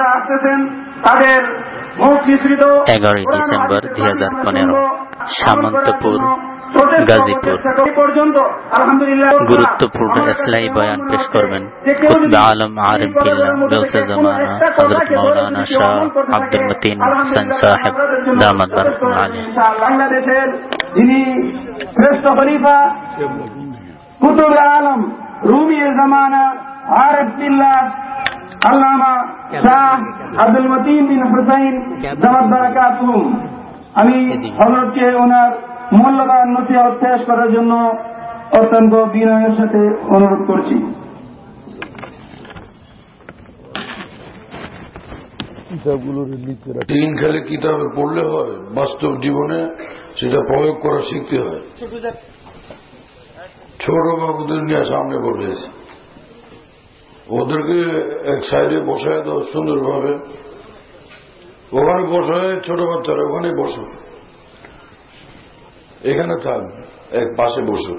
যারা আসতেছেন তাদের মুখ নিঃসৃত 11 ডিসেম্বর 2015 সামন্তপুর গাজীপুর গুরুত্বপূর্ণ ইসলামী বয়ান পেশ করবেন কুতবে আলম আরিফ বিল্লাহ গৌসে জামানা হযরত মাওলানা শাহ আব্দুল মতিন হোসেন সাহেব দামাত বারাকাতুহু আলাইহি। বাংলাদেশের যিনি শ্রেষ্ঠ খলিফা কুতুবে আলম রুমি জামানা আরিফ বিল্লাহ আল্লামা শাহ আব্দুল মতিন বিন হুসাইন দামাত বারাকাতুহু, আমি হযরতকে ওনার মূল্যবান নসিহত পেশ করার জন্য অত্যন্ত বিনয়ের সাথে অনুরোধ করছি। তিন খালি কিতাবে পড়লে হয়, বাস্তব জীবনে সেটা প্রয়োগ করা শিখতে হয়। ছোট বাবুদের নিয়ে সামনে বসেছে, ওদেরকে এক সাইডে বসায় দাও সুন্দরভাবে, ওখানে বসায় ছোট বাচ্চারা ওখানে বসো, এখানে থাক, এক পাশে বসো,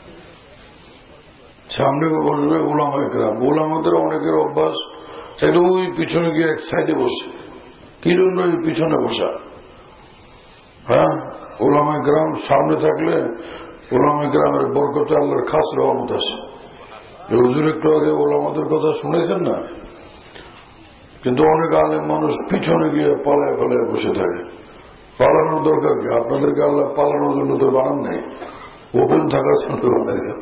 সামনে বসবে ওলামা একরাম। ওলামাদের অনেকের অভ্যাস সেটা ওই পিছনে গিয়ে এক সাইডে বসে, কি জন্য ওই পিছনে বসা? হ্যাঁ, ওলামা একরাম সামনে থাকলে ওলামা একরামের বরকতে আল্লাহর খাস রহমত আসে। হুজুর একটু আগে ওলামাদের কথা শুনেছেন না? কিন্তু অনেক আলেম মানুষ পিছনে গিয়ে পালায় পালায় বসে থাকে। পালানোর দরকার কি? আপনাদেরকে আল্লাহ পালানোর জন্য তো বানান নেই, ওপেন থাকার জন্য বানাইছেন।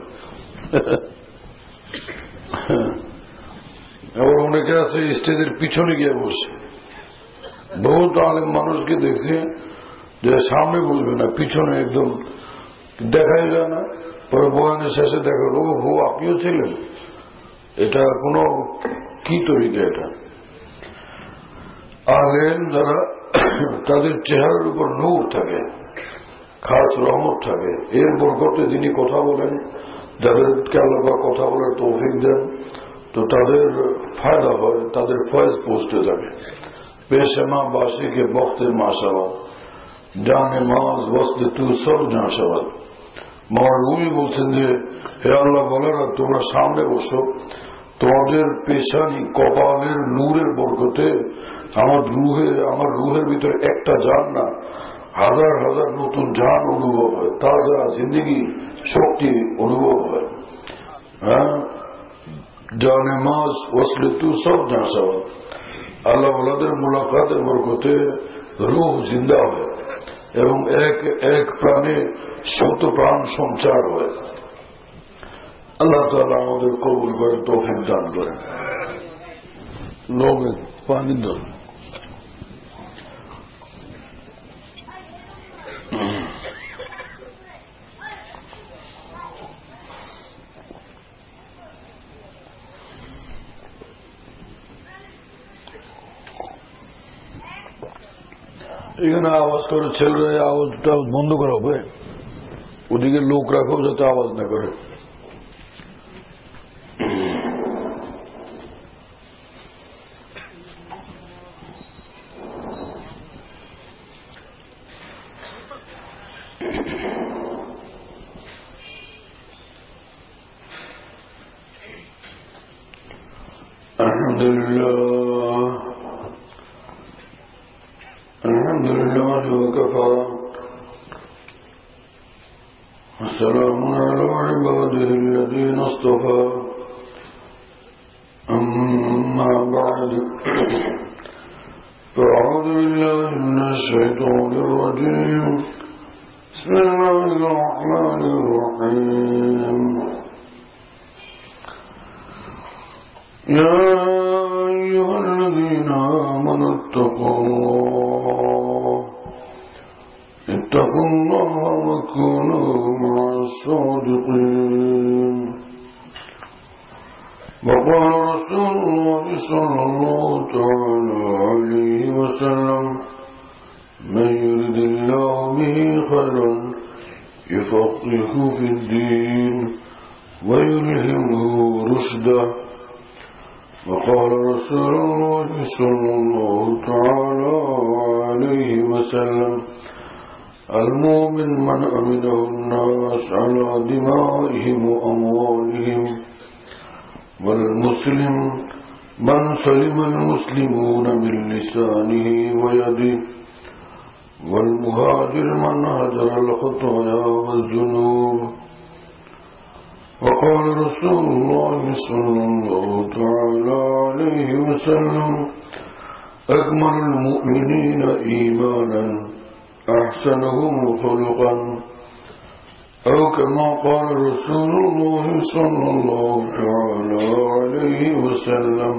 আবার অনেকে আছে স্টেজের পিছনে গিয়ে বসে। বহুত আলেম মানুষকে দেখছি যে সামনে বসবে না, পিছনে একদম দেখাই যায় না, পরে বয়ানের শেষে দেখা ও হো আপনিও ছিলেন। এটা কোনো কি তরিকা? এটা আলেম যারা তাদের চেহারার উপর নূর থাকে, খাস রহমত থাকে, এর বরকতে যিনি কথা বলেন, যাদেরকে আল্লাহ কথা বলার তৌফিক দেন, তো তাদের ফায়দা হয়, তাদের ফয়েজ পৌঁছতে থাকে। পেশেমা বাসীকে বখতে মাশাবাদ, জানে মাজ বসতে তু সব জাশাবাদ। মরহুমি বলছেন যে হে আল্লাহ বলেরা, তোমরা সামনে বসো, তোমাদের পেশানি কপালের নূরের বরকতে আমার রুহের ভিতরে একটা জান না, হাজার হাজার নতুন জান অনুভব হয়, তাজা জিন্দগি শক্তি অনুভব হয়। হ্যাঁ, জানে মাস ওসলে তু সব জাসাবাদ। আল্লাহ ওলাদের মুলাকাতের বরকতে রুহ জিন্দা হয় এবং এক এক প্রাণে শত প্রাণ সঞ্চার হয়। আল্লাহ তাআলা আমাদের কবুল করে, তৌফিক দান করেন। লোক পানি দান। এখানে আওয়াজ করে ছেলেরা, আওয়াজটা বন্ধ করা হবে, ওদিকে লোক রাখো যাতে আওয়াজ না করে। আলহামদুলিল্লাহ ওয়াকাফা والسلام على عباده الذين اصطفى أما بعد فأعوذ بالله من الشيطان الرجيم بسم الله الرحمن الرحيم يا أيها الذين آمنوا اتقوا الله وكونوا مع الصادقين. وقال رسول الله صلى الله تعالى عليه وسلم من يرد الله به خيرا يفقهه في الدين ويلهمه رشدا. وقال رسول الله صلى الله تعالى عليه وسلم المؤمن من أمنه الناس على دمائهم وأموالهم، والمسلم من سلم المسلمون من لسانه ويده والمهاجر من هجر الخطايا والذنوب. وقال رسول الله صلى الله تعالى عليه وسلم أكمل المؤمنين إيمانا أحسنهم خلقا، أو كما قال رسول الله صلى الله تعالى عليه وسلم.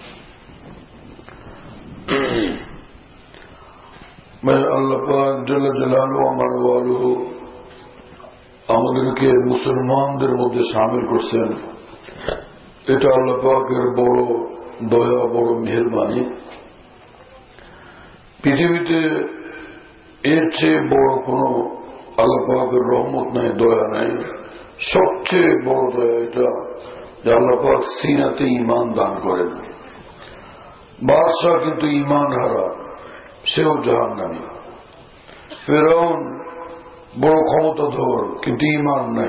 मैं अल्लाह पाक जल्ल जलालुहु व मरवालुहु আমাদেরকে মুসলমানদের মধ্যে শামিল করছেন, এটা আল্লাহ পাকের বড় দয়া, বড় মেহেরবানি। পৃথিবীতে এর চেয়ে বড় কোন আল্লাহ পাকের রহমত নাই, দয়া নাই। সবচেয়ে বড় দয়া এটা যে আল্লাহ পাক সিনাতে ঈমান দান করেন। বাদশাহ কিন্তু ঈমান হারা, সেও জাহান্নামী। ফিরআউন বড় ক্ষমতাধর, কিন্তু ঈমান নাই।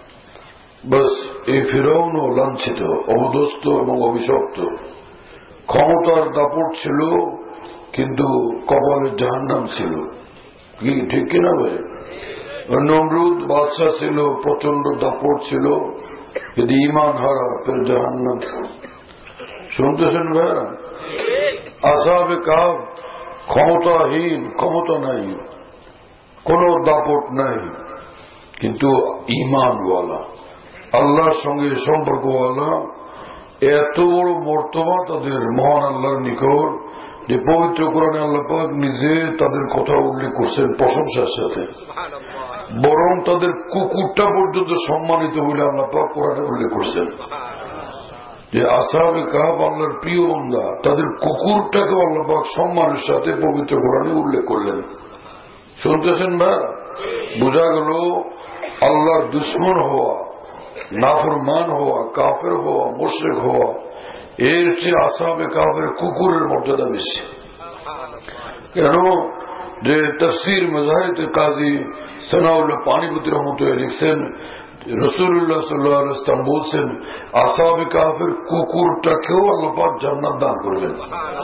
বাস এই ফিরআউনও লাঞ্ছিত, অবদস্ত এবং অভিশপ্ত। ক্ষমতার দাপট ছিল, কিন্তু কপালে জাহান্নাম ছিল। কি ঠিক কিনা ভাই? নমরুদ বাদশাহ ছিল, প্রচন্ড দাপট ছিল, যদি ঈমান হারা ফের জাহান্নাম। শুনতেছেন ভাইরা? আসহাবে কাহফ ক্ষমতাহীন, ক্ষমতা নাই, কোন দাপট নাই, কিন্তু ঈমানওয়ালা, আল্লাহর সঙ্গে সম্পর্কওয়ালা। এত বড় মর্তবা তাদের মহান আল্লাহর নিকট যে পবিত্র কোরআনে আল্লাহ পাক নিজে তাদের কথা উল্লেখ করছেন প্রশংসার সাথে। বরং তাদের কুকুরটা পর্যন্ত সম্মানিত বলে আল্লাহ পাক কোরআনে উল্লেখ করছেন যে আসহাবে কাহফ আল্লাহর প্রিয় বান্দা, তাদের কুকুরটাকে আল্লাহ পাক সম্মানের সাথে পবিত্র কোরআনে উল্লেখ করলেন। শুনতেছেন ভাই? বোঝা গেল আল্লাহর দুশ্মন হওয়া, নাফরমান হওয়া, কাফের হওয়া, মুশরিক হওয়া, এর চেয়ে আসহাবে কাহফের কুকুরের মর্যাদা বেশি। কেন? যে তাফসীর মাযাহিতে কাজী সানাউল্লাহ পানিপতি রহমতুল্লাহ লিখছেন, রাসূলুল্লাহ সাল্লাল্লাহু আলাইহি ওয়াসাল্লাম বলছেন আসহাবে কাহফের কুকুরটাকেও আল্লাহ পাক জান্নাত দান করবেন,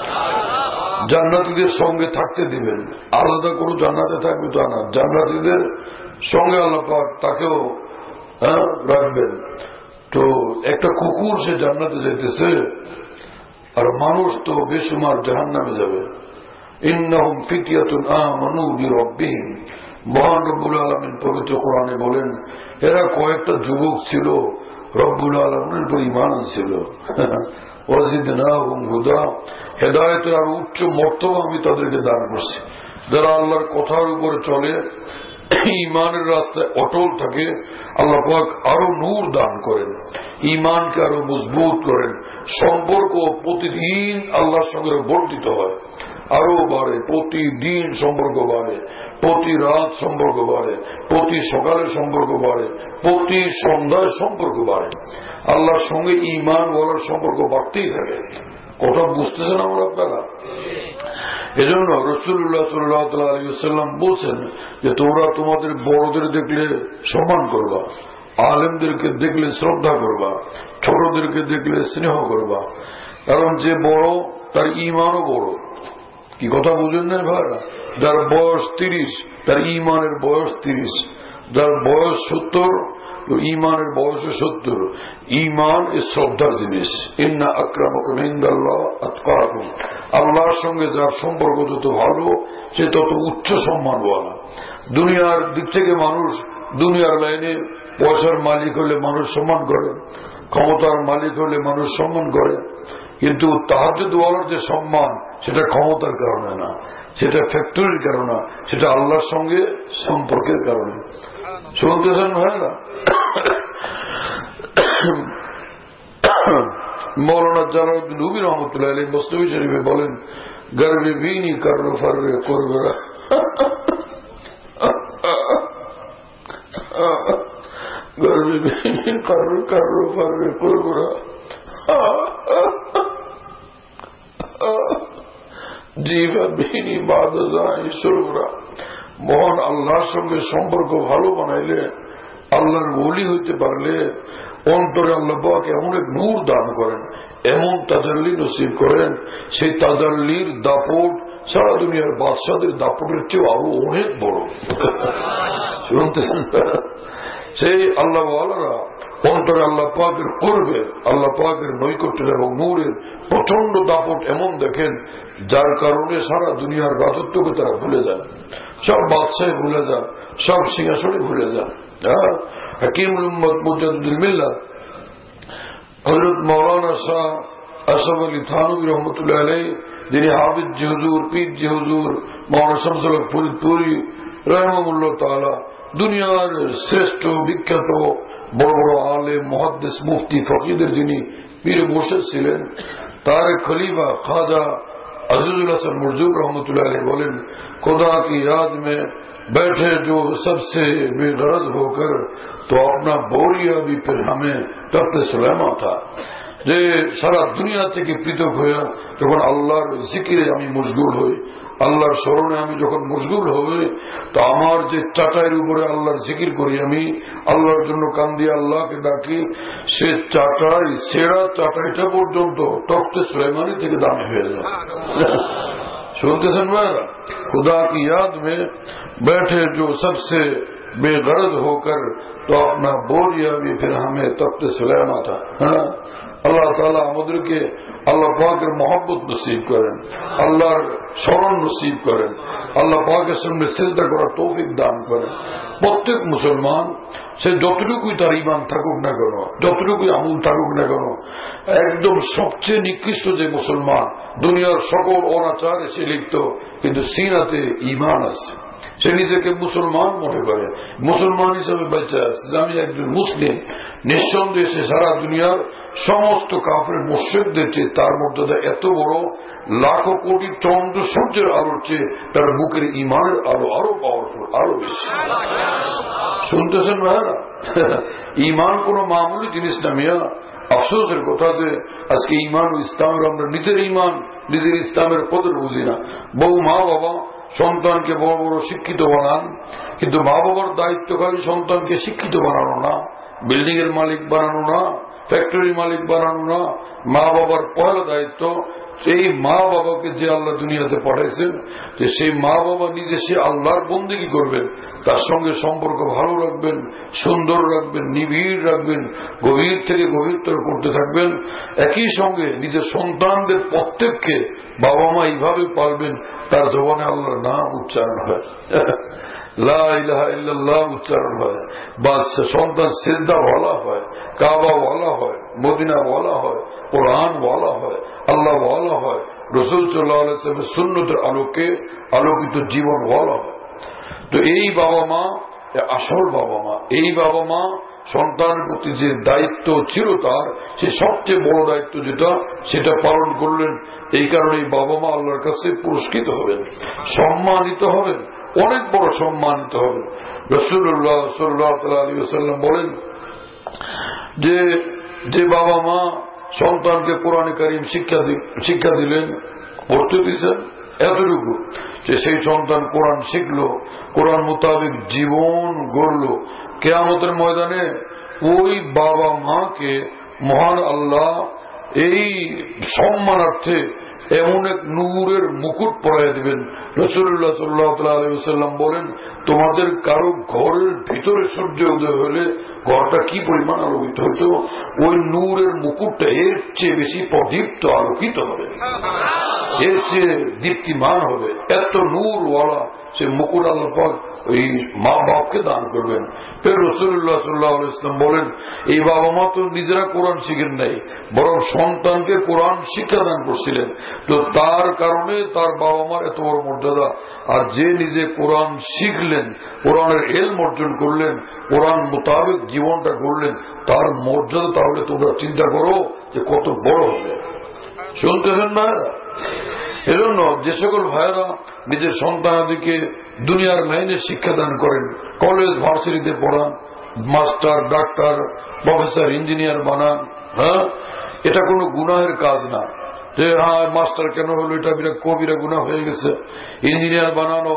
জান্নাতীদের সঙ্গে থাকতে দিবেন। আলাদা কোনো জান্নাতে থাকবে তা না, জান্নাতীদের সঙ্গে আল্লাহ পাক তাকেও রাখবেন। তো একটা কুকুর সে জান্নাতে যেতেছে, আর মানুষ তো বেসুমার জাহান্নামে যাবে। ইন্নাহুম ফিতয়াতুন আমানু বিরাব্বিহিম, মহান রব্বুল আলামিন পবিত্র কোরআনে বলেন এরা কয়েকটা যুবক ছিল, রব্বুল আলামিনের উপর ঈমান আনছিল। ওয়াজিদনাহুম হুদা, হেদায়েতের আর উচ্চ মর্তবা আমি তাদেরকে দান করছি। যারা আল্লাহর কথার উপরে চলে, ঈমানের রাস্তায় অটল থাকে, আল্লাহ পাক আরো নূর দান করেন, ঈমানকে আরো মজবুত করেন। সম্পর্ক প্রতিদিন আল্লাহর সঙ্গে বর্ধিত হয়, আরো বাড়ে, প্রতিদিন সম্পর্ক বাড়ে, প্রতি রাত সম্পর্ক বাড়ে, প্রতি সকালে সম্পর্ক বাড়ে, প্রতি সন্ধ্যায় সম্পর্ক বাড়ে। আল্লাহর সঙ্গে ঈমান বলার সম্পর্ক বাড়তেই থাকে। কথা বুঝতেছেন আমরা আপনারা? এজন্য রাসূলুল্লাহ সাল্লাল্লাহু আলাইহি ওয়াসাল্লাম বলছেন যে তোমরা তোমাদের বড়দের দেখলে সম্মান করবা, আলেমদেরকে দেখলে শ্রদ্ধা করবা, ছোটদেরকে দেখলে স্নেহ করবা। কারণ যে বড় তার ঈমানও বড়। কি কথা বুঝেন না ভাইরা? যার বয়স 30 তার ঈমানের বয়স 30, যার বয়স 70 ঈমানের বয়স 70। ঈমান এ শ্রদ্ধার জিনিস। ইন্না আকরামাকুম ইনদাল্লাহ আতকাকুম, আল্লাহর সঙ্গে যার সম্পর্ক যত ভালো সে তত উচ্চ সম্মানওয়ালা। দুনিয়ার দিক থেকে মানুষ দুনিয়ার লাইনে পয়সার মালিক হলে মানুষ সম্মান করে, ক্ষমতার মালিক হলে মানুষ সম্মান করে, কিন্তু তাহাজ্জুদ ওয়ালার যে সম্মান সেটা ক্ষমতার কারণে না, সেটা ফ্যাক্টরির কারণে, সেটা আল্লাহর সঙ্গে সম্পর্কের কারণে। শুনতেছেন ভাইরা? মৌলানা জালালউদ্দিন রুমি রহমতুল্লাহ আলাইহি মসনবী শরীফে বলেন গর্বে বিনি করো ফররে করবরা, গর্বে বিনি করো ফররে করবরা, জিবা বিনি বাদজাই সুররা। মহান আল্লাহর সঙ্গে সম্পর্ক ভালো বানাইলে, আল্লাহর ওলি হইতে পারলে অন্তরে আল্লাহ পাক এমন এক নূর দান করেন, এমন তাজাল্লি নসিব করেন, সেই তাজাল্লির দাপট সারা দুনিয়ার বাদশাদের দাপটের চেয়ে আরো অনেক বড়। শুনতেছেন? সেই আল্লাহ ওয়ালারা অন্তরে আল্লাহ পাকের করবে, আল্লাহ পাকের নৈকট্যের এবং নূরের প্রচন্ড দাপট এমন দেখেন, যার কারণে সারা দুনিয়ার রাজত্বকে তারা ভুলে যান, সব বাদশাহ ভুলে যান, সব সিংহাসনে ভুলে যান। হাকিমুল উম্মত মুজাদ্দিদুল মিল্লাত হযরত মাওলানা শাহ আশরাফ আলী থানভী রহমতুল্লাহ আলাইহি, যিনি হাফিজ জি হুজুর, পীর জি হুজুর মাওলানা শামসুল হক ফরিদপুরি রাহিমাহুল্লাহ তাআলা, দুনিয়ার শ্রেষ্ঠ বিখ্যাত বড় বড় আলেম, মুহাদ্দিস, মুফতি, ফকিহদের যিনি পীর মুর্শিদ ছিলেন, তার খলিফা খাজা আজিজুল হাসান মুরজুব रहमतुल्लाह अलैह बोलें, खुदा की याद में बैठे जो सबसे बेगरज होकर, तो अपना बोरिया भी फिर हमें तख्त सुलेमा था। যে সারা দুনিয়া থেকে পৃথক হইয়া যখন আল্লাহর জিকিরে আমি মশগুল হই, আল্লাহর স্মরণে আমি যখন মশগুল হই, তো আমার যে চাটাইয়ের উপরে আল্লাহর জিকির করি, আমি আল্লাহর জন্য কান্দি, আল্লাহকে ডাকি, সে চাটাই, সেরা চাটাইটা পর্যন্ত তখ্তে সুলাইমানি থেকে দামি হয়ে যায়। শুনতেছেন ভাইরা? खुदा की याद में बैठे जो सबसे बेगरज होकर, तो अपना बोरिया भी फिर हमें तख्त सुलेमा था। আল্লাহ তাআলা আমাদেরকে আল্লাহ পাকের মহব্বত নসিব করেন, আল্লাহর স্মরণ নসিব করেন, আল্লাহ পাকের সামনে সিজদা করার তৌফিক দান করেন। প্রত্যেক মুসলমান সে যতটুকুই তার ঈমান থাকুক না কেন, যতটুকুই আমল থাকুক না কেন, একদম সবচেয়ে নিকৃষ্ট যে মুসলমান, দুনিয়ার সকল অনাচারে সে লিপ্ত, কিন্তু সিনাতে ঈমান আছে, সে নিজেকে মুসলমান মনে করে, মুসলমান হিসেবে বেঁচে আছে, যে আমি একজন মুসলিম, নিঃসন্দেহে সে সারা দুনিয়ার সমস্ত কাফের মুশরিকদের চেয়ে তার মর্যাদা এত বড়, লাখো কোটি চন্দ্র সূর্যের আলোর চেয়ে তার বুকের ঈমানের আলো আরো পাওয়ারফুল, আরো বেশি। শুনতেছেন ভাইরা? ঈমান কোন মামুলি জিনিস না মিয়া। আফসোসের কথা যে আজকে ঈমান ও ইসলামের আমরা নিজের ঈমান, নিজের ইসলামের কদর বুঝি না। বহু মা বাবা সন্তানকে বড় বড় শিক্ষিত বানান, কিন্তু মা বাবার দায়িত্ব খালি সন্তানকে শিক্ষিত বানানো না, বিল্ডিং এর মালিক বানানো না, ফ্যাক্টরি মালিক বানানো না। মা বাবার পয়লা দায়িত্ব সেই মা বাবাকে যে আল্লাহ দুনিয়াতে পাঠাইছেন, যে সেই মা বাবা নিজে সে আল্লাহর বন্দেগী করবেন, তার সঙ্গে সম্পর্ক ভালো রাখবেন, সুন্দর রাখবেন, নিবিড় রাখবেন, গভীর থেকে গভীরতর করতে থাকবেন। একই সঙ্গে নিজের সন্তানদের প্রত্যেককে বাবা মা এইভাবে পালবেন তার জবানে আল্লাহর নাম উচ্চারণ হয়, লা ইলাহা ইল্লাল্লাহ উচ্চারণ হয়, বা সন্তান সিজদা ওয়ালা হয়, কাবা ওয়ালা হয়, মদিনা ওয়ালা হয়, কোরআন ওয়ালা হয়, আল্লাহ ওয়ালা হয়, রাসূল সাল্লাল্লাহু আলাইহি ওয়াসাল্লামের সুন্নতের আলোকে আলোকিত জীবন ওয়ালা হয়। তো এই বাবা মা আসল বাবা মা, এই বাবা মা সন্তানের প্রতি যে দায়িত্ব ছিল তার, সে সবচেয়ে বড় দায়িত্ব যেটা, সেটা পালন করলেন। এই কারণে বাবা মা আল্লাহর কাছে পুরস্কৃত হবেন, সম্মানিত হবেন, অনেক বড় সম্মানিত হবেন। রাসূলুল্লাহ সাল্লাল্লাহু আলাইহি ওয়াসাল্লাম বলেন যে যে বাবা মা সন্তানকে কোরআনে কারীম শিক্ষা দিলেন, পড়তে দিয়েছেন এতটুকু, যে সেই সন্তান কোরআন শিখলো, কোরআন মোতাবেক জীবন গড়লো, কিয়ামতের ময়দানে ওই বাবা মাকে মহান আল্লাহ এই সম্মানার্থে এমন এক নূরের মুকুট পরাইয়া দিবেন। রাসূলুল্লাহ সাল্লাল্লাহু আলাইহি ওয়াসাল্লাম বলেন, তোমাদের কারো ঘরের ভিতরে সূর্য উদয় হলে ঘরটা কি পরিমাণ আলোকিত হতো, ওই নূরের মুকুটটা এর চেয়ে বেশি প্রদীপ্ত আলোকিত হবে, এর চেয়ে দীপ্তিমান হবে। এত নূরওয়ালা সে মুকুট আল্লাহ পাক ওই মা বাপকে দান করবেন। ফের রাসূলুল্লাহ সাল্লাল্লাহু আলাইহি ওয়াসাল্লাম বলেন, এই বাবা মা তো নিজেরা কোরআন শিখেন নাই, বরং সন্তানকে কোরআন শিক্ষা দান করছিলেন, তো তার কারণে তার বাবা মার এত বড় মর্যাদা। আর যে নিজে কোরআন শিখলেন, কোরআনের ইলম অর্জন করলেন, কোরআন মোতাবেক জীবনটা করলেন, তার মর্যাদা তাহলে তোমরা চিন্তা করো যে কত বড় হবে। শুনতেছেন ভাইরা? এজন্য যে সকল ভাইয়েরা নিজের সন্তানাদিকে দুনিয়ার লাইনে শিক্ষাদান করেন, কলেজ ভার্সিটিতে পড়ান, মাস্টার, ডাক্তার, প্রফেসর, ইঞ্জিনিয়ার বানান, হ্যাঁ, এটা কোনো গুনাহের কাজ না যে হ্যাঁ মাস্টার কেন হলো, এটা বিরাট কবিরা গুনাহ হয়ে গেছে। ইঞ্জিনিয়ার বানানো,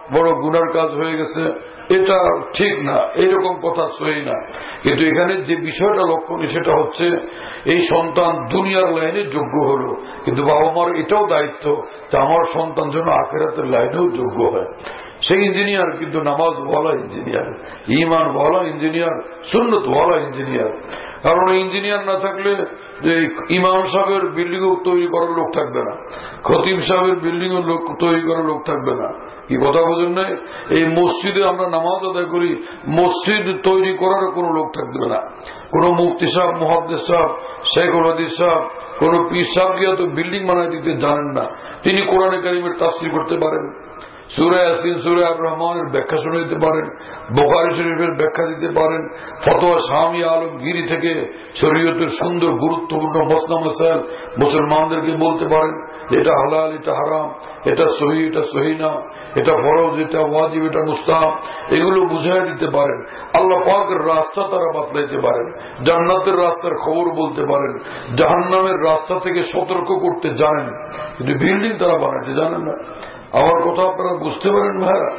বড় গুনার কাজ হয়ে গেছে, এটা ঠিক না, এইরকম কথা সহি না। কিন্তু এখানে যে বিষয়টা লক্ষণীয় সেটা হচ্ছে এই সন্তান দুনিয়ার লাইনে যোগ্য হলো, কিন্তু বাবা মার এটাও দায়িত্ব যে আমার সন্তান যেন আখিরাতের লাইনেও যোগ্য হয়। সেই ইঞ্জিনিয়ার কিন্তু নামাজ ওয়ালা ইঞ্জিনিয়ার, ইমান ওয়ালা ইঞ্জিনিয়ার, সুন্নত ওয়ালা ইঞ্জিনিয়ার। কারণ ইঞ্জিনিয়ার না থাকলে যে ইমাম সাহেবের বিল্ডিং তৈরি করার লোক থাকবে না, খতিব সাহেবের বিল্ডিং তৈরি করার লোক থাকবে না। কি কথা বোঝেন নাই? এই মসজিদে আমরা নামাজ আদায় করি, মসজিদ তৈরি করার কোনো লোক থাকবে না। কোন মুফতি সাহেব, মুহাদ্দিস সাহেব, শেখুল হাদিস সাহেব, কোন পীর সাহেব গিয়ে তো বিল্ডিং বানায় দিতে জানেন না। তিনি কোরআনে কারিমের তাফসীর করতে পারেন, সূরা ইয়াসিন, সূরা আর রহমানের ব্যাখ্যা শুনে দিতে পারেন, বুখারী শরীফের ব্যাখ্যা দিতে পারেন, ফতোয়া শামী আলমগীরি থেকে শরীয়তের সুন্দর গুরুত্বপূর্ণ মসলা মাসাইল মুসলমানদেরকে বলতে পারেন, এটা হালাল, এটা হারাম, এটা সহি, এটা সহি না, এটা ফরজ, এটা ওয়াজিব, এটা মুস্তাহাব, এগুলো বুঝাই দিতে পারেন। আল্লাহ পাকের রাস্তা তারা বাতলাইতে পারেন, জান্নাতের রাস্তার খবর বলতে পারেন, জাহান্নামের রাস্তা থেকে সতর্ক করতে জানেন, কিন্তু বিল্ডিং তারা বানাতে জানেন না। আমার কথা আপনারা বুঝতে পারেন ভাইরা?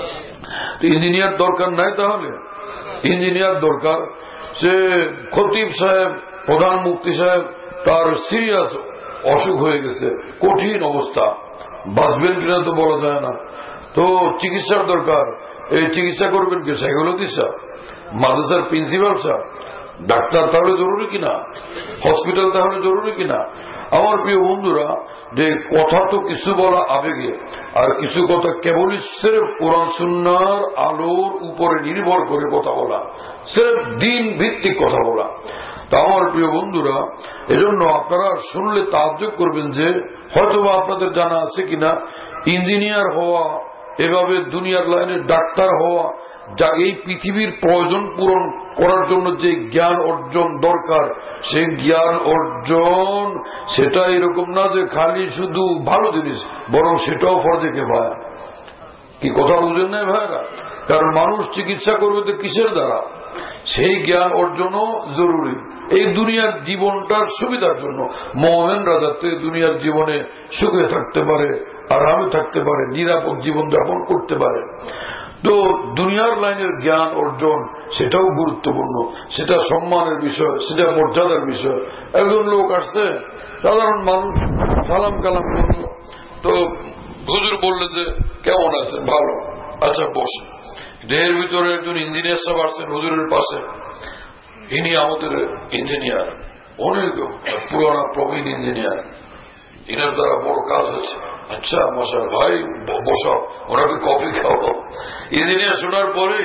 ইঞ্জিনিয়ার দরকার নাই, তাহলে ইঞ্জিনিয়ার দরকার। সে খতিব সাহেব, প্রধান মুফতি সাহেব, তার সিরিয়াস অসুখ হয়ে গেছে, কঠিন অবস্থা, বাঁচবেন কিনা তো বলা যায় না, তো চিকিৎসার দরকার। এই চিকিৎসা করবেন কি? সাইকোলজি সাহেব, মাদ্রাসার প্রিন্সিপাল সাহেব, ডাক্তার তাহলে জরুরি কিনা? হসপিটাল তাহলে জরুরি কিনা? আমার প্রিয় বন্ধুরা, যে কথা তো কিছু বলা আবেগে, আর কিছু কথা কেবলই সির্ফ কোরআন সুন্নাহর আলোর উপরে নির্ভর করে কথা বলা, সির্ফ দিন ভিত্তিক কথা বলা। তা আমার প্রিয় বন্ধুরা, এজন্য আপনারা শুনলে তাজ্জব করবেন যে হয়তোবা আপনাদের জানা আছে কিনা, ইঞ্জিনিয়ার হওয়া, এভাবে দুনিয়ার লাইনে ডাক্তার হওয়া, যা এই পৃথিবীর প্রয়োজন পূরণ করার জন্য যে জ্ঞান অর্জন দরকার, সেই জ্ঞান অর্জন সেটা এরকম না যে খালি শুধু ভালো জিনিস, বরং সেটাও ফরজে কিফায়া। কি কথা বুঝেন না ভাইরা? কারণ মানুষ চিকিৎসা করবে তো কিসের দ্বারা? সেই জ্ঞান অর্জনও জরুরি এই দুনিয়ার জীবনটার সুবিধার জন্য। মুমিনরা যাতে দুনিয়ার জীবনে সুখে থাকতে পারে, আরামে থাকতে পারে, নিরাপদ জীবন যাপন করতে পারে, তো দুনিয়ার লাইনের জ্ঞান অর্জন সেটাও গুরুত্বপূর্ণ, সেটা সম্মানের বিষয়, সেটা মর্যাদার বিষয়। একজন লোক আসছে, সাধারণ মানুষ, সালাম কালাম করল, তো হুজুর বললেন যে কেমন আছেন? ভালো। আচ্ছা বসে। এর ভিতরে একজন ইঞ্জিনিয়ার সাহেব আসছেন হুজুরের পাশে, ইনি আমাদের ইঞ্জিনিয়ার, অনেক পুরানা প্রবীণ ইঞ্জিনিয়ার, এনার দ্বারা বড় কাজ হচ্ছে। আচ্ছা মশাই ভাই বসাও, ওনাকে কফি খাওয়াবো। ইঞ্জিনিয়ার শোনার পরে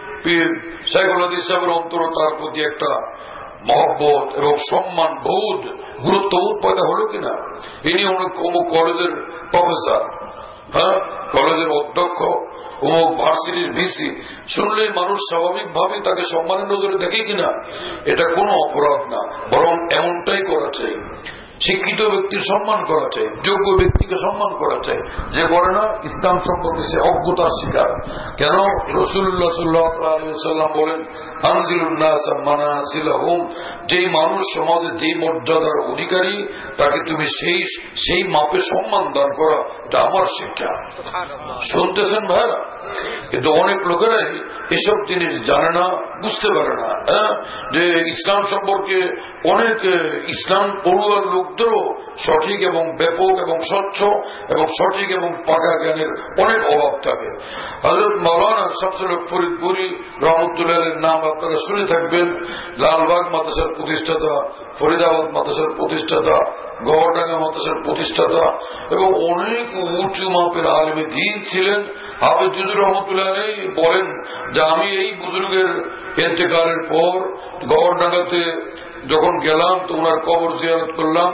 সাইকুল হাদিস সাহেবের অন্তর তার প্রতি একটা মহব্বত এবং সম্মান বোধ, গুরুত্ববোধ পয়দা হলো কিনা। ইনি অমুক কলেজের প্রফেসর, হ্যাঁ, কলেজের অধ্যক্ষ, অমুক ভার্সিটির ভিসি, শুনলেই মানুষ স্বাভাবিকভাবে তাকে সম্মানের নজরে দেখে কিনা। এটা কোনো অপরাধ না, বরং এমনটাই করা চাই। শিক্ষিত ব্যক্তির সম্মান করা চাই, যোগ্য ব্যক্তিকে সম্মান করা চাই। যে করে না, ইসলাম সম্পর্কে সে অজ্ঞতার শিকার। কেন? রাসূলুল্লাহ সাল্লাল্লাহু আলাইহি ওয়াসাল্লাম বলেন, আনজিলুন নাস মানাসিলাহুম, যেই মানুষ সমাজে যেই মর্যাদার অধিকারী, তাকে তুমি সেই মাপে সম্মান দান করা, এটা আমার শিক্ষা। শুনতেছেন ভাইরা? কিন্তু অনেক লোকেরাই এসব জিনিস জানে না, বুঝতে পারে না। যে ইসলাম সম্পর্কে অনেক ইসলাম পড়ুয়ার লোকদেরও সঠিক এবং ব্যাপক এবং স্বচ্ছ এবং সঠিক এবং পাকা জ্ঞানের অনেক অভাব থাকে। হযরত মাওলানা শামসুল হক ফরিদপুরী রহমতুল্লাহের নাম আপনারা শুনে থাকবেন। লালবাগ মাদ্রাসার প্রতিষ্ঠাতা, ফরিদাবাদ মাদ্রাসার প্রতিষ্ঠাতা, গড়ডাঙ্গা মাদ্রাসার প্রতিষ্ঠাতা এবং অনেক উঁচু মাপের আলেমে দ্বীন ছিলেন। হাফেজ হুজুর রহমতুল্লাহ বলেন যে আমি এই বুজুর্গের ইন্তেকালের পর গড়ডাঙ্গাতে যখন গেলাম তো ওনার কবর জিয়ারত করলাম।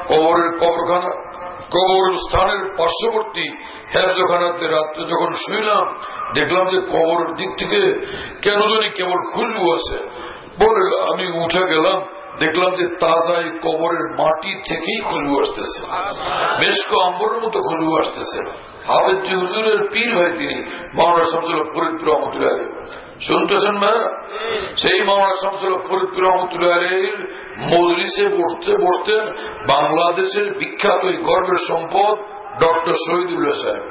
কবর স্থানের পার্শ্ববর্তী হেফজখানাতে রাত্রে যখন শুইলাম, দেখলাম যে কবরের দিক থেকে কেন জানি কেবল খুশবু আছে। বলে আমি উঠে গেলাম, দেখলাম যে তাজা এই কবরের মাটি থেকেই খুশবু আসতেছে, মেশক আম্বরের মতো খুশবু আসতেছে। হাফেজ হুজুরের পীর ভাই তিনি মাওলানা শামসুল হক ফরিদপুর রহমতুল্লাহ। শুনতেছেন ভাইরা? সেই মাওলানা শামসুল হক ফরিদপুর রহমতুল্লাহ মজলিসে বসতেন বাংলাদেশের বিখ্যাত গর্বের সম্পদ ডক্টর শহীদুল্লাহ সাহেব।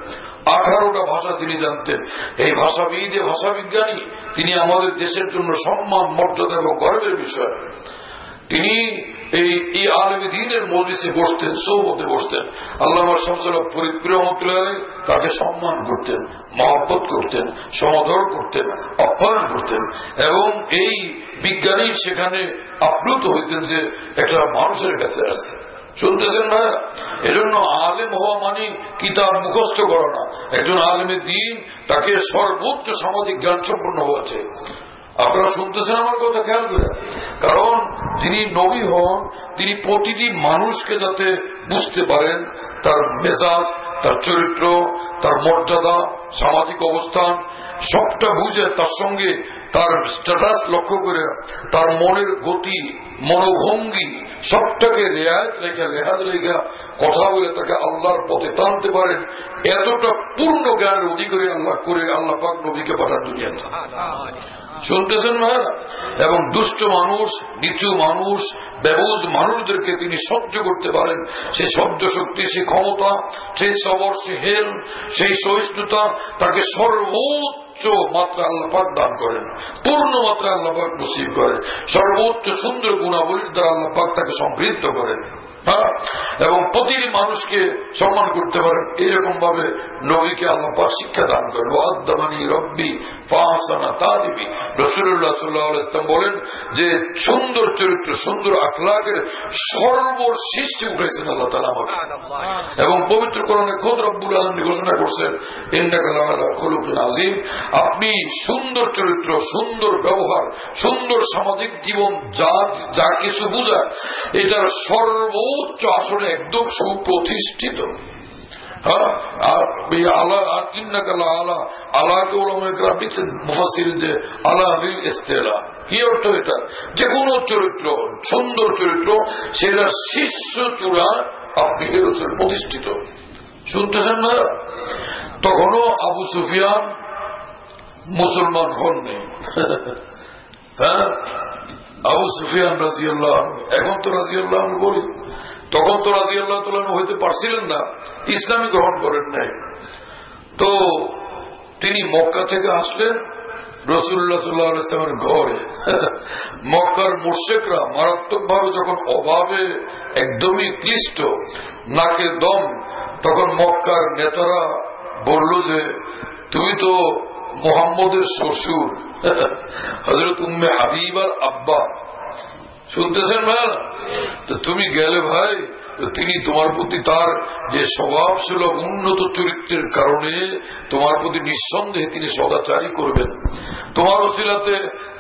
18টা ভাষা তিনি জানতেন। এই ভাষাবিদ, ভাষাবিজ্ঞানী, তিনি আমাদের দেশের জন্য সম্মান, মর্যাদা এবং গর্বের বিষয়। তিনি এই আলেমে দ্বীনের মজলিসে বসতেন, সোহবতে বসতেন। আল্লামা শামসুল হক ফরিদপুর রহমতুল্লাহ তাকে সম্মান করতেন, মহব্বত করতেন, সমাদর করতেন, আপ্যায়ন করতেন, এবং এই বিজ্ঞানী সেখানে আপ্লুত হইতেন যে একটা মানুষের কাছে আসছে। শুনতেছেন না? এজন্য আলেম হওয়া মানে কিতাব মুখস্থ করা না। একজন আলেমে দ্বীন তাকে সর্বোচ্চ সামাজিক জ্ঞান সম্পন্ন হওয়া চাই। আপনারা শুনতেছেন আমার কথা, খেয়াল করে। কারণ যিনি নবী হন, তিনি প্রতিটি মানুষকে যাতে বুঝতে পারেন, তার মেজাজ, তার চরিত্র, তার মর্যাদা, সামাজিক অবস্থান সবটা বুঝে, তার সঙ্গে তার স্ট্যাটাস লক্ষ্য করে, তার মনের গতি, মনোভঙ্গি সবটাকে রেহাত রেখা কথা বলে তাকে আল্লাহর পথে টানতে পারেন। এতটা পূর্ণ জ্ঞানের অধিকারী আল্লাহ করে আল্লাহ পাক নবীকে পাঠান দুনিয়াতে। শুনতেছেন ভাইরা? এবং দুষ্ট মানুষ, নিচু মানুষ, বেবুজ মানুষদেরকে তিনি সহ্য করতে পারেন। সেই সহ্য শক্তি, সেই ক্ষমতা, সেই সবর, সেই হেল, সেই সহিষ্ণুতা তাকে সর্বোচ্চ মাত্রা আল্লাহ পাক দান করেন, পূর্ণ মাত্রা আল্লাহ পাক নসিব করেন, সর্বোচ্চ সুন্দর গুণাবলীর দ্বারা আল্লাহ পাক তাকে সমৃদ্ধ করেন। এবং প্রতিটি মানুষকে সম্মান করতে পারেন। এইরকম ভাবে নবীকে আল্লাহ পাক শিক্ষা দান করেন। ওয়াদ্দামানি রব্বি ফাহসানা তাদিবি। রাসূলুল্লাহ সাল্লাল্লাহু আলাইহি ওয়াসাল্লাম বলেন যে সুন্দর চরিত্র, সুন্দর আখলাকের সর্বশীর্ষে উঠেছেন আল্লাহ তাআলা আমাকে। এবং পবিত্র কোরআনে খোদ রব্বুল আলামিন ঘোষণা করছেন, ইন্নাকা লাআলা খুলুকিন আযীম। আপনি সুন্দর চরিত্র, সুন্দর ব্যবহার, সুন্দর সামাজিক জীবন যা কিছু বোঝায়, এটার সর্বোচ্চ আসলে একদম সুপ্রতিষ্ঠিত। যে কোন চরিত্র, সুন্দর চরিত্র, সেটা শীর্ষ চূড়া আপনি এর উপর প্রতিষ্ঠিত। শুনতেছেন না? তখনও আবু সুফিয়ান মুসলমান হননি। হ্যাঁ, আবু সুফিয়ান রাদিয়াল্লাহু আনহু, এখন তো রাদিয়াল্লাহু আনহু বলি, তখন তো রাদিয়াল্লাহু তাআলা হইতে পারছিলেন না, ইসলামী গ্রহণ করেন নাই। তো তিনি মক্কা থেকে আসলেন রাসূলুল্লাহ সাল্লাল্লাহু আলাইহি ওয়াসাল্লামের ঘরে। মক্কার মুশরিকরা মারাত্মকভাবে যখন অভাবে একদমই ক্লিষ্ট, নাকে দম, তখন মক্কার নেতারা বলল যে তুমি তো মুহাম্মদের শ্বশুর, হযরত উম্মে হাবিবার আব্বা। শুনতেছেন ভাই? তো তুমি গেলে ভাই, তিনি তোমার প্রতি তার যে স্বভাব সুলভ উন্নত চরিত্রের কারণে তোমার প্রতি নিঃসন্দেহে তিনি সদাচারী করবেন। তোমার ওসিলাতে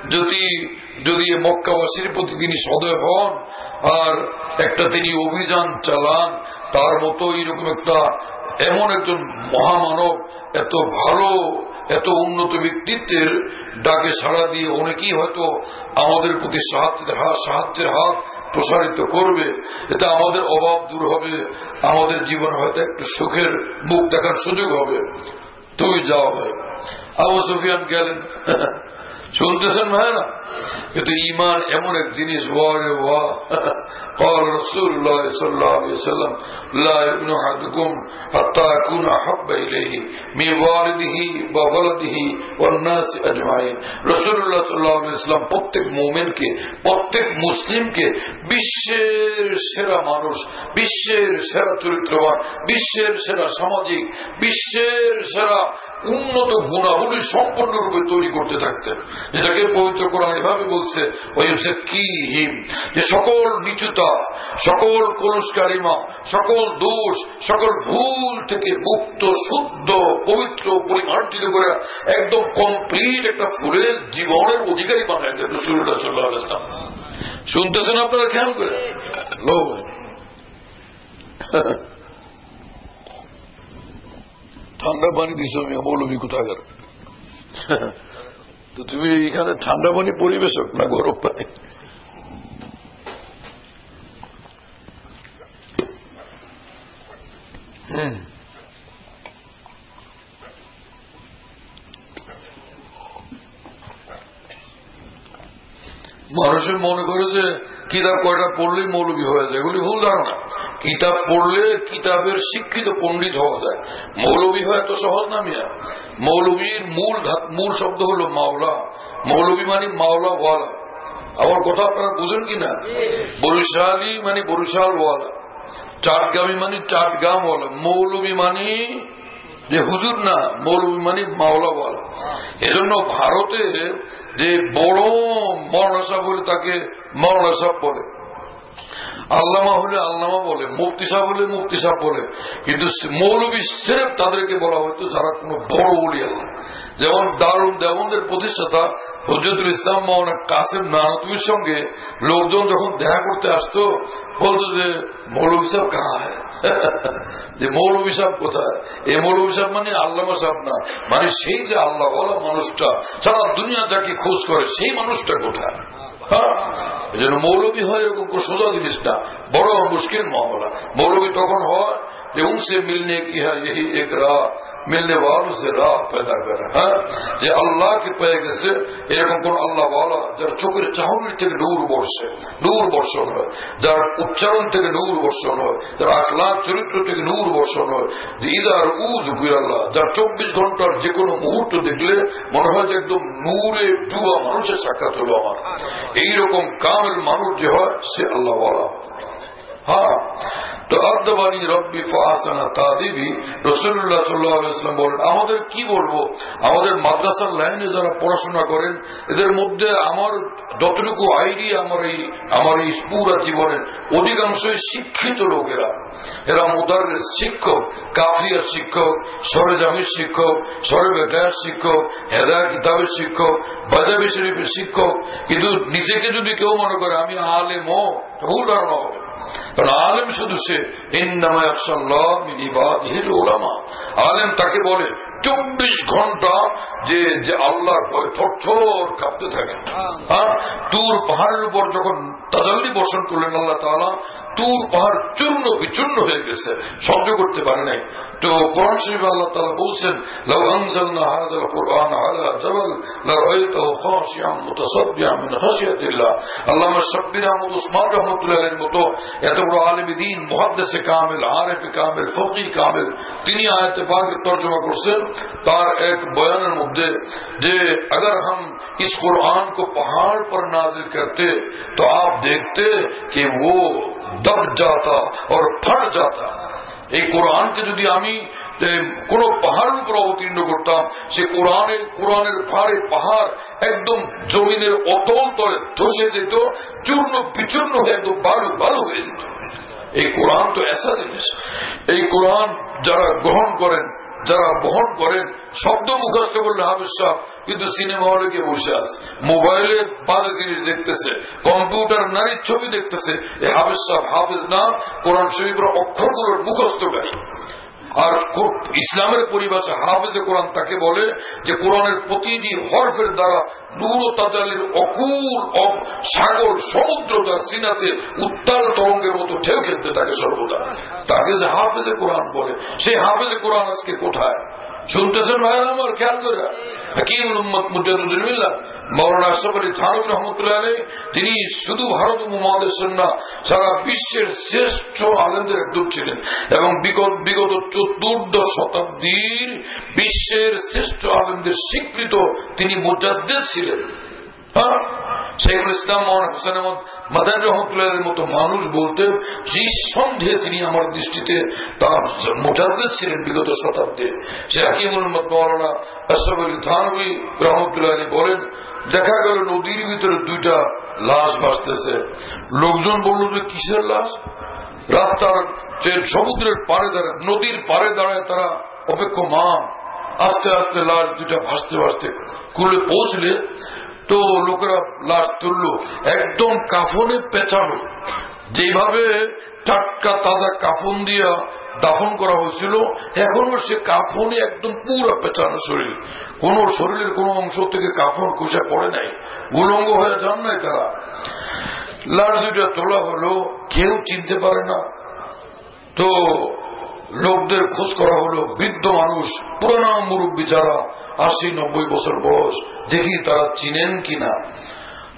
যদি মক্কাবাসীর প্রতি তিনি সদয় হন আর একটা তিনি অভিযান চালান, তার মতো এইরকম একটা এমন একজন মহামানব, এত ভালো, এত উন্নত ব্যক্তিত্বের ডাকে সাড়া দিয়ে অনেকেই হয়তো আমাদের প্রতি সাহায্যের হাত প্রসারিত করবে। এতে আমাদের অভাব দূর হবে, আমাদের জীবনে হয়তো একটু সুখের মুখ দেখার সুযোগ হবে। তুমি যাও ভাই। আবু সুফিয়ান গেলেন। শুনতেছেন ভাই না? কিন্তু ঈমান এমন এক জিনিস, قال رسول الله صلى الله عليه وسلم لا يؤمن أحدكم حتى يكون أحب إليه من والده وولده والناس أجمعين। রাসূলুল্লাহ সাল্লাল্লাহু আলাইহি ওয়াসাল্লাম প্রত্যেক মুমিনকে, প্রত্যেক মুসলিমকে বিশ্বের সেরা মানুষ, বিশ্বের সেরা চরিত্রবান, বিশ্বের সেরা সামাজিক, বিশ্বের সেরা উন্নত গুণাবলী সম্পূর্ণরূপে তৈরি করতে থাকতেন। যেটাকে পবিত্র কোরআন এভাবে বলছে, যে সকল নিচুতা, সকল কলুষকারিমা, সকল দোষ, সকল ভুল থেকে মুক্ত, শুদ্ধ, পবিত্র, পরিমার্জিত করে একদম কমপ্লিট একটা ফুলের জীবনের অধিকারী বানায় দেন রাসূলুল্লাহ সাল্লাল্লাহু আলাইহি ওয়াসাল্লাম। শুনতেছেন আপনারা? খেয়াল করে ঠান্ডা পানি দিছ আমি মৌলবী কোথাকার। তো তুমি এখানে ঠান্ডা পানি পরিবেশক না গরম পানি? মানুষ সময় মনে করে যে কিতাব কয়টা পড়লেই মৌলবী হয়ে যায়, এগুলি ভুল ধারণা। কিতাব পড়লে কিতাবের শিক্ষিত পণ্ডিত হওয়া যায়, মৌলবী হয় এত সহজ না মিয়া। মৌলবীর মূল শব্দ হলো মাওলা। মৌলবী মানে মাওলা ওয়ালা। আমার কথা আপনারা বুঝেন কিনা? বরিশালী মানে বরিশাল ওয়ালা, চাটগামী মানে চাটগাম ওয়ালা। মৌলবী মানে যে হুজুর না, মৌলবী মানে মাওলাওয়ালা। এজন্য ভারতে যে বড় মৌলানা সাহেব বলে তাকে মৌলানা সাহেব বলে, আল্লামা হলে আল্লামা বলে, মুফতি সাহেব হলে মুফতি সাহেব বলে। কিন্তু মৌলবী সিরেফ তাদেরকে বলা হয়তো যারা কোনো বড় ওলি আল্লাহ। যেমন দারুল দেওবন্দের প্রতিষ্ঠাতা হযরতুল ইসলাম মাওলানা কাসেম নানতুবির সঙ্গে লোকজন যখন দেখা করতে আসতো বলতো যে মৌলবী সাহেব কাহা হ্যায়, যে মৌলবী সাহেব কোথায়? এই মৌলবী সাহেব মানে আল্লামা সাহেব না, মানে সেই যে আল্লাহ ওয়ালা মানুষটা সারা দুনিয়া যাকে খোঁজ করে সেই মানুষটা কোথায়? এই জন্য মৌলবী হয় এরকম সোজা জিনিস না, বড় মুশকিল মামলা। মৌলবী তখন হয় যে উনসে মিলনে কি হয় यही एक राह मिलने वालों से राह पैदा कर, হ্যাঁ, যে আল্লাহকে পেয়ে গেছে এরকম কোন আল্লাহ ওয়ালা যার চোখের চাহনির থেকে নূর বর্ষণ হয়, যার উচ্চারণ থেকে নূর বর্ষণ হয়, যার আখলাক চরিত্র থেকে নূর বর্ষণ হয়, যে ইদার আল্লাহ যার 24 ঘন্টার যে কোনো মুহূর্ত দেখলে মনে হয় যে একদম নূরে ডুবা মানুষের সাক্ষাৎ হলো আমার। এইরকম কামেল মানুষ যে হয় সে আল্লাহ ওয়ালা। হ্যাঁ, তো আদবানি রব্বি ফাহসানা তাদিবি রাসূলুল্লাহ সাল্লাল্লাহু আলাইহি ওয়াসাল্লাম বলেন, আমাদের কি বলবো, আমাদের মাদ্রাসার লাইনে যারা পড়াশোনা করেন এদের মধ্যে আমার যতটুকু আইডিয়া আমার এই পুরা জীবনের অধিকাংশই শিক্ষিত লোকেরা। এরা মুদাররিস শিক্ষক, কাফিয়ার শিক্ষক, সরেজামির শিক্ষক, সরে বেকার শিক্ষক, হেদায়া কিতাবের শিক্ষক, বাজাবি শরীফের শিক্ষক। কিন্তু নিজেকে যদি কেউ মনে করে আমি আলেম, ভুল ধারণা হবে। কারণ আলেম শুধু সে আলেম তাকে বলে 24 ঘন্টা যে আল্লাহর ভয় থরথর কাঁপতে থাকে। তুর পাহাড়ের উপর যখন তাজাল্লি বর্ষণ করলেন আল্লাহ তাআলা, তুর পাহাড় চূর্ণ বিচূর্ণ হয়ে গেছে, সহ্য করতে পারে নাই। তো কোরআন শরীফে আল্লাহ তাআলা বলছেন, লাউ আনজালনা হাযাল কুরআন আলা জাবাল লারাআইতাহু খাশিআন মুতাসাদ্দিআন মিন খাশিয়াতিল্লাহ। আল্লামা শাব্বির আহমদ উসমান রাহমাতুল্লাহির মতো এত বড় আলেম দ্বীন, মুহাদ্দিস কামিল, আরিফ কামিল, ফকিহ কামিল, তিনি আয়াত পাকের তরজমা করছেন তার এক বয়ানের মধ্যে যে अगर हम इस कुरान को पहाड़ पर नाजिल करते तो आप देखते कि वो दब जाता और फट जाता। এই কোরআনকে যদি আমি কোন পাহাড়ের উপর অবতীর্ণ করতাম, সে কোরআনের ভারে পাহাড় একদম জমিনের অতল তলে ধসে যেত, চূর্ণ বিচূর্ণ হয়ে একদম বালু হয়ে যেত। এই কোরআন তো এসা জিনিস, এই কোরআন যারা গ্রহণ করেন, যারা বহন করেন, শব্দ মুখস্থ করলে হাফেজ সাহেব, কিন্তু সিনেমা হলে গিয়ে বসে আছে, মোবাইলে বাজে জিনিস দেখতেছে, কম্পিউটার নারীর ছবি দেখতেছে। এই হাফেজ সাহেব হাফেজ না, কোরআন শরীফের অক্ষরগুলোর মুখস্থকারী। আর ইসলামের পরিভাষা হাফেজে কোরআন তাকে বলে যে কোরআনের প্রতিটি হরফের দ্বারা নূর ও তাজাল্লির অকুল সাগর সমুদ্র তার সিনাতে উত্তাল তরঙ্গের মতো ঢেউ খেলতে থাকে সর্বদা। তাকে যে হাফেজে কোরআন বলে, সেই হাফেজে কোরআন আজকে কোথায়? শুনতেছেন ভাইরা আমার, খেয়াল করে। হাকিমুল উম্মত মুজাদ্দিদুল মিল্লাত মাওলানা আশরাফ আলী থানভী রাহমাতুল্লাহ আলাইহি, তিনি শুধু ভারত উপমহাদেশের না, সারা বিশ্বের শ্রেষ্ঠ আলেমদের একজন ছিলেন এবং বিগত 14 শতাব্দীর বিশ্বের শ্রেষ্ঠ আলেমদের স্বীকৃত তিনি মুজাদ্দিদ ছিলেন। শেখুল ইসলাম মাওলানা হোসেন আহমদ মাদানী রহমতুল্লাহের মতো মানুষ বলতে নিঃসন্দেহে তিনি আমার দৃষ্টিতে তার মুজাদ্দিদ ছিলেন বিগত শতাব্দী। সে হাকিমুল উম্মত মাওলানা আশরাফ আলী থানভী রহমতুল্লাহ বলেন, দেখা গেল নদীর ভিতরে 2টা লাশ ভাসতেছে। লোকজন বলল যে কিসের লাশ? রাস্তার সমুদ্রের পাড়ে দাঁড়ায়, নদীর পাড়ে দাঁড়ায় তারা অপেক্ষমান। আস্তে আস্তে লাশ 2টা ভাসতে ভাসতে কুলে পৌঁছলে তো লোকেরা লাশ তুললো, একদম কাফনে পেঁচানো, যেভাবে টাটকা তাজা কাফন দিয়া দাফন করা হয়েছিল এখনো সে কাফনে একদম পুরো পেঁচানো শরীর, কোন শরীরের কোন অংশ থেকে কাফন খুশে পড়ে নাই, উলঙ্গ হয়ে যান নাই তারা। লাশ 2টা তোলা হলো, কেউ চিনতে পারে না। তো লোকদের খোঁজ করা হলো, বৃদ্ধ মানুষ, পুরানো মুরব্বী যারা 80-90 বছর বয়স, দেখি তারা চিনেন কিনা।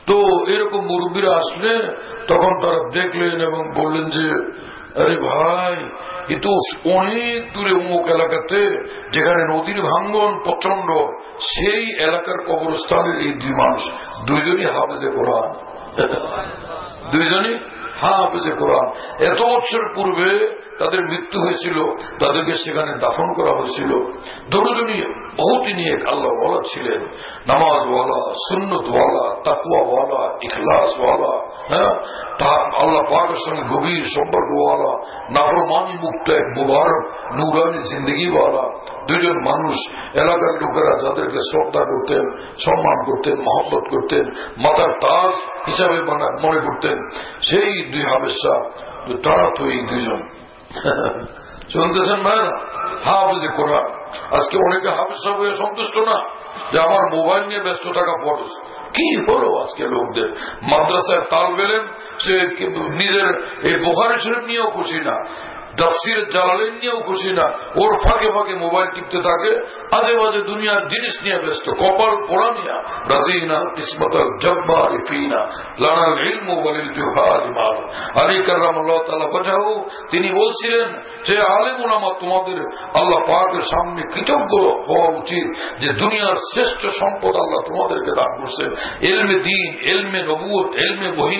তো এরকম মুরব্বীরা আসলে তখন তারা দেখলেন এবং বললেন যে আরে ভাই এ তো অনেক দূরে অমুক এলাকাতে যেখানে নদীর ভাঙ্গন প্রচন্ড, সেই এলাকার কবরস্থানের এই দুই মানুষ দুইজনই হাফেজে কোরআন, দুইজনই হাফেজে কোরআন। এত বছর পূর্বে তাদের মৃত্যু হয়েছিল, তাদেরকে সেখানে দাফন করা হয়েছিল। দুজনই বহুত নিয়ে আল্লাহ ওয়ালা ছিলেন, নামাজ ওয়ালা, সুন্নত ওয়ালা, তাকওয়া ওয়ালা, ইখলাস ওয়ালা, হ্যাঁ, আল্লাহ পাকের সঙ্গে গভীর সম্পর্ক ওয়ালা, নাফরমানি মুক্ত এক মুবারক নূরানি জিন্দগি ওয়ালা দুইজন মানুষ। এলাকার লোকেরা যাদেরকে শ্রদ্ধা করতেন, সম্মান করতেন, মহব্বত করতেন, মাথার তাজ হিসাবে মনে করতেন, সেই দুই হাফেজ সাহেব, তারা তো এই দুইজন। শুনতেছেন ভাইরা, হাফেজে কোরআন। আজকে অনেকে হাফেজ সাহেব হয়ে সন্তুষ্ট না, যে আমার মোবাইল নিয়ে ব্যস্ত থাকা ফরজ। কি হলো আজকে লোকদের? মাদ্রাসায় তালবে ইলম, সে নিজের এই বুখারী শরীফ নিয়েও খুশি না, তাফসীর জালালাইন নিয়েও খুশি না, ওর ফাঁকে ফাঁকে মোবাইল টিপতে থাকে, আজে বাজে দুনিয়ার জিনিস নিয়ে ব্যস্ত, কপাল পোড়া নিয়া। রাজিনা কিসমতাল জব্বারি ফিনা লানাল ইলমু ওয়ালিল জুহালি মাল। আলী কাররামাল্লাহু তাআলা ওয়াজহু, তিনি বলছিলেন যে আলেম উলামা তোমাদের আল্লাহ পাকের সামনে কৃতজ্ঞ হওয়া উচিত যে দুনিয়ার শ্রেষ্ঠ সম্পদ আল্লাহ তোমাদেরকে দান করছেন, ইলমে দ্বীন, ইলমে নবুয়ত, ইলমে ওহী।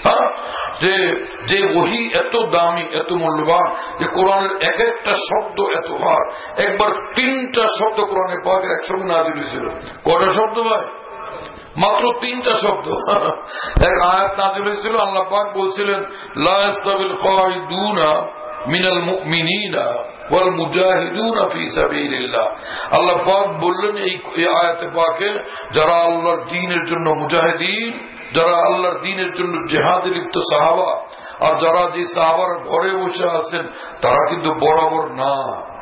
যে ওহী এত দামি, এত মূল্যবান, যে কোরআনের এক একটা শব্দ এত ভার। একবার 3টা শব্দ কোরআনে পাকের একসঙ্গে নাযিল হয়েছিল। কয়টা শব্দ ভাই? মাত্র 3টা শব্দ। এক আয়াত নাযিল হয়েছিল, আল্লাহ পাক বলছিলেন লা ইস্তাবিল কায়িদুনা মিনাল মুমিনিনা ওয়াল মুজাহিদুনা ফি সাবিলিল্লাহ। আল্লাহ পাক বললেন এই আয়াতে পাকে, যারা আল্লাহর দ্বীনের জন্য মুজাহিদিন, যারা আল্লাহর দ্বীনের জন্য জিহাদে লিপ্ত সাহাবা, আর যারা যে সাহাবার ঘরে বসে আছেন তারা কিন্তু বরাবর না।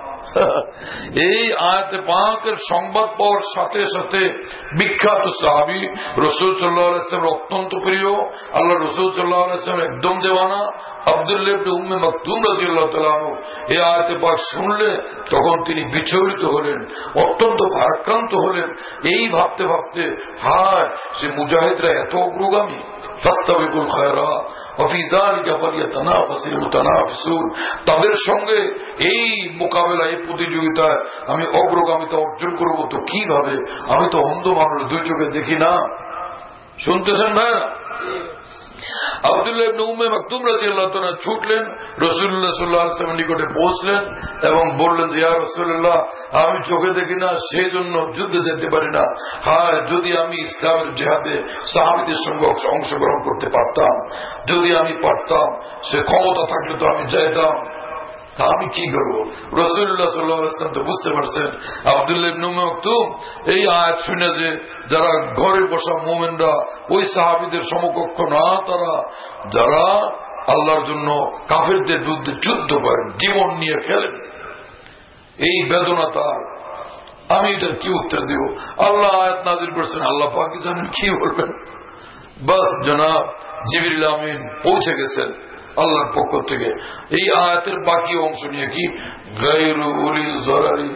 এই আয়াতে পাকের সংবাদ পাওয়ার সাথে সাথে বিখ্যাত সাহাবী রাসূল সাল্লাল্লাহু আলাইহি ওয়াসাল্লাম অত্যন্ত প্রিয়, আল্লাহ রাসূল সাল্লাল্লাহু আলাইহি ওয়াসাল্লাম একদম দেওয়ানা আব্দুল্লাহ ইবনে উম্মে মাকতুম রাদিয়াল্লাহু তাআলা আনহু এই আয়াতে পাক শুনলে তখন তিনি বিচলিত হলেন, অত্যন্ত ভারাক্রান্ত হলেন। এই ভাবতে ভাবতে, হায় সে মুজাহিদরা এত অগ্রগামী, ফাস্তাবিকুল খায়রাত ওয়া ফি যালিকা ফালিয়াতানাফাসিল মুতানাফিসুন, তাদের সঙ্গে এই মোকাবেলা, এই প্রতিযোগিতায় আমি অগ্রগামিতা অর্জন করব তো কিভাবে? আমি তো অন্ধ মানুষ, দুই চোখে দেখি না। শুনতেছেন ভাইরা? আব্দুল্লাহ ইবনে উম্মে মাকতুম রাদিয়াল্লাহু তাআলা ছুটলেন, রাসূলুল্লাহ সাল্লাল্লাহু আলাইহি ওয়াসাল্লামের নিকটে পৌঁছলেন এবং বললেন যে ইয়া রাসূলুল্লাহ, আমি চোখে দেখি না, সেই জন্য যুদ্ধে যেতে পারি না। হায় যদি আমি ইসলামের জিহাদে সাহাবীদের সঙ্গে অংশগ্রহণ করতে পারতাম, যদি আমি পারতাম, সে ক্ষমতা থাকলে তো আমি যাইতাম, আমি কি করবো? রাসূলুল্লাহ সাল্লাল্লাহু আলাইহি ওয়াসাল্লাম তো বুঝতে পারছেন আব্দুল্লাহ ইবনে উম্মে মাকতুম এই আয়াত শুনে যে যারা ঘরে বসা মুমিনরা ওই সাহাবীদের সমকক্ষ না, তারা যারা আল্লাহর জন্য কাফেরদের বিরুদ্ধে যুদ্ধ করেন, জীবন নিয়ে খেলেন, এই বেদনা তার। আমি এটার কি উত্তর দিব? আল্লাহ আয়াত নাযিল করেছেন, আল্লাহ পাক জানেন কি বলবেন। বাস জনাব জিবরিল আমিন পৌঁছে গেছেন আল্লাহর পক্ষ থেকে। এই আয়াতের বাকি অংশ নিয়ে কি গায়রু উলিল যারারি,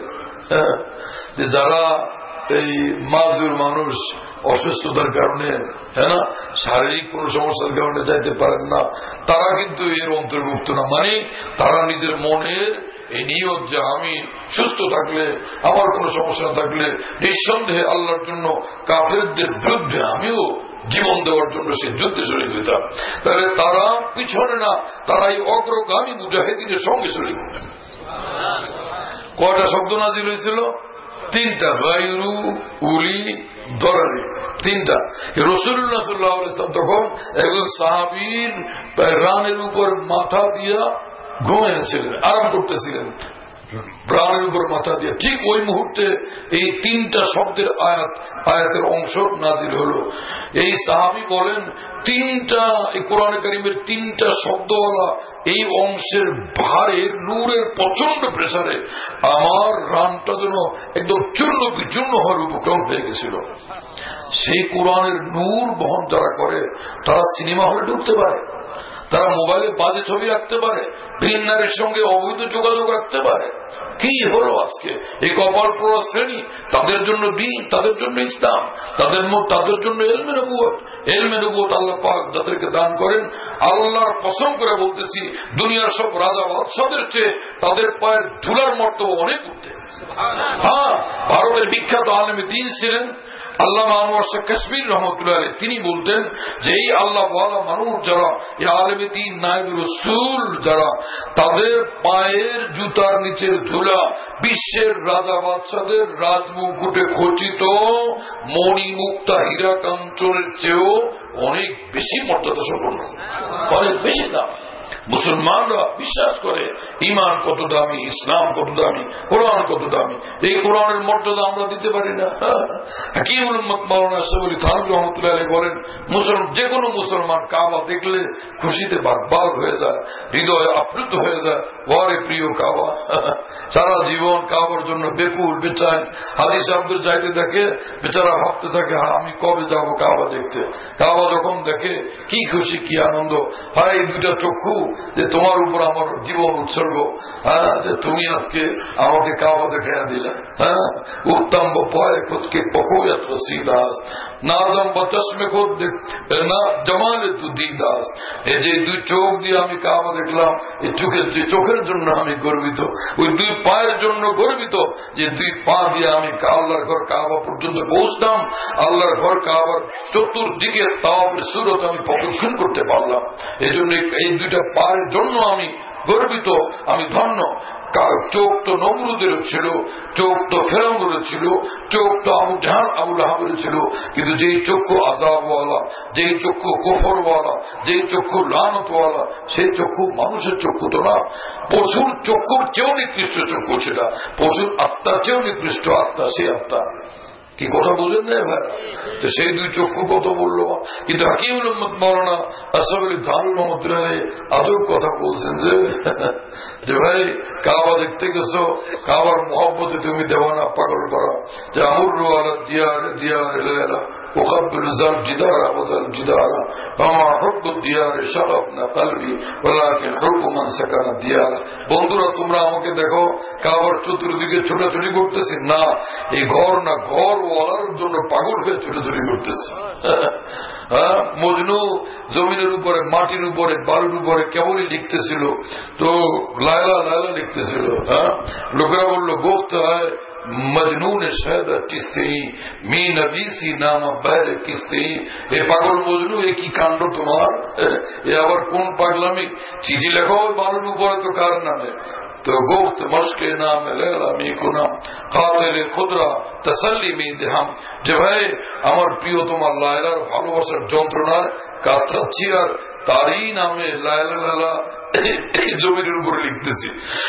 যে যারা এই মাজুর মানুষ, অসুস্থতার কারণে, হ্যাঁ না, শারীরিক কোন সমস্যার কারণে যাইতে পারেন না, তারা কিন্তু এর অন্তর্ভুক্ত না। মানে তারা নিজের মনের এই নিয়ত যে আমি সুস্থ থাকলে, আমার কোন সমস্যা থাকলে নিঃসন্দেহে আল্লাহর জন্য কাফেরদের বিরুদ্ধে আমিও জীবন দেওয়ার জন্য সে যুদ্ধে শরীক হইতাম, তাহলে তারা পিছনে না, তারা এই অগ্রগামী মুজাহিদিনের সঙ্গে শরীক হইতেন। কয়টা শব্দ নাযিল হয়েছিল? 3টা। গায়রু উলি দরারি, 3টা। রাসূলুল্লাহ সাল্লাল্লাহু আলাইহি ওয়াসাল্লাম তখন একজন সাহাবীর রানের উপর মাথা দিয়া ঘুমিয়েছিলেন, আরাম করতেছিলেন, প্রাণের উপর মাথা দিয়ে। ঠিক ওই মুহূর্তে এই 3টা শব্দের আয়াতের অংশ নাযিল হলো। এই সাহাবী বলেন 3টা এই কোরআনে কারীমের 3টা শব্দওয়ালা এই অংশের ভারে, নূরের প্রচন্ড প্রেসারে আমার রানটা যেন একদম চূর্ণ বিচূর্ণ হওয়ার উপক্রম হয়ে গেছিল। সেই কোরআনের নূর বহন যারা করে তারা সিনেমা হলে ঢুকতে পারে, তারা মোবাইলে বাজে ছবি রাখতে পারে, ভিন নারীর সঙ্গে অবৈধ যোগাযোগ রাখতে পারে, কি হলো আজকে? এই কপাল পোড়া শ্রেণী, তাদের জন্য দিন, তাদের জন্য ইসলাম, তাদের জন্য এলমে নবুয়ত আল্লাহ পাক যাদেরকে দান করেন, আল্লাহর কসম করে বলতেছি, দুনিয়ার সব রাজা বাদশাদের চেয়ে তাদের পায়ের ধুলার মর্তবা অনেক উঠতে। হ্যাঁ, ভারতের বিখ্যাত আলেমে দ্বীন ছিলেন আল্লামা আনোয়ার শাহ কাশ্মীর রহমতুল্লাহ আলাইহি। তিনি বলতেন যে এই আল্লাহ ওয়ালা মানুষ যারা, এই আলেমে দ্বীন নায়েব রাসূল যারা, তাদের পায়ের জুতার নিচের ধুলা বিশ্বের রাজা বাদশাদের রাজমুকুটে খচিত মণি মুক্তা হীরা কাঞ্চনের চেয়েও অনেক বেশি মর্যাদা সম্পন্ন, অনেক বেশি দাম। মুসলমানরা বিশ্বাস করে ঈমান কত দামি, ইসলাম কত দামি, কোরআন কত দামি। এই কোরআনের মর্যাদা আমরা দিতে পারি না। হাকিমুল উম্মত মাওলানা আশরাফুল থানভী রাহমাতুল্লাহ আলাইহি বলেন, যে কোনো মুসলমান কাবা দেখলে খুশিতে বাগবাগ হয়ে যায়, হৃদয় আপ্লুত হয়ে যায়। ওরে প্রিয় কাবা, সারা জীবন কাবার জন্য বেকুল বেচাইন, হাদিস আব্দুল যাইতে থাকে, বেচারা ভাবতে থাকে আমি কবে যাব কাবা দেখতে। কাবা যখন দেখে কি খুশি, কি আনন্দ হয়। এই দুটা চক্ষু যে তোমার উপর আমার জীবন উৎসর্গ, হ্যাঁ, যে তুমি আজকে আমাকে কাবা দেখাইয়া দিলে। হ্যাঁ, উত্তম পায় খুদকে পকোয়াত রসিদাস নাদম বা চশমে খুদ না জমালে তু দিদাস। এই যে দুই চোখ দিয়ে আমি কাবা দেখলাম, এই চোখের জন্য আমি গর্বিত, ওই দুই পায়ের জন্য গর্বিত যে দুই পা দিয়ে আমি আল্লাহর ঘর কাবা পর্যন্ত পৌঁছতাম। আল্লাহর ঘর কাবার চতুর্দিকে তাওয়াফের সুরত আমি প্রদক্ষিণ করতে পারলাম। এই জন্য এই দুইটা পায়ের জন্য আমি গর্বিত, আমি ধন্য। চোখ তো নমরুদের ছিল, চোখ তো ফেরাউনের ছিল, চোখ তো আবু জাহল আবু লাহাবের ছিল, কিন্তু যেই চক্ষু আযাবওয়ালা, যেই চক্ষু কুফরওয়ালা, যেই চক্ষু লানতওয়ালা, সেই চক্ষু মানুষের চক্ষু তো না, পশুর চক্ষুর চেয়েও নিকৃষ্ট চক্ষু ছিল, পশুর আত্মার চেয়েও নিকৃষ্ট আত্মা সেই আত্মা। কি কথা বলেন না ভাই? তো সেই দুই চক্ষু কত বললো। কিন্তু হাকিমুল উম্মত মাওলানা আশরাফুল থানভী রহমাতুল্লাহ আলাইহি আদব কথা বলছেন যে ভাই কাবা দেখতে গেছো, কাবার মহব্বতে তুমি দেওয়ানা, পাগল করা, যে আমরু আলা দিয়ারে দিয়ারে লাইলা উকাব্বিলু যাল জিদারা ওয়াল জিদারা ফামা হুব্বু দিয়ারে শাগাবনা কলবি ওয়ালাকিন হুব্বু মান সাকানা দিয়ারা। বন্ধুরা, তোমরা আমাকে দেখো কাবার চতুর্দিকে ছোটাছুটি করতেছি না, এই ঘর না, ঘর ওয়ালার জন্য পাগল হয়ে ছোটাছুটি করতেছে। হ্যাঁ, মজনু জমিনের উপরে, মাটির উপরে, বালুর উপরে কেবলই লিখতেছিল, তো লায়লা লায়লা লিখতেছিল। হ্যাঁ, লোকেরা বললো গোফতে হয় মজনুন শায়দা কিস্তি মি নবীসি নামা বহরে কিস্তি। এ পাগল মজনু, এ কি কাণ্ড তোমার, এ আবার কোন পাগলামি, চিঠি লেখো বালুর উপরে, তো কার নামে? তো গোফত মশকে নাম লেলা মি কুনাম কাতিল খুদরা তসল্লি মি দেহাম। যে ভাই আমার প্রিয় তোমার লায়লার ভালোবাসার যন্ত্রণায় কাতরাচ্ছি, আর তারই নামে লায়লা লায়লা জমির উপরে লিখতেছি,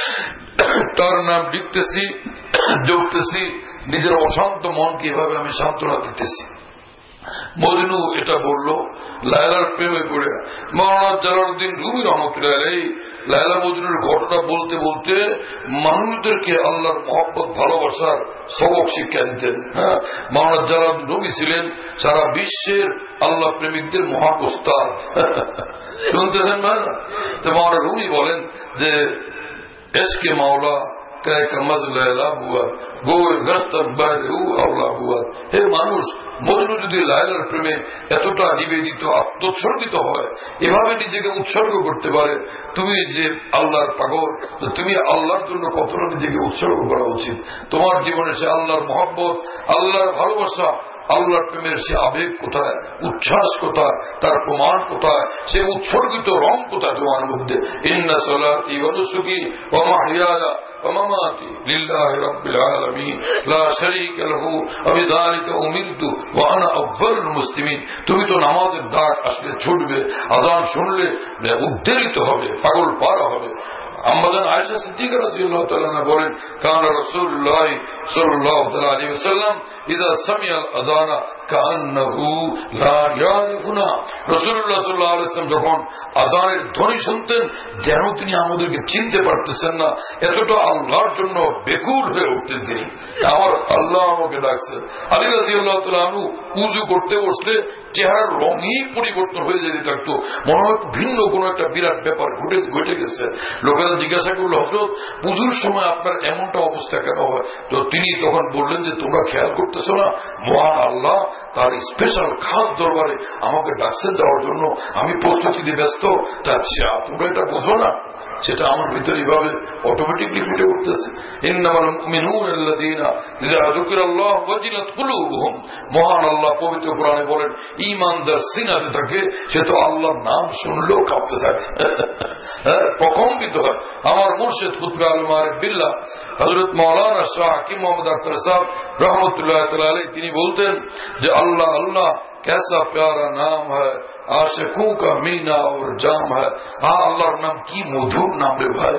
তার নাম লিখতেছি, জপতেছি, নিজের অশান্ত মনকে এভাবে আমি সান্ত্বনা দিতেছি। মজনু এটা বলল লায়লার প্রেমে পড়ে। মাওলানা জালালউদ্দিন রুমি রহমতুল্লাহ আলাইহি লায়লা মজনুর ঘটনা বলতে বলতে মানুষদেরকে আল্লাহর মহব্বত ভালোবাসার সবক শিক্ষা দিতেন। হ্যাঁ, মাওলানা জালালউদ্দিন রুমি ছিলেন সারা বিশ্বের আল্লাহ প্রেমিকদের মহান ওস্তাদ। শুনতেছেন ভাই না? তো মাওলানা রুমি বলেন যে এসকে মাওলা হে মানুষ, মজনু যদি লায়লার প্রেমে এতটা নিবেদিত, আত্মোৎসর্গিত হয়, এভাবে নিজেকে উৎসর্গ করতে পারে, তুমি যে আল্লাহর পাগল, তুমি আল্লাহর জন্য কতটা নিজেকে উৎসর্গ করা উচিত। তোমার জীবনে সে আল্লাহর মহব্বত, আল্লাহর ভালোবাসা, আল্লাহর প্রেমের সে আবেগ কোথায়, উচ্ছ্বাস কোথায়, তার প্রমাণ কোথায়, সে উৎসর্গিত রং কোথায় তোমার মধ্যে? ইন্না সালাতি ওয়া নুসুকি ওয়া মাহইয়ায়া ওয়া মামাতি লিল্লাহি রাব্বিল আলামিন লা শারীকা লাহু ওয়া বিযালিকা উমিরতু ওয়া আনা আউয়ালুল মুসলিমিন। তুমি তো নামাজের ডাক আসলে ছুটবে, আযান শুনলে উদ্বেলিত হবে, পাগল পারা হবে। আম্মাজান আয়েশা সিদ্দিকা রাদিয়াল্লাহু তাআলা আনহা বলেন, কানা রাসূলুল্লাহ সাল্লাল্লাহু আলাইহি ওয়াসাল্লাম ইযা সামিআল আযানা কান্নাহু লা ইয়ারিফুনা। রাসূলুল্লাহ সাল্লাল্লাহু আলাইহি ওয়াসাল্লাম যখন আযানের ধ্বনি শুনতেন, যেন তিনি আমাদেরকে চিনতে পারতেছেন না, এতটা আল্লাহর জন্য বেকুল হয়ে উঠতেন তিনি। আমার আল্লাহ আমাকে ডাকছেন। আলী রাদিয়াল্লাহু তাআলা আনহু উযু করতে বসলে চেহারার রঙই পরিবর্তন হয়ে যেতে থাকতো, মনে হয় ভিন্ন কোনো একটা বিরাট ব্যাপার ঘটে গেছে। লোকেরা লোকেরা জিজ্ঞাসা করলো, হযরত পুজোর সময় আপনার এমনটা অবস্থা কেন হয়? তো তিনি তখন বললেন যে তোমরা খেয়াল করতেছো না, মহান আল্লাহ তার স্পেশাল খাস দরবারে আমাকে ডাকছেন দেওয়ার জন্য, আমি প্রস্তুতিতে ব্যস্ত। তোমরা এটা বুঝো না? সেটা আমার ভিতরে এইভাবে অটোমেটিকলি ফুটে উঠতেছে। ইন্নামাল মুমিনুনা আল্লাযীনা ইযা যুকিরাল্লাহু ওয়াজিলাত কুলুবুহুম। মহান আল্লাহ পবিত্র কোরআনে বলেন, ঈমান যার সিনাতে থাকে সে তো আল্লাহর নাম শুনলেও কাঁপতে থাকে, প্রকম্পিত হয়। আমার মুর্শিদ কুতুব আলম আরিফ বিল্লাহ হযরত মাওলানা শাহ হাকিম মোহাম্মদ আখতার সাহেব রহমতুল্লাহ তাআলা আলাইহি তিনি বলতেন যে আল্লাহ আল্লাহ कैसा प्यारा नाम है, आशिकों का मीना और जाम है। আল্লাহর নাম কি মধুর নাম রে ভাই,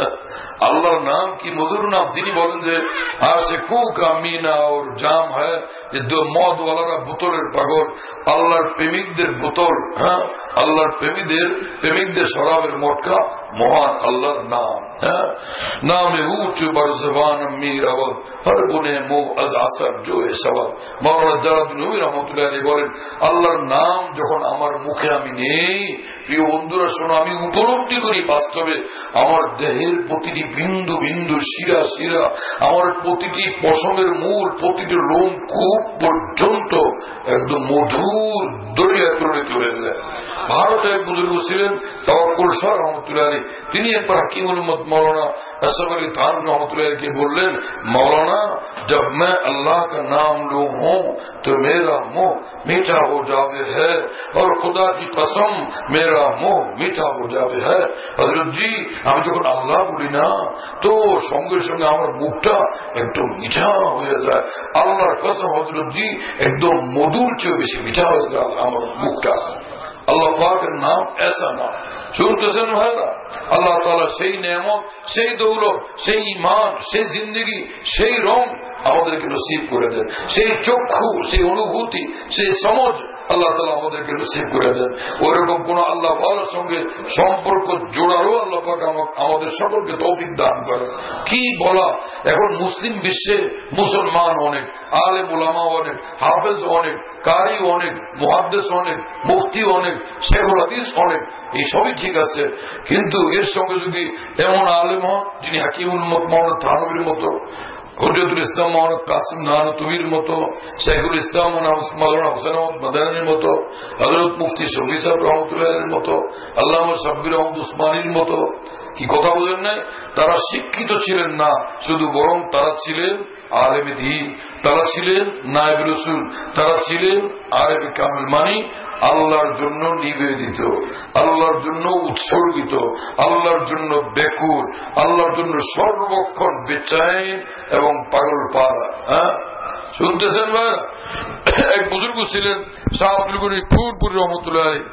আল্লাহর নাম কি মধুর নাম। তিনি বলেন যে आशिकों का मीना और जाम है, যে মদ ওয়ালারা বোতলের পাগল, আল্লাহর প্রেমিকদের বোতল, হ্যাঁ আল্লাহর প্রেমিকদের শরাবের মটকা মহান আল্লাহর নাম। হ্যাঁ নামে উঁচু বড় জবান আমির আবাদ হর গুনে মো আজ আসার জোয়ে সবাদ। মাওলানা জালালউদ্দিন রুমি রাহমাতুল্লাহ আলাইহি বলেন, আল্লাহর নাম যখন আমার মুখে আমি নেই, প্রিয় বন্ধুরা শোনো, আমি উপলব্ধি করি বাস্তবে আমার দেহের প্রতিটি বিন্দু বিন্দু, শিরা শিরা, আমার প্রতিটি পশমের মূল, প্রতিটি লোম খুব পর্যন্ত একদম মধুর দরিয়ায় পরিণত হয়ে যায়। ভারতে এক বুজুর্গ ছিলেন তাওয়াক্কুল শাহ রহমতুল্লাহ আলাইহি, তিনি একবার হাকিমুল উম্মত মৌলানা আশরাফ আলী থান রহমতুল্লাহ আলাইহি বললেন, मौलाना जब मैं अल्लाह का नाम लूं हूं तो मेरा मुंह मीठा हो जावे है और खुदा की कसम मेरा मुंह मीठा हो जावे है। हजरत जी আমি যখন আল্লাহ বলি না তো সঙ্গে সঙ্গে আমার মুখটা একদম মিঠা হয়ে যায়। আল্লাহর কসম হজরত জি একদম মধুর চেয়ে বেশি মিঠা হয়ে যায় আমার মুখটা। আল্লাহ পাকের নাম এসা নাম, শুনতেছেন ভাইরা? আল্লাহ তাআলা সেই নেয়ামত, সেই দৌলত, সেই ঈমান, সেই জিন্দেগি, সেই রং আমাদেরকে নসিব করে দেন, সেই চক্ষু, সেই অনুভূতি, সেই সমঝ আল্লাহ তাআলা আমাদেরকে নসিব করে দেন। ওইরকম কোন আল্লাহ তাআলার সঙ্গে সম্পর্ক জোড়ারও আল্লাহ পাক আমাদের সকলকে তৌফিক দান করেন। কি বলা, এখন মুসলিম বিশ্বে মুসলমান অনেক, আলেম উলামা অনেক, হাফেজ অনেক, কারি অনেক, মুহাদ্দিস অনেক, মুফতি অনেক, শেখুল হাদিস অনেক, এই সবই ঠিক আছে। কিন্তু এর সঙ্গে যদি এমন আলেম হন যিনি হাকিমুল উম্মত মাওলানা থানভীর মতো, হুজরতুল ইসলাম মাওলানা কাসিম নানতুবির মতো, শেখুল ইসলাম মাওলানা হোসেন আহমদ মাদানীর মতো, হযরত মুফতি শফি সাহেব রহমতুল্লাহর মতো, আল্লামা সাব্বির আহমদ উসমানীর মতো, কি কথা বলেন নাই? তারা শিক্ষিত ছিলেন না শুধু, বরং তারা ছিলেন আলেমে দ্বীন, তারা ছিলেন নায়েব রাসূল, তারা ছিলেন আরেফে কামিল, মানে আল্লাহর জন্য নিবেদিত, আল্লাহর জন্য উৎসর্গিত, আল্লাহর জন্য বেকুল, আল্লাহর জন্য সর্বক্ষণ বেচাইন এবং পাগল পাড়া। হ্যাঁ শুনতেছেন ভাই? এক বুজুর্গ ছিলেন শাহ আব্দুল গনি ফুরপুর রহমতুল্লাহ আলাইহি,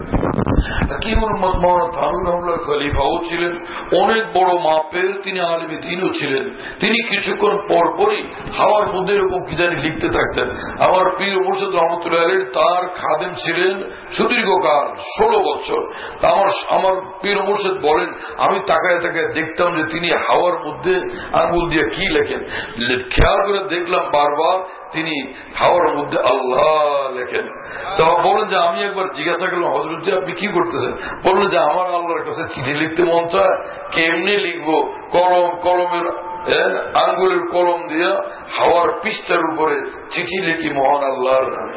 হাকিমুল উম্মত মাওলানা থানুর রহমাতুল্লাহ খলিফাও ছিলেন, অনেক বড় মাপের তিনি আলেমে দ্বীনও ছিলেন। তিনি কিছুক্ষণ পরপরই হাওয়ার মধ্যে এরকম কি জানি লিখতে থাকতেন। আমার পীর মুর্শিদ রহমতুল্লাহ আলাইহি তার খাদেম ছিলেন সুদীর্ঘকাল, 16 বছর। আমার পীর মুর্শিদ বলেন, আমি তাকায় তাকায় দেখতাম যে তিনি হাওয়ার মধ্যে আঙ্গুল দিয়ে কি লেখেন। খেয়াল করে দেখলাম বারবার তিনি হাওয়ার মধ্যে আল্লাহ লেখেন। তখন বলেন যে আমি একবার জিজ্ঞাসা করলাম, হযরত জি আপনি কি করতেছেন? বললেন যে আমার আল্লাহর কাছে চিঠি লিখতে মন চায়, কেমনি লিখবো? কলমের আঙ্গুলের কলম দিয়া হাওয়ার পৃষ্ঠার উপরে চিঠি লিখি মহান আল্লাহর নামে।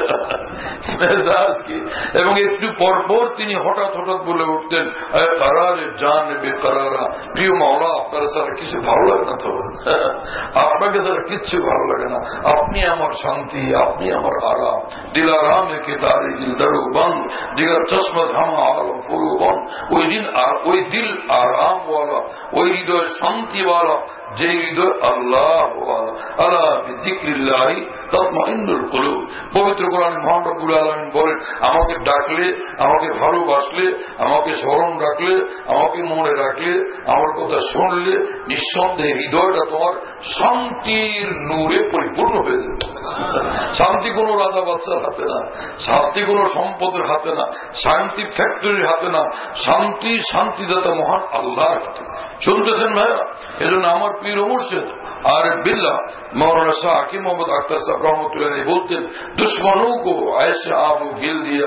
এবং একটু পরপর তিনি হঠাৎ হঠাৎ বলে উঠতেন, কারারে জান বেকারারা, প্রিয় মাওলা আপনারা ছাড়া কিছু ভালো লাগে না, তো আপনাকে ছাড়া কিচ্ছু ভালো লাগে না, আপনি আমার শান্তি, আপনি আমার আরাম, দিলারাম একে তারি দিল দারু বন্ধ দিগার চশমত হামা আলম ফুরু বন্ধ। ওই দিল আরামওয়ালা, ওই হৃদয় শান্তিওয়ালা, যে হৃদয় আল্লাহ আলা বিযিকরিল্লাহি তাতমাইন্নুল কুলুব। পবিত্র কোরআনে মহান রব্বুল আলামিন বলেন, আমাকে ডাকলে, আমাকে ভালোবাসলে, আমাকে স্মরণ রাখলে, আমাকে মনে রাখলে, আমার কথা শুনলে, নিঃসন্দেহে হৃদয়টা তোমার শান্তির নূরে পরিপূর্ণ হয়ে যাবে। শান্তি কোন রাজা বাদশার হাতে না, শান্তি কোন সম্পদের হাতে না, শান্তি ফ্যাক্টরির হাতে না, শান্তি শান্তিদাতা মহান আল্লাহর হাতে। শুনতেছেন ভাইরা? এজন্য আমার পীর মুর্শিদ আরিফ বিল্লাহ मौलाना शाह हाकिम मोहम्मद अख्तर साहब रहमतुल्लाह अलैहि बोलते, दुश्मनों को ऐसे आबू गिल दिया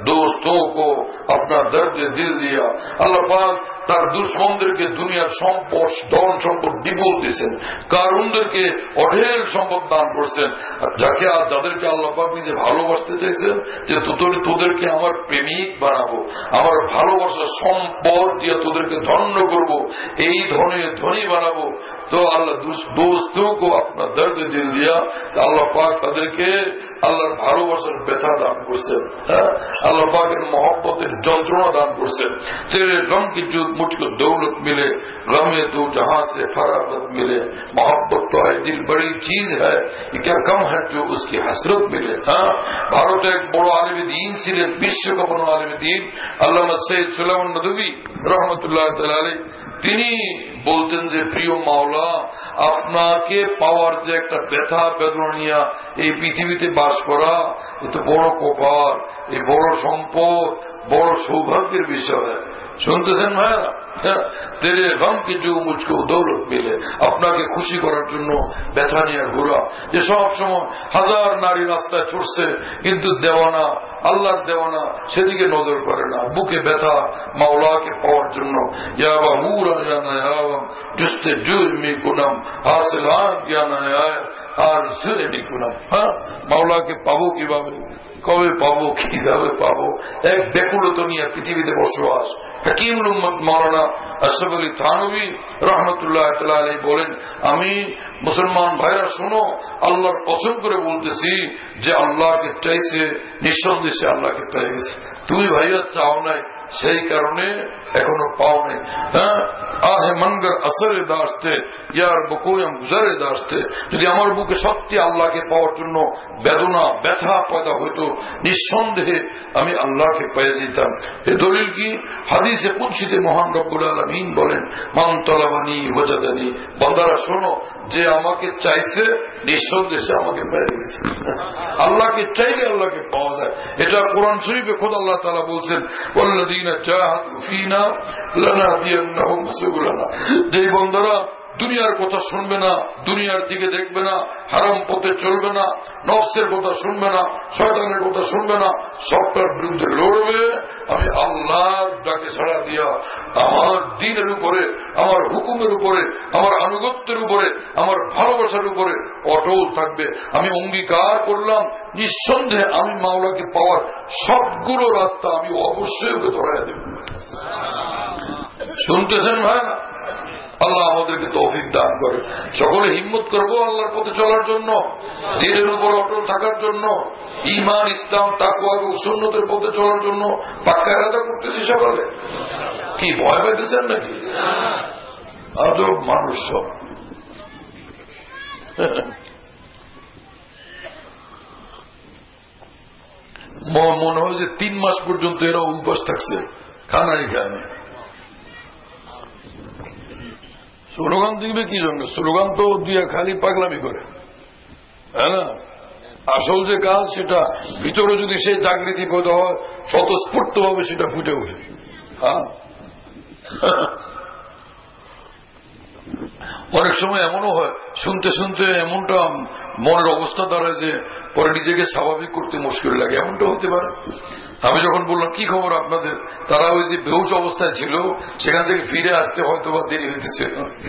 दोस्तों को अपना दर्द दिल दिया। আল্লাহ পাক তার দুশমনদেরকে দুনিয়ার সম্পদ ধন সম্পদ বিপুল দিয়েছেন, কারুনদেরকে অঢেল সম্পদ দান করছেন। যাদেরকে আল্লাহ পাক নিজে ভালোবাসতে চাইছেন যে তোদেরকে আমার প্রেমিক বানাবো, আমার ভালোবাসার সম্পদ দিয়ে তোদেরকে ধন্য করবো, এই ধনে ধনী বানাবো, তো আল্লাহ দোস্তों को अपना दर्द दिल दिया। আল্লাহ পাক তাদেরকে আল্লাহর ভালোবাসার ব্যথা দান করছেন, আল্লাহ পাকের মহব্বতের যন্ত্রণা দান করছেন। तेरे गम की जो मुझको दौलत मिले, गमे तो जहां से फरागत मिले। मोहब्बत तो है दिल बड़ी चीज है, ये क्या कम है जो उसकी हसरत मिले। ভারতে এক বড় আলেমে দ্বীন ছিলেন, বিশ্বকবন আলেমে দ্বীন আল্লামা সৈয়দ সুলাইমান নদভী রহমতুল্লাহ তাআলা আলাইহি। তিনি বলতেন যে প্রিয় মাওলা, আপনাকে পাওয়ার যে একটা ব্যথা বেদনা এই পৃথিবীতে বাস করা, এ তো বড় কপাল, এই বড় সম্পদ, বড় সৌভাগ্যের বিষয়। শুনতেছেন ভাইরা? তেরে গম কি जो मुझको दौलत मिले, আপনাকে খুশি করার জন্য ব্যথা নিয়ে ঘোরা। যে সব সময় হাজার নারী রাস্তায় ছুটছে, কিন্তু দেওয়ানা, আল্লাহর দেওয়ানা সেদিকে নজর করে না, বুকে ব্যথা মাওলাকে পাওয়ার জন্য। মাওলাকে পাবো কিভাবে, কবে পাবো, কিভাবে পাবো, এক ব্যাকুলতা নিয়ে পৃথিবীতে বসবাস। হাকিমুল উম্মত মাওলানা আশরাফ আলী থানভী রহমতুল্লাহ তাআলা আলাইহি বলেন, আমি মুসলমান ভাইরা শোনো, আল্লাহর কসম করে বলতেছি যে আল্লাহকে চাইছে নিঃসন্দেহে আল্লাহকে পেয়ে গেছে। তুমি ভাইয়া চাও নাই, সেই কারণে এখনো পাও নাই। আহে মনগর আসরে দাসতে ইয়ার বকোয়াম গুজারে দাসতে, যদি আমার বুকে সত্যি আল্লাহকে পাওয়ার জন্য বেদনা ব্যথা পয়দা হইতো, নিঃসন্দেহে আমি আল্লাহকে পেয়ে যেতাম। এ দলিল কি? হাদিসে কুদসিতে মহান রব্বুল আলামিন বলেন, মান তলাবানি ওয়াজাদানি, বান্দারা শোনো, যে আমাকে চাইছে নিঃসন্দেহে আমাকে পেয়ে গেছে। আল্লাহকে চাইলে আল্লাহকে পাওয়া যায়। এটা কোরআন শরীফে খোদ আল্লাহ তাআলা বলছেন, ওয়াল্লাযীনা জাহাদু ফীনা লানাহদিয়ান্নাহুম সুবুলানা, যে বান্দারা দুনিয়ার কথা শুনবে না, দুনিয়ার দিকে দেখবে না, হারাম পথে চলবে না, নফসের কথা শুনবে না, শয়তানের কথা শুনবে না, সবটার বিরুদ্ধে লড়বে, আমি আল্লাহর ডাকে সাড়া দিয়া আমার দ্বীনের উপরে, আমার হুকুমের উপরে, আমার আনুগত্যের উপরে, আমার ভালোবাসার উপরে অটল থাকবে। আমি অঙ্গীকার করলাম নিঃসন্দেহে আমি মাওলাকে পাওয়ার সবগুলো রাস্তা আমি অবশ্যই ওকে ধরাইয়া দেব। শুনতেছেন ভাই? আল্লাহ আমাদেরকে তৌফিক দান করে। সকলে হিম্মত করবো আল্লাহর পথে চলার জন্য, দ্বীনের উপর অটল থাকার জন্য, ঈমান ইসলাম তাকওয়া এবং সুন্নতের পথে চলার জন্য পাক্কা ইরাদা করতেছি সকলে। কি ভয় পাইতেছেন নাকি? আজব মানুষ সব। মনে হয় যে 3 মাস পর্যন্ত এরা উপবাস থাকছে, খানাই খায় না। স্লোগান দিবে কি জন্য? স্লোগান তো দিয়া খালি পাগলামি করে, হ্যাঁ না? আসল যে কাজ সেটা ভিতরে যদি সেই জাগৃতি পয়দা হয়, স্বতঃস্ফূর্ত ভাবে সেটা ফুটে ওঠে। হ্যাঁ, অনেক সময় এমনও হয়, শুনতে শুনতে এমনটা মনের অবস্থা দাঁড়ায় যে পরে নিজেকে স্বাভাবিক করতে মুশকিল লাগে, এমনটা হতে পারে। আমি যখন বললাম কি খবর আপনাদের, তারা ওই যে বেহুশ অবস্থায় ছিল সেখান থেকে ফিরে আসতে হয়তো বা দেরি হইতেছে।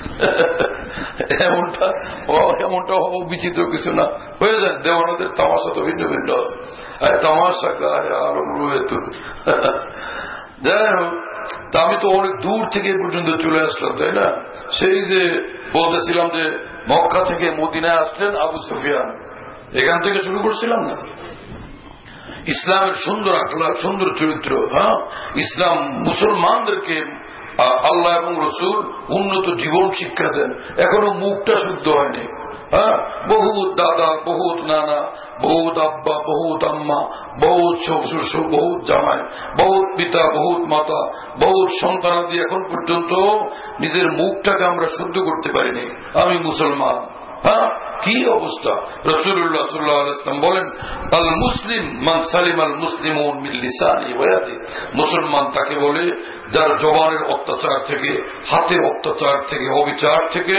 এমনটা বিচিত্র কিছু না, হয়ে যায়। দেওয়ানদের তামাশা তো ভিন্ন ভিন্ন, তামাশা গায়ে আরম রয়েছে। যাই হোক, তা আমি তো অনেক দূর থেকে পর্যন্ত চলে আসলাম, তাই না? সেই যে বলতেছিলাম যে মক্কা থেকে মদিনায় আসলেন আবু সুফিয়ান, এখান থেকে শুরু করছিলাম না? ইসলামের সুন্দর আখলাক, সুন্দর চরিত্র। হ্যাঁ, ইসলাম মুসলমানদেরকে আল্লাহ এবং রসুল উন্নত জীবন শিক্ষা দেন। এখনো মুখটা শুদ্ধ হয়নি। হ্যাঁ, বহুত দাদা, বহুত নানা, বহুত আব্বা, বহুত আম্মা, বহুত শ্বশুর, বহুত জামাই, বহুত পিতা, বহুত মাতা, বহুত সন্তানাদি, এখন পর্যন্ত নিজের মুখটাকে আমরা শুদ্ধ করতে পারিনি। আমি মুসলমান। হ্যাঁ, কি অবস্থা! রাসূলুল্লাহ সাল্লাল্লাহু আলাইহি ওয়াসাল্লাম বলেন, আল মুসলিম মান সালিম আল মুসলিমুন মিন লিসানি ওয়া ইয়াদি, মুসলমান তাকে বলে যার জবানের অত্যাচার থেকে, হাতের অত্যাচার থেকে, অবিচার থেকে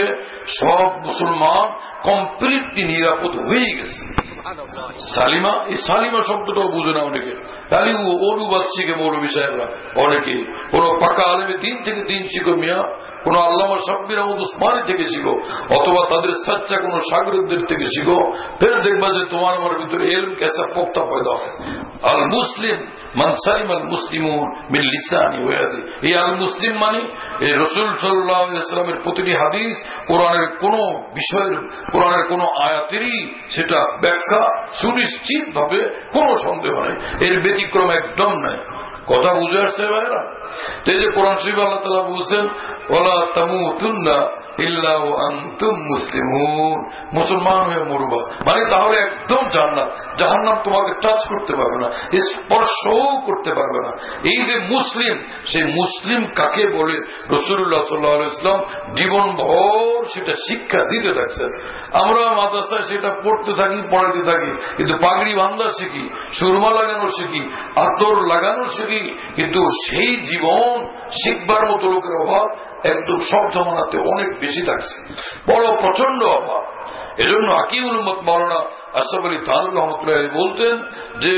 সব মুসলমান কমপ্লিটলি নিরাপদ হয়ে গেছে। সালিমা, এই সালিমা শব্দটাও বুঝে না অনেকে, খালি অনুবাদ শিখে মৌলভী সাহেবরা অনেকে। কোন পাকা আলেমে দিন থেকে দিন শিখো মিয়া, কোন আল্লামা সাব্বির আহমদ উসমানী থেকে শিখো, অথবা তাদের সাচ্চা কোন সাগরদের থেকে শিখো, ফের দেখবা যে তোমার আমার ভিতরে এলম কেসা পোক্তা পয়দা হয়। আল মুসলিম মান সালিম আল মুসলিমুন মিন লিসানি ওয়া ইয়াদি। এই আল মুসলিম মানে এই রাসূল সাল্লাল্লাহু আলাইহি ওয়াসাল্লামের প্রতিটি হাদিস, কোরআনের কোন বিষয়ের, কোরআনের কোন আয়াতেরই সেটা ব্যাখ্যা সুনিশ্চিত ভাবে কোন সন্দেহ নেই, এর ব্যতিক্রম একদম নাই। কথা বুঝে আসছে ভাইরা? এই যে কোরআন শরীফ আল্লাহ তাআলা বলছেন ওয়ালা তামুতুন্না ইল্লা ওয়া আনতুম মুসলিমুন, মুসলমান হয়ে মরবা, মানে তাহলে একদম জান্নাত, জাহান্নাম তোমাকে টাচ করতে পারবে না, স্পর্শও করতে পারবে না। এই যে মুসলিম, সেই মুসলিম কাকে বলে রাসূলুল্লাহ সাল্লাল্লাহু আলাইহি ওয়াসাল্লাম জীবনভর সেটা শিক্ষা দিতে থাকছেন। আমরা মাদ্রাসায় সেটা পড়তে থাকি, পড়াতে থাকি, কিন্তু পাগড়ি বাঁধা শিখি, সুরমা লাগানো শিখি, আতর লাগানো শিখি, কিন্তু সেই জীবন শিখবার মতো লোকের অভাব একদম সব জমানাতে অনেক বেশি থাকছে, বড় প্রচন্ড অভাব। এজন্য হাকিমুল উম্মত মাওলানা আশরাফ আলী থানভী রহমাতুল্লাহ বলতেন যে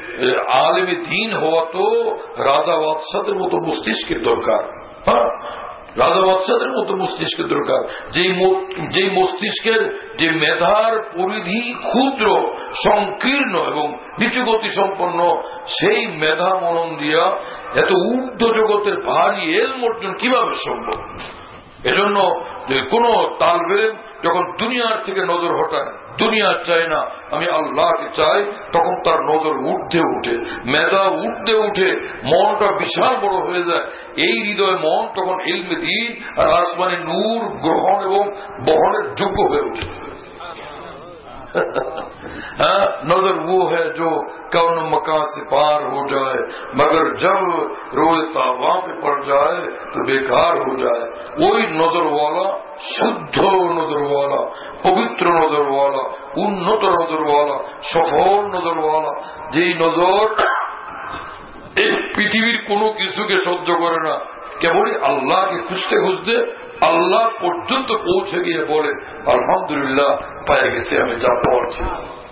আলেমে দ্বীন হওয়া তো রাজা বাদশাদের মতো মস্তিষ্কের দরকার। হ্যাঁ, রাজা বাদশাদের মতো মস্তিষ্কের দরকার, যেই মস্তিষ্কের যে মেধার পরিধি ক্ষুদ্র, সংকীর্ণ এবং নিচুগতি সম্পন্ন, সেই মেধা মনন দিয়া এত ঊর্ধ্ব জগতের ভারী এলম অর্জন কিভাবে সম্ভব? এজন্য কোন তালবে যখন দুনিয়ার থেকে নজর হটায়, দুনিয়া চাই না, আমি আল্লাহকে চাই, তখন তার নজর ঊর্ধ্বে উঠে, মেধা ঊর্ধ্বে উঠে, মনটা বিশাল বড় হয়ে যায়। এই হৃদয় মন তখন ইলমে দ্বীন আর আসমানি নূর গ্রহণ এবং বহনের যোগ্য হয়ে উঠে। नजर वो है जो कौन मकान से पार हो जाए, मगर जब रोए तावा पे पड़ जाए तो बेकार हो जाए। वही नजर वाला, शुद्ध नजर वाला, पवित्र नजर वाला, उन्नत नजर वाला, सफल नजर वाला, যে নজর এই পৃথিবীর কোনো কিছুকে সহ্য করে না, কেবলই আল্লাহকে খুঁজতে খুঁজতে আল্লাহ পর্যন্ত পৌঁছে গিয়ে বলে আলহামদুলিল্লাহ পেয়ে গেছি, আমি যা পাওয়ার ছিল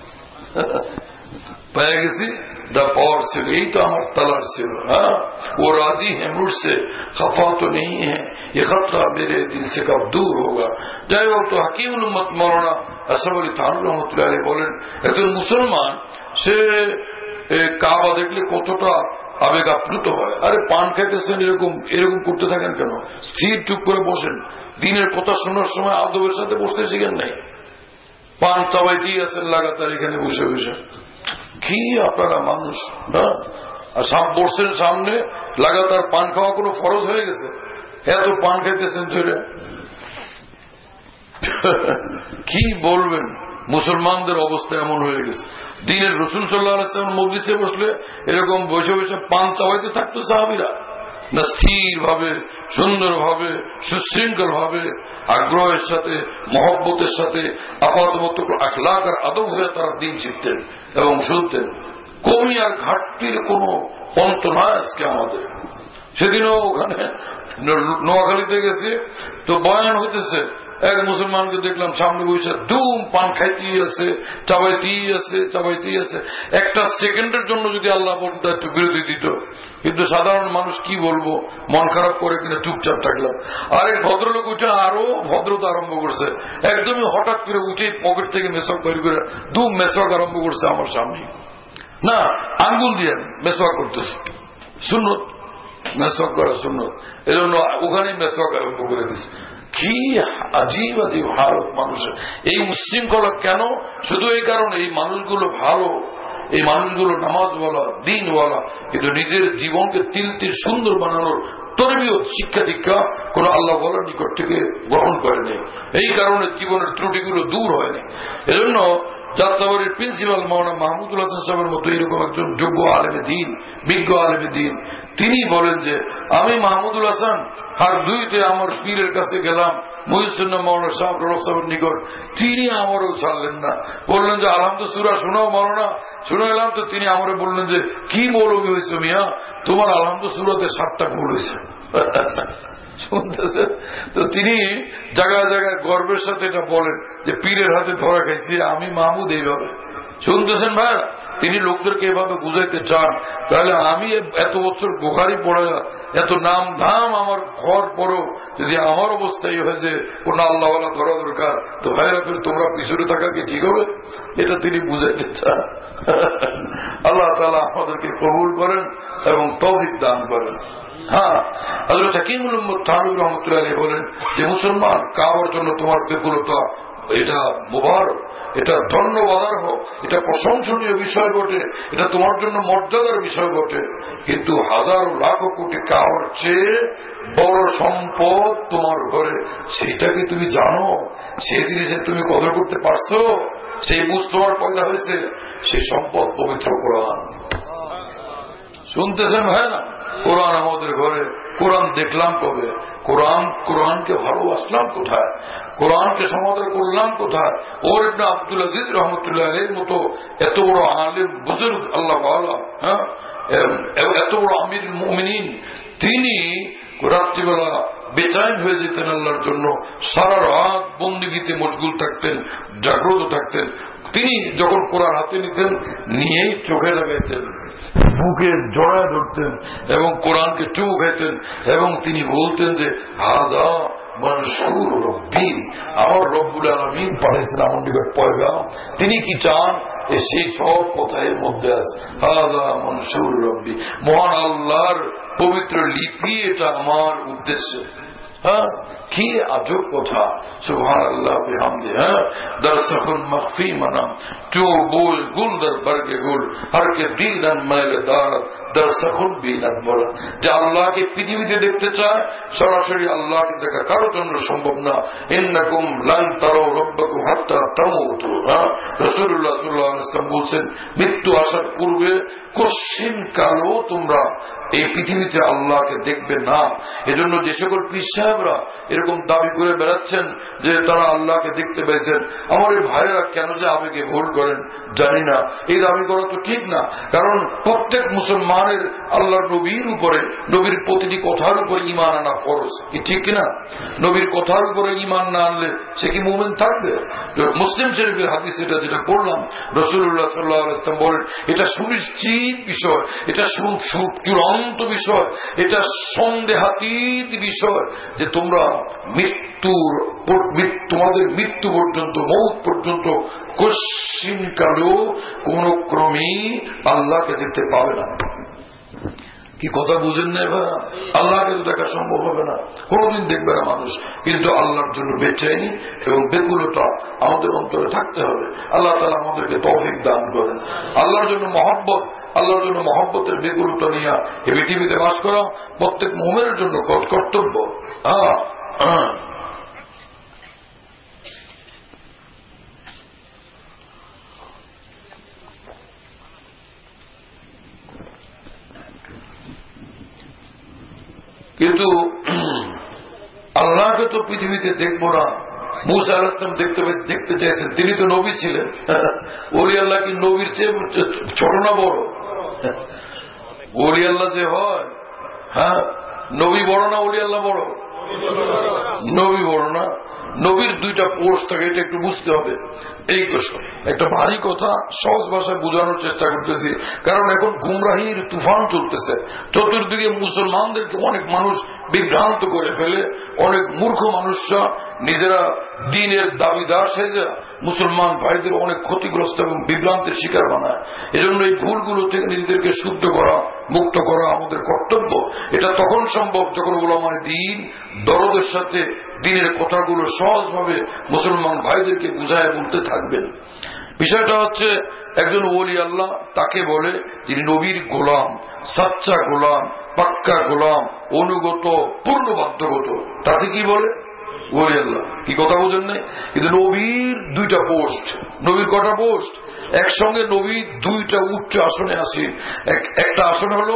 পেয়ে গেছি, যা পাওয়ার ছিল, এই তো আমার তালার ছিল। হ্যাঁ, ও রাজি है मुझसे, खफा तो नहीं है, ये खतरा मेरे दिल से कब दूर होगा। যাই হোক, তো হাকিমুল উম্মত মাওলানা আশরাফ আলী থানভী রহমাতুল্লাহ আলাইহি বলেন, একজন মুসলমান সে কাবা দেখলে কতটা আবেগ আপ্লুত হয়। আরে পান খাইতেছেন, এরকম এরকম করতে থাকেন কেন? স্থির চুপ করে বসেন। দিনের কথা শোনার সময় আদবের সাথে বসতে শিখেন নাই, পান চাবাইতেই আছেন লাগাতার এখানে বসে বসে। কি আপনারা মানুষ! হ্যাঁ, আর বসছেন সামনে, লাগাতার পান খাওয়া কোনো ফরজ হয়ে গেছে? এত পান খাইতেছেন ধরে কি বলবেন? মুসলমানদের অবস্থা এমন হয়ে গেছে। দিনের রাসূল সাল্লাল্লাহু আলাইহি ওয়াসাল্লাম মজলিসে বসলে এরকম বসে বসে পান চাবাইতে থাকতো সাহাবীরা না, স্থির ভাবে, সুন্দর ভাবে, সুশৃঙ্খল ভাবে, আগ্রহের সাথে, মহব্বতের সাথে, আপাতমত আখলাক আর আদব হয়ে তারা দিন শিখতেন এবং শুনতেন। কমি আর ঘাটতির কোনো অন্ত নয় আজকে আমাদের। সেদিনও ওখানে নোয়াখালীতে গেছে, তো বয়ান হইতেছে, এক মুসলমানকে দেখলাম সামনে বসে দুম পান খাইতেই আছে, চাবাইতেই আছে, চাবাইতেই আছে। একটা সেকেন্ডের জন্য যদি আল্লাহ বলতো একটু বিরতি দিত, কিন্তু সাধারণ মানুষ কি বলবো, মন খারাপ করে কিনা চুপচাপ থাকলাম। আর এক ভদ্রলোক উঠে আরো ভদ্রতা আরম্ভ করছে, একদমই হঠাৎ করে উঠে পকেট থেকে মেসওয়াক তৈরি করে দুম মেসওয়াক আরম্ভ করছে আমার সামনে। না, আঙ্গুল দিয়ে মেসওয়াক করতেছে, সুন্নত, মেসওয়াক করা সুন্নত, এজন্য ওখানেই মেসওয়াক আরম্ভ করে দিচ্ছে। কি আজীব আজীব হালত মানুষের! এই উচ্ছৃঙ্খলা কেন? শুধু এই কারণে এই মানুষগুলো ভালো, এই মানুষগুলো নামাজওয়ালা, দিনওয়ালা, কিন্তু নিজের জীবনকে তিল তিল সুন্দর বানানোর তরবিয়ত, শিক্ষা দীক্ষা কোন আল্লাহ বলার নিকট থেকে গ্রহণ করেনি। এই কারণে জীবনের ত্রুটিগুলো দূর হয়নি। এজন্য যাত্রাবাড়ির প্রিন্সিপাল মাওলানা মাহমুদুল হাসান সাহেবের মতো এরকম একজন যোগ্য আলেমে দ্বীন, বিজ্ঞ আলেমে দ্বীন, তিনি বলেন যে আমি মাহমুদুল হাসান আর দুইতে আমার পীরের কাছে গেলাম, মহিউদ্দিন মাওলানা সাহেব রহমান সাহেবের নিকট, তিনি আমারও ছাড়লেন না। বললেন যে আলহামদুলিল্লাহ সূরা শোনাও মাওলানা, শুনে এলাম। তো তিনি আমারে বললেন যে কি মৌলবী হয়েছে মিয়া, তোমার আলহামদুলিল্লাহ সূরাতে 7টা ভুল হয়েছে। শুনতেছেন তো তিনি জায়গায় জায়গায় গর্বের সাথে এটা বলেন যে পীরের হাতে ধরা খাইছি আমি মাহমুদ এইভাবে। শুনতেছেন ভাইরা, তিনি লোকদেরকে এভাবে বুঝাইতে চান। তাহলে আমি এত বছর বুখারী পড়ে এত নাম ধাম আমার ঘর পড়ো, যদি আমার অবস্থা এই হয় যে কোন আল্লাহওয়ালা ধরা দরকার, তো ভাইরা ফের তোমরা পিছনে থাকা কি ঠিক হবে? এটা তিনি বুঝাইতে চান। আল্লাহ তাআলা আমাদেরকে কবুল করেন এবং তৌফিক দান করেন। হ্যাঁ, হযরত হাকিমুল উম্মত থানভী রাহমাতুল্লাহ আলাইহি বলেন যে মুসলমান, কাবার জন্য তোমার বিপুলতা এটা মুবারক, এটা ধন্যবাদার্হ, এটা প্রশংসনীয় বিষয় বটে, এটা তোমার জন্য মর্যাদার বিষয় বটে। কিন্তু হাজার লাখ কোটি কাবার চেয়ে বড় সম্পদ তোমার ঘরে, সেইটা কি তুমি জানো? সেই জিনিসে তুমি কদর করতে পারছো? সেই বুঝ তোমার পয়দা হয়েছে? সেই সম্পদ পবিত্র কোরআন। শুনতেছেন ভাই না? কোরআন আমাদের ঘরে। কোরআন দেখলাম কবে? কোরআনকে ভালোবাসলাম কোথায়? কোরআনকে সমাদর করলাম কোথায়? ওর ইবনে আব্দুল আজিজ রহমতুল্লাহ আলাইহির মতো এত বড় আলেম বুজুর্গ আল্লাহ ওয়ালা, হ্যাঁ, এত বড় আমিরুল মুমিনিন, তিনি রাত্রিবেলা বেচাইন হয়ে যেতেন আল্লাহর জন্য, সারা রাত বন্দিগিতে মশগুল থাকতেন, জাগ্রত থাকতেন। তিনি যখন কোরআন হাতে নিতেন, নিয়েই চোখে লাগাইতেন, বুকে জড়ায় ধরতেন এবং কোরআনকে চুমু খাইতেন এবং তিনি বলতেন যে হাদা মনসুর রব্বি, আমার রব্বুল আলামিন পাঠাইছেন আমার নিকট পয়গাম। তিনি কি চান সেই সব কথার মধ্যে আছে, হাদা মনসুর রব্বি, মহান আল্লাহর পবিত্র লিপি, এটা আমার উদ্দেশ্য। হ্যাঁ, কি আজব কথা! সুবহানাল্লাহ বিহামদি। হ্যাঁ, দরসখুন মখফি মানাম চো बोल गुल दर बरगे गुल हर के दीनन मैले दार দরসখুন বিনাত বলা, যে আল্লাহকে পৃথিবীতে দেখতে চায়, সরাসরি আল্লাহকে দেখা কারোর জন্য সম্ভব না। ইন্নাকুম লান তারাউ রাব্বাকুম হাত্তা তামুতু। রাসূলুল্লাহ সাল্লাল্লাহু আলাইহি ওয়াসাল্লাম বলছেন, মৃত্যু আসার পূর্বে কোশ্চিন কালও তোমরা এই পৃথিবীতে আল্লাহকে দেখবে না। এজন্য যে সকল পীর সাহেবরা এরকম দাবি করে বেড়াচ্ছেন যে তারা আল্লাহকে দেখতে পেয়েছেন, আমার এই ভাইয়েরা কেন যে আবেগে ভুল করেন জানি না। এই দাবি করা তো ঠিক না, কারণ প্রত্যেক মুসলমানের আল্লাহর নবীর উপরে, নবীর প্রতিটি কথার উপরে ঈমান আনা ফরজ, কি ঠিক কিনা? নবীর কথার উপরে ঈমান না আনলে সে কি মুমিন থাকবে? মুসলিম শরীফের হাদিস এটা যেটা পড়লাম, রাসূলুল্লাহ সাল্লাল্লাহু আলাইহি ওয়াসাল্লাম বলেন, এটা সুনিশ্চিত বিষয়, এটা চূড়ান্ত বিষয়, এটা সন্দেহাতীত বিষয় যে তোমরা তোমাদের মৃত্যু পর্যন্ত, মৌত পর্যন্ত কোশ্চিন কালেও কোন ক্রমেই আল্লাহকে দেখতে পাবে না। কি কথা বুঝেন না ভাই? আল্লাহকে তো দেখা সম্ভব হবে না, কোনদিন দেখবে না মানুষ, কিন্তু আল্লাহর জন্য বেচাইনি এবং বেকুলতা আমাদের অন্তরে থাকতে হবে। আল্লাহ তাআলা আমাদেরকে তৌফিক দান করেন। আল্লাহর জন্য মহব্বত, আল্লাহর জন্য মহব্বতের বেকুলতা নিয়ে এই পৃথিবীতে বাস করা প্রত্যেক মুমিনের জন্য কর্তব্য। কিন্তু আল্লাহকে তো পৃথিবীতে দেখবো না। মুসা আলাইহিস সালাম দেখতে চাইছেন, তিনি তো নবী ছিলেন। ওলি আল্লাহ কি নবীর চেয়ে ছোট না বড়? ওলি আল্লাহ যে হয়, হ্যাঁ, নবী বড় না ওলি আল্লাহ বড়? নবী বড় না? নবীর দুইটা পোস্ট থাকে, এটা একটু বুঝতে হবে। এই একটা ভারী কথা সহজ ভাষায় বোঝানোর চেষ্টা করতেছি, কারণ এখন গুমরাহির তুফান চলতেছে। চতুর্দিকে মুসলমানদেরকে অনেক মানুষ বিভ্রান্ত করে ফেলে, অনেক মূর্খ মানুষরা নিজেরা দ্বীনের দাবিদার সেজে মুসলমান ভাইদের অনেক ক্ষতিগ্রস্ত এবং বিভ্রান্তির শিকার বানায়। এজন্য এই ভুলগুলো থেকে নিজেদেরকে শুদ্ধ করা, মুক্ত করা আমাদের কর্তব্য। এটা তখন সম্ভব যখন উলামায়ে দ্বীন দরদের সাথে দ্বীনের কথাগুলো সহজভাবে মুসলমান ভাইদেরকে বুঝায় বলতে থাকবেন। বিষয়টা হচ্ছে, একজন ওলি আল্লাহ তাকে বলে যিনি নবীর গোলাম, সাচ্চা গোলাম, পাক্কা গোলাম, অনুগত, পূর্ণ বাধ্যগত, তাকে কি বলে? ওলি আল্লাহ। কি কথা বোঝেন নাই? কিন্তু নবীর দুইটা পোস্ট। নবীর কটা পোস্ট? একসঙ্গে নবী দুইটা উচ্চ আসনে আসেন। একটা আসন হলো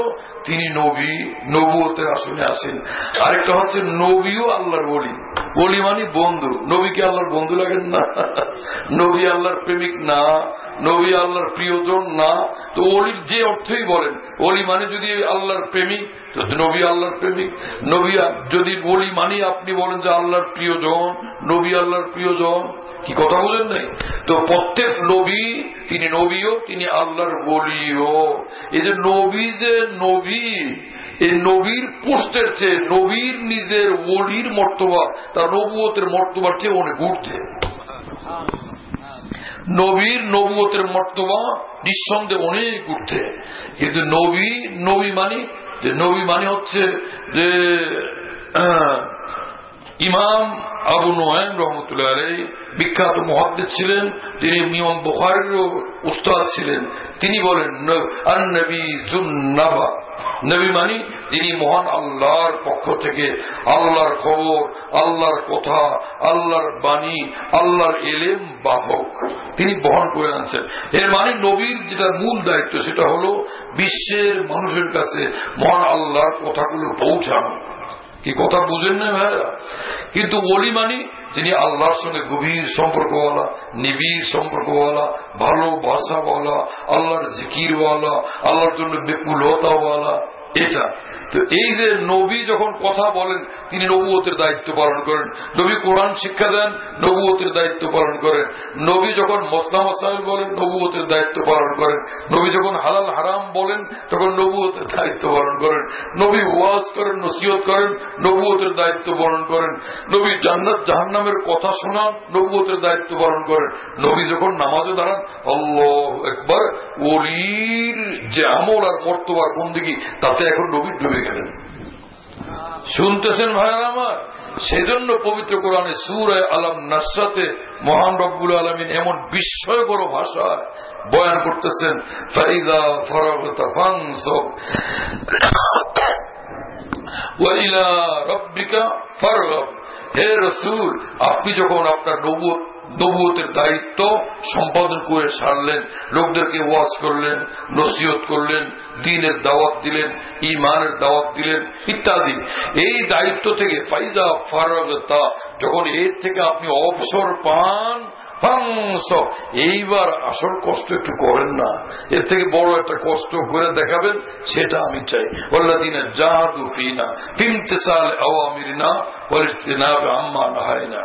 তিনি নবী, নবুয়তের আসনে আসেন। আরেকটা হচ্ছে নবীও আল্লাহর ওলি। ওলি মানে বন্ধু। নবীকে আল্লাহর বন্ধু লাগেন না, নবী আল্লাহর প্রেমিক না, নবী আল্লাহর প্রিয়জন না। তো ওলির যে অর্থই বলেন, ওলি মানে যদি আল্লাহর প্রেমিক তো নবী আল্লাহর প্রেমিক। নবী যদি ওলি মানে আপনি বলেন যে আল্লাহর প্রিয়জন, নবী আল্লাহর প্রিয়জন, কি কথা বলেন নাই? তো প্রত্যেক নবী তিনি নবীও, তিনি আল্লাহর ওলিও। এই যে নবী, এই নবীর পোস্টের চেয়ে নবীর নিজের ওলির মর্তবা তার নবুয়তের মর্তবার চেয়ে অনেক ঊর্ধ্বে। নবীর নবুয়তের মর্তবা নিঃসন্দেহে অনেক ঊর্ধ্বে। কিন্তু নবী মানে হচ্ছে যে ইমাম আবু নুআইম রাহমাতুল্লাহ আলাইহি বিখ্যাত মুহাদ্দিস ছিলেন, তিনি ইমাম বুখারীরও উস্তাদ ছিলেন। তিনি বলেন আন-নবী যুন-নাবা, নবী মানে যিনি মহান আল্লাহর পক্ষ থেকে আল্লাহর খবর, আল্লাহর কথা, আল্লাহর বাণী, আল্লাহর ইলম বাহক তিনি বহন করে আনছেন। এর মানে নবীর যেটা মূল দায়িত্ব সেটা হলো বিশ্বের মানুষের কাছে মহান আল্লাহর কথাগুলো পৌঁছানো। কি কথা বুঝেন না ভাইরা? কিন্তু ওলি মানে যিনি আল্লাহর সঙ্গে গভীর সম্পর্কওয়ালা, নিবিড় সম্পর্কওয়ালা, ভালোবাসাওয়ালা, আল্লাহর জিকিরওয়ালা, আল্লাহর জন্য বেকুলতাওয়ালা। এটা তো এই যে নবী যখন কথা বলেন তিনি নবুয়তের দায়িত্ব পালন করেন। নবী কোরআন শিক্ষা দেন, নবুয়তের দায়িত্ব পালন করেন। নবী যখন মসলা মাসাইল বলেন, নবুয়তের দায়িত্ব পালন করেন। নবী যখন হালাল হারাম বলেন তখন নবুয়তের দায়িত্ব পালন করেন। নবী ওয়াজ করেন, নসিহত করেন, নবুয়তের দায়িত্ব পালন করেন। নবী জান্নাত জাহান্নামের কথা শোনান, নবুয়তের দায়িত্ব পালন করেন। নবী যখন নামাজে দাঁড়ান, আল্লাহু আকবার, ওলির যে আমল আর মর্তবার বন্দেগী তাতে এখন নবী ডুবে গেলেন। শুনতেছেন ভাইয়ারা আমার? সেজন্য পবিত্র কোরআনে সূরা আলাম নাসরাতে মহান রব্বুল আলামিন এমন বিস্ময়কর ভাষায় বয়ান করতেছেন, ফাইযা ফারাগতা ফানসাব ওয়া ইলা রাব্বিকা ফারগাব। হে রাসূল, আপনি যখন আপনার নবুয়তের দায়িত্ব সম্পাদন করে সারলেন, লোকদেরকে ওয়াজ করলেন, নসিহত করলেন, দ্বীনের দাওয়াত দিলেন, ঈমানের দাওয়াত দিলেন ইত্যাদি, এই দায়িত্ব থেকে ফাইদা ফারাগতা, যখন এর থেকে আপনি অবসর পান, এইবার আসল কষ্ট একটু করেন না, এর থেকে বড় একটা কষ্ট করে দেখাবেন, সেটা আমি চাই। ওয়াল্লাযীনা জাহাদু ফীনা বিমতিসাল আওয়ামিরিনা ওয়াল ইজতিনাব আম্মা নাহাইনা।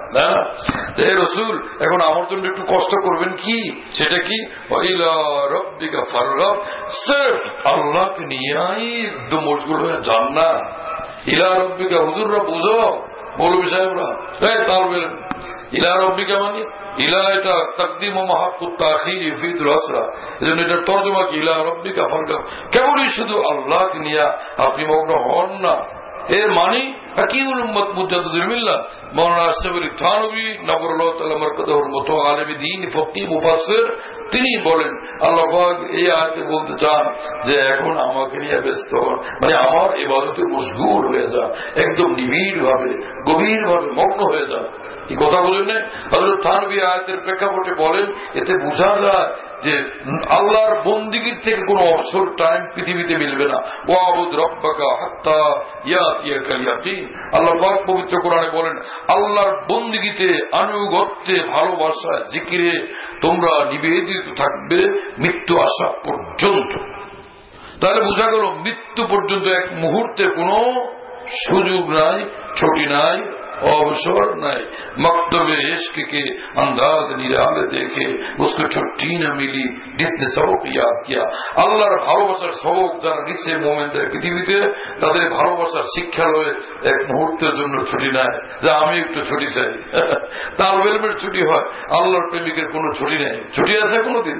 হে রাসূল, এখন আমার জন্য একটু কষ্ট করবেন কি? সেটা কি? ওয়া ইলা রাব্বিকা ফারগাব, সির্ফ আল্লাহকে নিয়েই একদম মশগুল হয়ে যান না। ইলা রাব্বিকা, হুজুররা বুঝো, মৌলভী সাহেবরা, তাহলে ইলা রাব্বিকা মানে ইলা, এটা তাকদিম ও মাহাক্কুত তাখির ইউফিদুল আসরা, এজন্য এটার তরজমা কি ইলা রাব্বিকা ফারগাব, কেবলই শুধু আল্লাহকে নিয়ে আপনি মগ্ন হন না। এর মানে হাকিমুল উম্মত মুজাদ্দিদুল মিল্লাহ মাওলানা আশরাফ আলী থানভী নবরুল্লাহ তাআলা মারকাতুহুর মতো আলেমে দ্বীন, ফকিহ, মুফাসসির, তিনি বলেন আল্লাহ পাক এই আয়াতে বলতে চান যে এখন আমাকে নিয়ে ব্যস্ত হন, মানে আমার ইবাদতে মশগুল হয়ে যান, একদম নিবিড় ভাবে গভীর ভাবে মগ্ন হয়ে যান। কি কথা বলেন না? হযরত থানভী আয়াতের প্রেক্ষাপটে বলেন, এতে বোঝা যায় যে আল্লাহর বন্দিগির থেকে কোনো অবসর টাইম পৃথিবীতে মিলবে না। ওয়াবুদ রব্বাকা হাত্তা ইয়াতিয়াকাল ইয়াকিন, আল্লাহ পাক পবিত্র কোরআনে বলেন আল্লাহর বন্দিগিতে, আনুগত্যে, ভালোবাসায়, জিকিরে তোমরা নিবেদিত থাকবে মৃত্যু আসা পর্যন্ত। তাহলে বোঝা গেল মৃত্যু পর্যন্ত এক মুহূর্তের কোনো সুযোগ নাই, ছুটি নাই, अवसर नहीं। मकतबे इश्क के अंदाज निराले देखे उसको छुट्टी न मिली जिसने सबक याद किया। আল্লাহর ভালোবাসার সবক যারা নিচ্ছে মোমেন্টে পৃথিবীতে, তাদের ভালোবাসার শিক্ষালয়ে এক মুহূর্তের জন্য ছুটি নাই যে আমি একটু ছুটি চাই। তার বেলমের ছুটি হয়, আল্লাহর প্রেমিকের কোনো ছুটি নেই। ছুটি আছে কোনোদিন?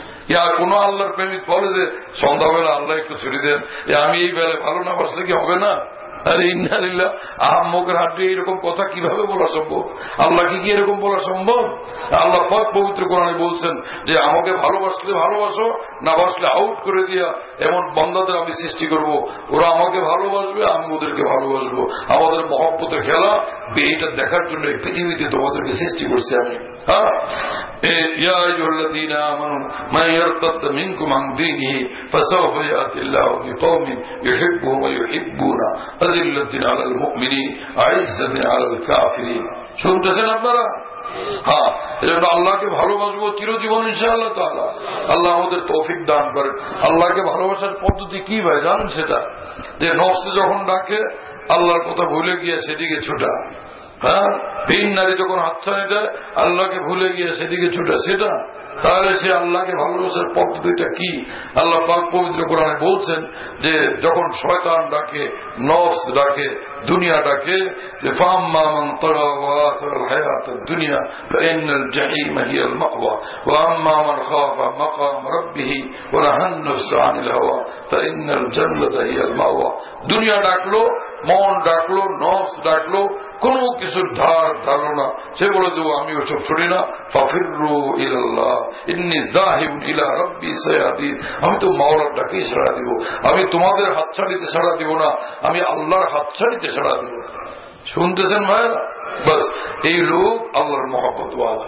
কোন আল্লাহর প্রেমিক বলে যে সন্ধ্যাবেলা আল্লাহ একটু ছুটি দেন, আমি এই বেলায় ভালো না বাসলে কি হবে না? আরে ইন্নালিল্লাহ, আহাম্মকের হাড্ডি এরকম কথা কিভাবে বলা সম্ভব? আল্লাহকে কি এরকম বলা সম্ভব? আল্লাহ পাক পবিত্র কোরআনে বলছেন যে আমাকে ভালোবাসলে ভালোবাসো, না বাসলে আউট করে দিয়া এমন বান্দাদের আমি সৃষ্টি করব, ওরা আমাকে ভালোবাসবে, আমি ওদেরকে ভালোবাসবো। আমাদের মহব্বতের খেলা, এইটা দেখার জন্য পৃথিবীতে তোমাদেরকে সৃষ্টি করছি আমি। ইয়া আইয়ুহাল্লাযীনা আমানু মান ইয়ারতাদ মিনকুম আন দীনিহি ফাসাওফা ইয়াতিল্লাহু বিকওমিন ইউহিব্বুহুম ওয়া ইউহিব্বুনা আযিল্লাতিন আলাল মুমিনিন আইজ্জাতিন আলাল কাফিরিন। শুনতেছেন আপনারা? হ্যাঁ, এজন্য আল্লাহকে ভালোবাসবো চিরজীবন ইনশাআল্লাহ তাআলা। আল্লাহ আমাদের তৌফিক দান করেন। আল্লাহকে ভালোবাসার পদ্ধতি কি ভাই জানেন? সেটা যে নফস যখন ডাকে আল্লাহর কথা ভুলে গিয়ে সেদিকে ছুটা। হ্যাঁ, ভিন নারী যখন হাতছানি দেয় আল্লাহকে ভুলে গিয়ে সেদিকে ছুটা, সেটা তাহলে সে আল্লাহকে ভালোবাসার পদ্ধতিটা কি? আল্লাহ পাক পবিত্র কোরআনে বলছেন যে যখন শয়তান ডাকে, নফস ডাকে, দুনিয়া ডাকে, যে ফাম্মা মান তাগা ওয়া আসারাল হায়াতাদ দুনিয়া ফাইনাল জাহিমা হিয়াল মাওয়া ওয়া আম্মা মান খাফা মাকাম রাব্বিহি ওয়া নাহান নাফসা আনিল হাওয়া ফাইনাল জান্নাতা হিয়াল মাওয়া। দুনিয়া ডাকলো, মন ডাকলো, নফস ডাকলো, কোন কিছুর ধার ধারণা, সে বলে দেবো আমি ওসব শুনি না। ফাফিরু ইলাল্লাহ ইন্নী যাহিবুন ইলা রাব্বি সায়াহদিন। আমি তো মাওলার ডাকেই সাড়া দিব, আমি তোমাদের হাতছানিতে সাড়া দিব না, আমি আল্লাহর হাতছানিতে সাড়া দিব। শুনতেছেন ভাইরা? बस এই লোক আল্লাহর মহব্বত ওয়ালা।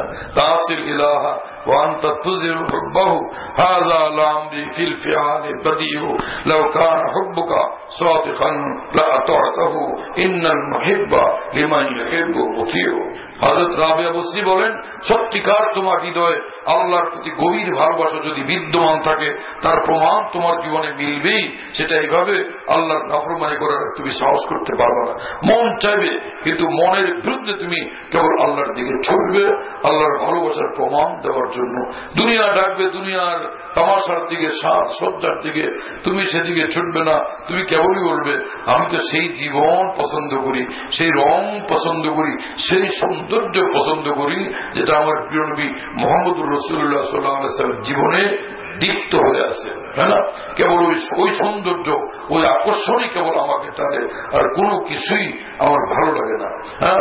তাসিল ইলাহা ওয়া আনতা তুযিরু হুব্বাহু হাযা লামরি ফিল ফিআলি বাদিউ লাউ কানা হুব্বুকা সাদিকান লা আতা'তাহু ইন্নাল মুহিব্বা লিমান ইউহিব্বু মুতিউ। হযরত রাবিয়া বসরি বলেন, সত্যিকার তোমার হৃদয়ে আল্লাহর প্রতি গভীর ভালোবাসা যদি বিদ্যমান থাকে তার প্রমাণ তোমার জীবনে মিলবেই। সেটা এইভাবে আল্লাহর নাফরমানি করার তুমি সাহস করতে পারবে না। মন চাইবে কিন্তু মনের বিরুদ্ধে তুমি কেবল আল্লাহর দিকে ছুটবে আল্লাহর ভালোবাসার প্রমাণ দেওয়ার জন্য। দুনিয়া ডাকবে, দুনিয়ার তামাশার দিকে, সাজ সজ্জার দিকে, তুমি সেদিকে ছুটবে না। তুমি কেবলই বলবে আমি তো সেই জীবন পছন্দ করি, সেই রং পছন্দ করি, সেই সৌন্দর্য পছন্দ করি যেটা আমার প্রিয় নবী মুহাম্মদুর রাসূলুল্লাহ সাল্লাল্লাহু আলাইহি ওয়াসাল্লাম জীবনে দীপ্ত হয়ে আছে। হ্যাঁ না, কেবল ওই সৌন্দর্য, ওই আকর্ষণই কেবল আমাকে টানে, আর কোনো কিছুই আমার ভালো লাগে না। হ্যাঁ,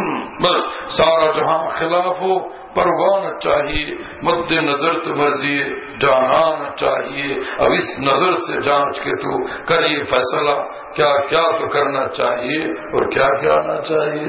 বস সারা জাহান খিলাফ परवाना चाहिए, मद्दे नजर तो मर्जी जाना चाहिए। अब इस नजर से जांच के तू करिए फैसला, क्या क्या तो करना चाहिए और क्या क्या ना चाहिए।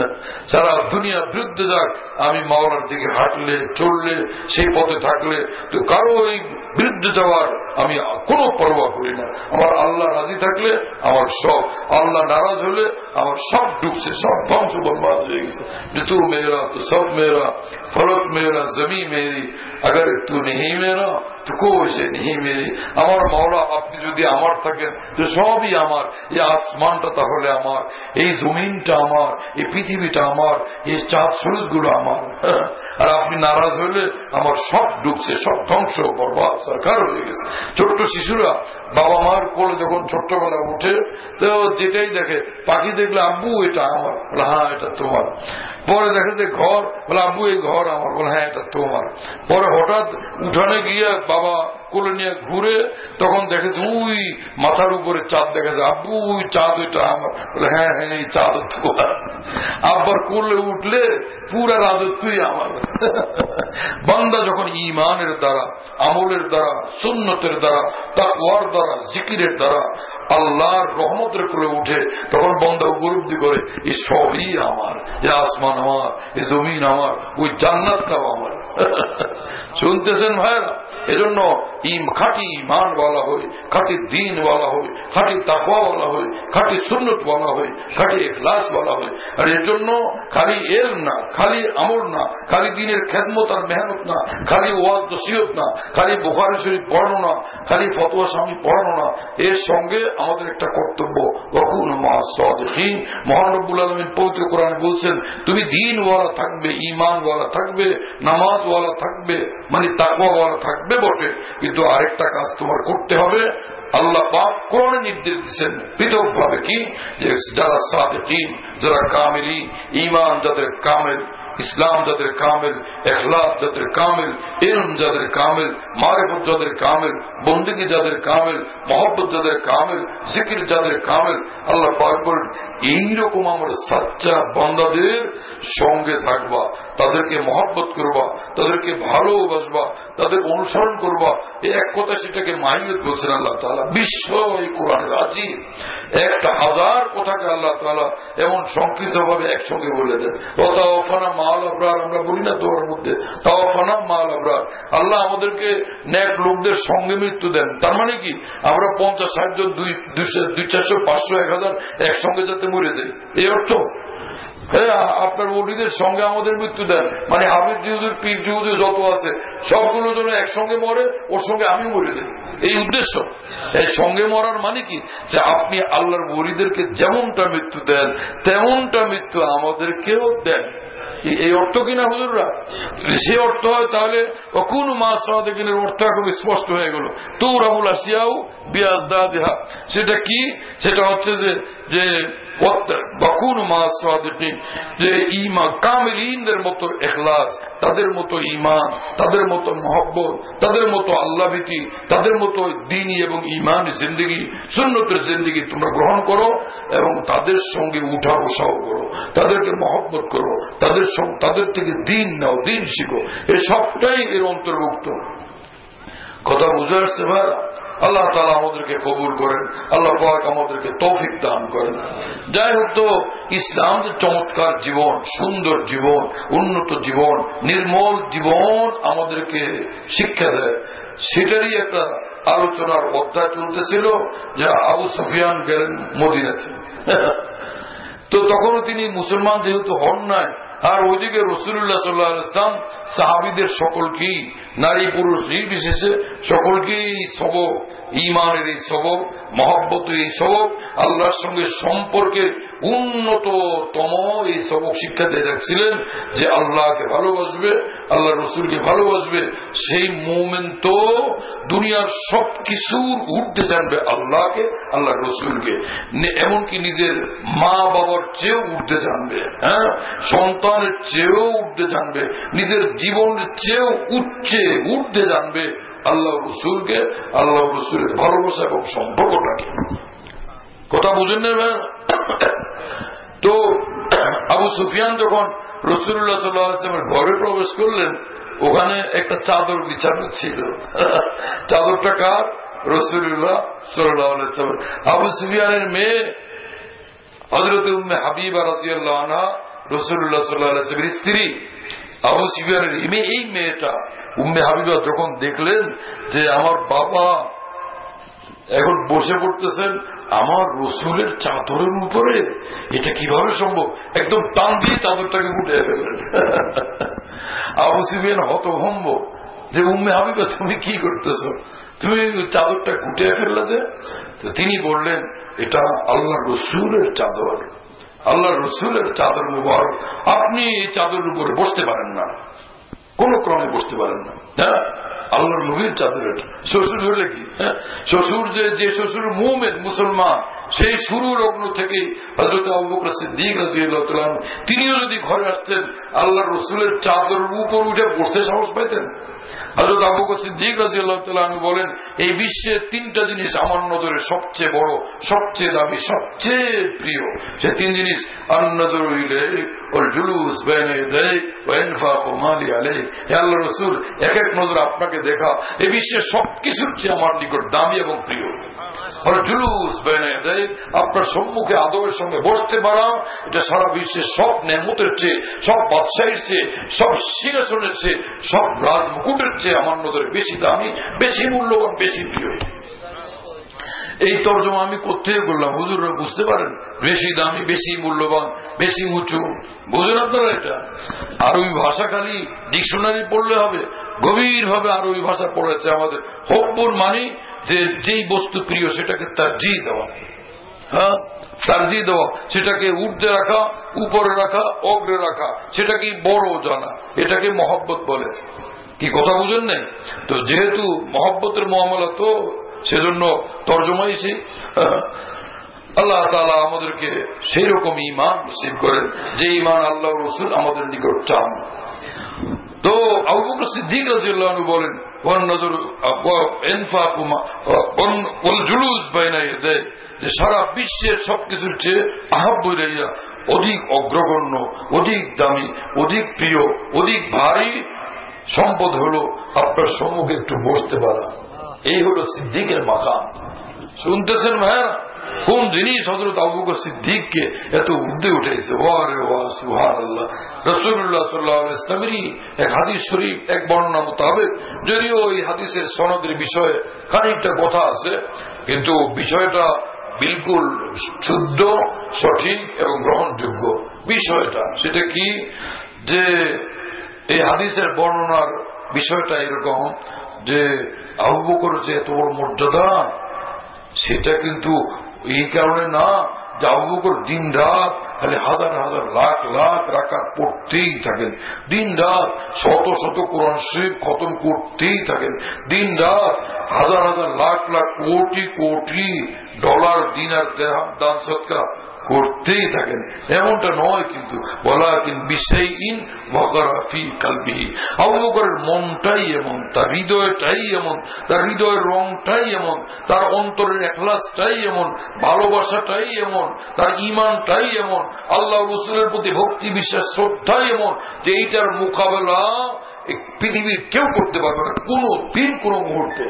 সারা দুনিয়া বিরুদ্ধে যাক, আমি মাওলার দিকে হাঁটলে চললে সেই পথে থাকলে তো কারো এই বিরুদ্ধে যাওয়ার আমি কোনো পরোয়া করি না। আমার আল্লাহ রাজি থাকলে আমার সব, আল্লাহ নারাজ হলে আমার সব ডুবছে, সব ধ্বংস বরবাদ হয়ে গেছে। যে তু মেরা তো সব মেরা, ফলক মেরা জমি মেরি, আগার তু নেই মেরা তো কোশে নেই মেরি। আমার মাওলা আপনি যদি আমার থাকেন তো সবই আমার। এই আসমানটা তাহলে আমার, এই জমিনটা আমার, এই পৃথিবীটা আমার, এই চাঁদ সূর্যগুলো আমার। আর আপনি নারাজ হইলে আমার সব ডুবছে, সব ধ্বংস বরবাদ সরকার হয়ে গেছে। ছোট্ট শিশুরা বাবা মার কোলে যখন ছোট্টবেলা উঠে তো যেটাই দেখে, পাখি দেখলে আব্বু এটা আমার, বলে হ্যাঁ এটা তোমার। পরে দেখে যে ঘর, বলে আব্বু এই ঘর আমার, বলে হ্যাঁ এটা তোমার। পরে হঠাৎ উঠানে গিয়ে বাবা কোলে নিয়ে ঘুরে তখন দেখে যে ওই মাথার উপরে চাঁদ দেখা যায়, আব্বু ওই চাঁদ ওইটা আমার, বলে হ্যাঁ হ্যাঁ এই চাঁদ তোমার। আব্বার কোলে উঠলে পুরা রাজত্বই আমার। বান্দা যখন ঈমানের দ্বারা, আমলের দ্বারা, সুন্নতের দ্বারা, তাকওয়ার দ্বারা, জিকিরের দ্বারা আল্লাহর রহমতের কোলে উঠে তখন বান্দা উপলব্ধি করে এই সবই আমার, এই আসমান আমার, এই জমিন আমার, ওই জান্নাতটাও আমার। শুনতেছেন ভাইরা? এজন্য খাঁটি ঈমান বলা হয়, খাঁটি দ্বীন বলা হয়, খাঁটি তাকওয়া বলা হয়, খাঁটি সুন্নত বলা হয়, খাঁটি ইখলাস বলা হয়। আর এর জন্য খালি ইলম না, খালি আমল না, খালি দ্বীনের খেদমত আর মেহনত না, খালি ওয়াজ নসিহত না, খালি বুখারী শরীফ পড়ানো না, খালি ফতোয়া স্বামী পড়ানো না, এর সঙ্গে আমাদের একটা কর্তব্য ওয়াকুনু মা'আস সাদিকিন। মহান রব্বুল আলামিন পবিত্র কোরআনে বলছেন তুমি দ্বীনওয়ালা থাকবে, ঈমানওয়ালা থাকবে, নামাজওয়ালা থাকবে, মানে তাকওয়াওয়ালা থাকবে বটে, কিন্তু আরেকটা কাজ তোমার করতে হবে। আল্লাহ পাক কোরআনে নির্দেশ দিচ্ছেন পৃথক ভাবে কি, যে যারা সাদিকিন, যারা কামিলিন, ঈমান যাদের কামিল, ইসলাম যাদের কামিল, ইখলাস যাদের কামিল, ইলম যাদের কামিল, মারিফত যাদের কামিল, বন্দেগী যাদের কামিল, মহব্বত যাদের কামিল, জিকির যাদের কামিল, আল্লাহ পাক বলেন এইরকম আমার সাচ্চা বান্দাদের সঙ্গে থাকবা, তাদেরকে মহব্বত করবা, তাদেরকে ভালোবাসবা, তাদের অনুসরণ করবা। এই এক কথা সেটাকে মাইয়ত বলছেন আল্লাহ তাআলা। বিশ্ব এই কোরআনের আজিব 1000 কথাকে আল্লাহ তাআলা এমন সংক্ষিপ্ত ভাবে একসঙ্গে বলে দেন। মাল আবরার, আমরা বলি না তোমার মধ্যে তাওয়াফানা মাল আবরার, আল্লাহ আমাদেরকে ন্যাক লোকদের সঙ্গে মৃত্যু দেন। তার মানে কি আমরা 50-60 জন 200 400 500 1000 একসঙ্গে যাতে মরে যাই, এই অর্থ? হ্যাঁ, আপনার ওলিদের সঙ্গে আমাদের মৃত্যু দেন, মানে হাবিব জিহুদের পীর জিহুদের যত আছে সবগুলো যেন একসঙ্গে মরে, ওর সঙ্গে আমি মরে যাই, এই উদ্দেশ্য। এই সঙ্গে মরার মানে কি, যে আপনি আল্লাহর ওলিদেরকে যেমনটা মৃত্যু দেন তেমনটা মৃত্যু আমাদেরকেও দেন, এই অর্থ কিনা হুজুররা? সে অর্থ হয় তাহলে কোন মাস সাদেকিনের অর্থ এখন স্পষ্ট হয়ে গেল। তো রাবুল আসিয়াও বিয়াজদাদিহা, সেটা কি? সেটা হচ্ছে যে যে ঈমান কামিলিনদের মতো ইখলাস, তাদের মতো ঈমান, তাদের মতো মহব্বত, তাদের মতো আল্লাহ ভীতি, তাদের মতো দ্বীনি এবং ঈমানি জিন্দেগি, সুন্নতের জিন্দেগি তোমরা গ্রহণ করো এবং তাদের সঙ্গে উঠা বসাও করো, তাদেরকে মহব্বত করো, তাদের থেকে দ্বীন নাও, দ্বীন শিখো, এই সবটাই এর অন্তর্ভুক্ত। কথা বুঝে আসছে ভাইরা? আল্লাহ তাআলা আমাদেরকে কবুল করেন, আল্লাহ পাক আমাদেরকে তৌফিক দান করেন। যাই হোক, তো ইসলাম যে চমৎকার জীবন, সুন্দর জীবন, উন্নত জীবন, নির্মল জীবন আমাদেরকে শিক্ষা দেয়, সেটারই একটা আলোচনার অধ্যায় চলতেছিল যে আবু সুফিয়ান গেলেন মদিনাতে। তো তখনও তিনি মুসলমান যেহেতু হন নাই, আর ওইদিকে রাসূলুল্লাহ সাল্লাল্লাহু আলাইহি ওয়াসাল্লাম সাহাবীদের সকলকেই, নারী পুরুষ নির্বিশেষে সকলকেই সবক, ঈমানের এই সবক, মহব্বতের এই সবক, আল্লাহর সঙ্গে সম্পর্কের উন্নততম এই সবক শিক্ষা দিয়ে রাখছিলেন যে আল্লাহকে ভালোবাসবে, আল্লাহ রসুলকে ভালোবাসবে, সেই মুমিন তো দুনিয়ার সবকিছুর উঠতে জানবে আল্লাহকে, আল্লাহ রসুলকে, এমনকি নিজের মা বাবার চেয়েও উঠতে জানবে, হ্যাঁ, সন্তানের চেয়েও উঠতে জানবে, নিজের জীবনের চেয়েও উঠতে জানবে আল্লাহ রসুলকে, আল্লাহ রসুলের ভালোবাসা এবং সম্পর্কটাকে। কথা বুঝেন না ভাই? তো আবু সুফিয়ান যখন রাসূলুল্লাহ সাল্লাল্লাহু আলাইহি ওয়াসাল্লামের ঘরে প্রবেশ করলেন, ওখানে একটা চাদর বিছানো ছিল। চাদরটা কার? রাসূলুল্লাহ সাল্লাল্লাহু আলাইহি ওয়াসাল্লাম। আবু সুফিয়ানের মেয়ে হযরত উম্মে হাবিবা রাদিয়াল্লাহু আনহা, রাসূলুল্লাহ সাল্লাল্লাহু আলাইহি ওয়াসাল্লামের স্ত্রী। আবু সুফিয়ানের এই মেয়েটা উম্মে হাবিবা যখন দেখলেন যে আমার বাবা এখন বসে পড়তেছেন আমার রসুলের চাদরের উপরে, এটা কিভাবে সম্ভব, একদম টান দিয়ে চাদরটাকে গুটিয়ে ফেললেন। আবু সুফিয়ান হতভম্ব যে উম্মে হাবিবা তুমি কি করতেছ, তুমি চাদরটা গুটিয়ে ফেললে যে? তিনি বললেন এটা আল্লাহ রসুলের চাদর, আল্লাহ রসুলের চাদর মুবারক, আপনি এই চাদরের উপরে বসতে পারেন না, কোন ক্রমে বসতে পারেন না। হ্যাঁ, আল্লাহর নবীর চাদর। শ্বশুর হলে কি, হ্যাঁ, শ্বশুর যে শ্বশুর মুমিন মুসলমান, সেই শুরু লগ্ন থেকে হযরত আবু বকর সিদ্দিক রাদিয়াল্লাহু তাআলা তিনিও যদি ঘরে আসতেন আল্লাহর রসুলের চাদরের উপর উঠে বসতে সাহস পাইতেন। হযরত আবু বকর সিদ্দিক রাদিয়াল্লাহু তাআলা বলেন এই বিশ্বে 3টা জিনিস আমার নজরে সবচেয়ে বড়, সবচেয়ে দামি, সবচেয়ে প্রিয়। সে 3 জিনিস, আন-নাযরু ইলাইক ওয়াল জুলুস বাইনা ইয়াদাইক ওয়া ইনফাকু মালি আলাইক। হে আল্লাহর রাসূল, এক এক নজর আপনাকে দেখা এই বিশ্বের সবকিছুর চেয়ে আমার নিকট দামি এবং প্রিয়। জুলুস বাইনা ইয়াদাইক, আপনার সম্মুখে আদবের সঙ্গে বসতে পারা, এটা সারা বিশ্বের সব নেয়ামতের চেয়ে, সব বাদশাহীর চেয়ে, সব সিংহাসনের চেয়ে, সব রাজমুকুটের চেয়ে আমার নজরে বেশি দামি, বেশি মূল্যবান, বেশি প্রিয়। এই তর্জমা আমি কোথায় বললাম, হুজুররা বুঝতে পারেন? বেশি দামি, বেশি মূল্যবান, বেশি উঁচু, বুঝেন আপনারা? এটা আরবি ভাষা খালি ডিকশনারি পড়লে হবে? গভীর ভাবে আরবি ভাষা পড়েছে আমাদের। হব্বুর মানে যে যেই বস্তু প্রিয় সেটাকে তারজিহ দেওয়া, হ্যাঁ, তারজিহ দেওয়া, সেটাকে ঊর্ধ্বে রাখা, উপরে রাখা, অগ্রে রাখা, সেটাকে বড় জানা, এটাকে মহব্বত বলে। কি কথা বুঝেন নাই? তো যেহেতু মহব্বতের মামলা, তো সেজন্য তর্জমাই সেই। আল্লাহ তাআলা আমাদেরকে সেই রকম ঈমান নসিব করেন যে ঈমান আল্লাহ রাসূল আমাদের নিকট চান। তো আবু বকর সিদ্দিক রাদিয়াল্লাহু আনহু বলেন যে সারা বিশ্বের সবকিছুর চেয়ে আহাব্বু ইলাইয়া, অধিক অগ্রগণ্য, অধিক দামি, অধিক প্রিয়, অধিক ভারী সম্পদ হলো আপনার সম্মুখে একটু বসতে পারা। এই হলো সিদ্দিকের মাকাম। শুনতেছেন ভাইরা? কোন জিনিস হযরত আবু বকর সিদ্দিককে এত ঊর্ধ্বে উঠেছে? ওয়ারে ওয়া সুবহানাল্লাহ। রাসূলুল্লাহ সাল্লাল্লাহু আলাইহি ওয়াসাল্লামেরই এক হাদিস শরীফ, এক বর্ণনা মোতাবেক, যদিও এই হাদিসের সনদের বিষয়ে খানিকটা কথা আছে, কিন্তু বিষয়টা বিলকুল শুদ্ধ, সঠিক এবং গ্রহণযোগ্য বিষয়টা। সেটা কি, যে এই হাদিসের বর্ণনার বিষয়টা এরকম যে আবু বকর যে এত বড় মর্যাদা, সেটা কিন্তু এই কারণে না যে আবু বকর দিন রাত খালি হাজার হাজার লাখ লাখ রাকাত পড়তেই থাকেন, দিন রাত শত শত কোরআন শরীফ খতম করতেই থাকেন, দিন রাত হাজার হাজার লাখ লাখ কোটি কোটি ডলার দিনার দান সদকা করতেই থাকেন, এমনটা নয়। কিন্তু ওয়ালাকিন বিশাইইন ওয়াকারা ফি কলবিহি, আবু বকরের মনটাই এমন, তার হৃদয়টাই এমন, তার হৃদয়ের রংটাই এমন, তার অন্তরের ইখলাসটাই এমন, ভালোবাসাটাই এমন, তার ঈমানটাই এমন, আল্লাহ রাসূলের প্রতি ভক্তি বিশ্বাস শ্রদ্ধাই এমন যে এইটার মোকাবেলা পৃথিবীর কেউ করতে পারবে না কোনো দিন কোনো মুহূর্তে।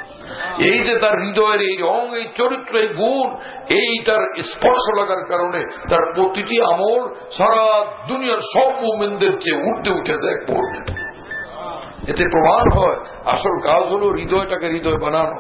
এই যে তার হৃদয়ের এই রং, এই চরিত্র, এই গুণ, এইটার স্পর্শ লাগার কারণে তার প্রতিটি আমল সারা দুনিয়ার সব মুমিনদের চেয়ে উঠতে উঠেছে এক মুহূর্তে। এতে প্রমাণ হয় আসল কাজ হলো হৃদয়টাকে হৃদয় বানানো,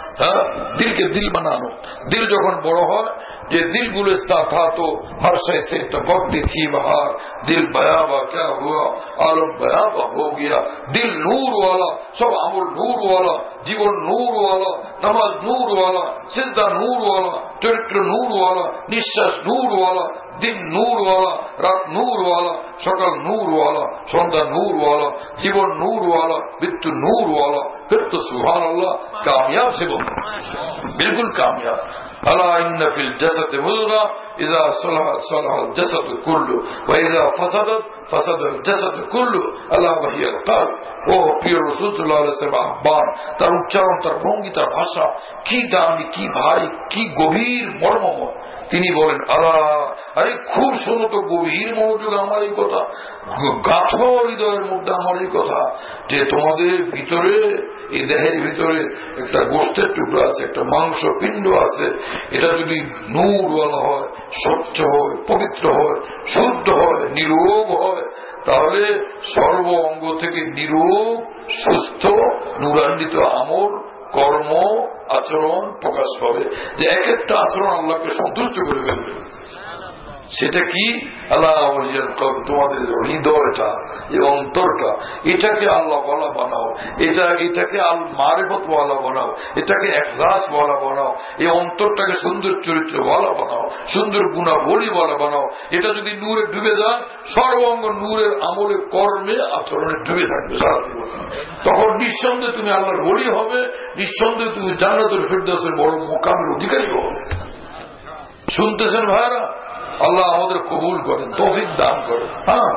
দিলকে দিল বানানো। দিল যখন বড় হয়, যে दिल गुलिस्ता था तो हर शय से टपकती थी बहार, दिल बयाबा क्या हुआ आलम बयाबा हो गया, दिल नूर वाला, सब अमल नूर वाला, जीवन नूर वाला, नमाज नूर वाला, सिजदा नूर वाला, चरित्र नूर वाला, निश्वास नूर वाला, दिन नूर वाला, रात नूर वाला, सकाल नूर वाला, सन्ध्या नूर वाला, जीवन नूर वाला, मृत्यु नूर वाला। फिर तो सुभान अल्लाह कामयाब से बोल, बिल्कुल कामयाब। अला इन्ना फिल जसद मुज़गा इज़ा सलहत सलहल जसद कुल्लु व इज़ा फसदत फसदल जसद कुल्लु अला वहियल कल्ब। ও প্রিয় রাসূল সাল্লাল্লাহু আলাইহি ওয়াসাল্লাম আহ্বান, তার উচ্চারণ, তার ভঙ্গি, তার ভাষা কি দামি, কি ভারী, কি গভীর মর্মময়। তিনি বলেন আলা, আরে খুব শোনো তো, গভীর মনোযোগ আমার এই কথা, গাথো হৃদয়ের মধ্যে আমার এই কথা, যে তোমাদের ভিতরে, এই দেহের ভিতরে একটা গোশতের টুকরো আছে, একটা মাংস পিণ্ড আছে, এটা যদি নূরওয়ালা হয়, স্বচ্ছ হয়, পবিত্র হয়, শুদ্ধ হয়, নিরোগ হয়, তাহলে সর্ব অঙ্গ থেকে নিরোগ, সুস্থ, নূরান্বিত আমল, কর্ম, আচরণ প্রকাশ পাবে, যে এক একটা আচরণ আল্লাহকে সন্তুষ্ট করে ফেলবে। সেটা কি? আল্লাহ তোমাদের হৃদয়টা, এই অন্তরটা, এটাকে আল্লাহ ওয়ালা বানাও, এটাকে আল মারিফত ওয়ালা বানাও, এটাকে ইখলাস ওয়ালা বানাও, এই অন্তরটাকে সুন্দর চরিত্র ওয়ালা বানাও, সুন্দর গুণাবলী ওয়ালা বানাও। এটা যদি নূরে ডুবে যায়, সর্বাঙ্গ নূরের আমলে, কর্মে, আচরণে ডুবে থাকবে সারা জীবন, তখন নিঃসন্দেহে তুমি আল্লাহর ওলি হবে, নিঃসন্দেহে তুমি জান্নাতুল ফিরদাউসের বড় মুকামের অধিকারী হবে। শুনতেছেন ভাইরা? আল্লাহ আমাদের কবুল করেন, তৌফিক দান করেন। হ্যাঁ,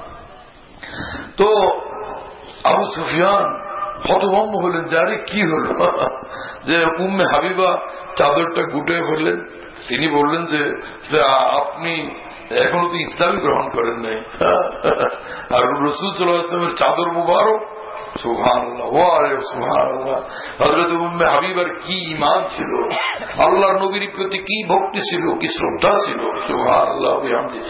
তো আবু সুফিয়ান হতভম্ব হলেন, যারে কি হল, যে উম্মে হাবিবা চাদরটা গুটিয়ে ফেললেন। তিনি বললেন যে আপনি এখনো তো ইসলামী গ্রহণ করেন নাই, আর রাসূল সাল্লাল্লাহু আলাইহি ওয়াসাল্লামের চাদর মুবারক, সুবহানাল্লাহ, ওয়ারে সুবহানাল্লাহ। হযরত উম্মে হাবিবার কি ঈমান ছিল, আল্লাহর নবীর প্রতি কি ভক্তি ছিল, কি শ্রদ্ধা ছিল, সুবহানাল্লাহ বিহামদি।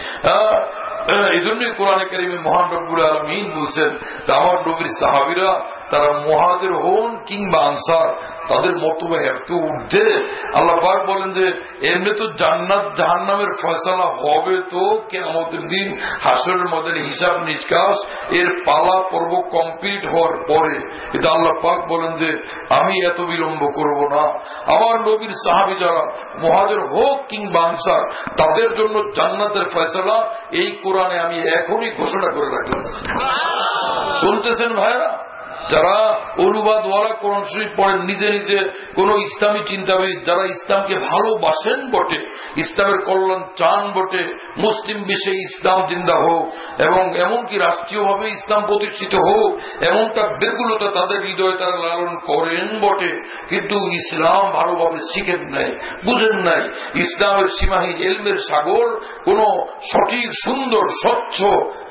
এই জন্যই কোরআনে কারিমে মহান রব্বুল আলামিন বলছেন, আমার নবীর সাহাবীরা, তারা মুহাজির হন কিংবা আনসার, তাদের মর্তবা এত ঊর্ধ্বে। আল্লাহ পাক বলেন যে এমনি তো জান্নাত জাহান্নামের ফয়সালা হবে তো কিয়ামতের দিন, হাসরের ময়দানে হিসাব নিকাশ, এর পালা পর্ব কমপ্লিট হওয়ার পরে। কিন্তু আল্লাহ পাক বলেন যে আমি এত বিলম্ব করব না, আমার নবীর সাহাবী যারা মুহাজির হোক কিংবা আনসার, তাদের জন্য জান্নাতের ফয়সালা এই কোরআনে আমি এখনই ঘোষণা করে রাখলাম। শুনতেছেন ভাইরা? যারা অনুবাদ ওয়ালা কোরআন শরীফ পড়েন, নিজে নিজে কোন ইসলামী চিন্তাবিদ, যারা ইসলামকে ভালোবাসেন বটে, ইসলামের কল্যাণ চান বটে, মুসলিম বিশ্বে ইসলাম জিন্দা হোক এবং এমনকি রাষ্ট্রীয়ভাবে ইসলাম প্রতিষ্ঠিত হোক, এমনটা বেগুলতা তাদের হৃদয়ে তারা লালন করেন বটে, কিন্তু ইসলাম ভালোভাবে শিখেন নাই, বুঝেন নাই। ইসলামের সীমাহীন এলমের সাগর, কোন সঠিক সুন্দর স্বচ্ছ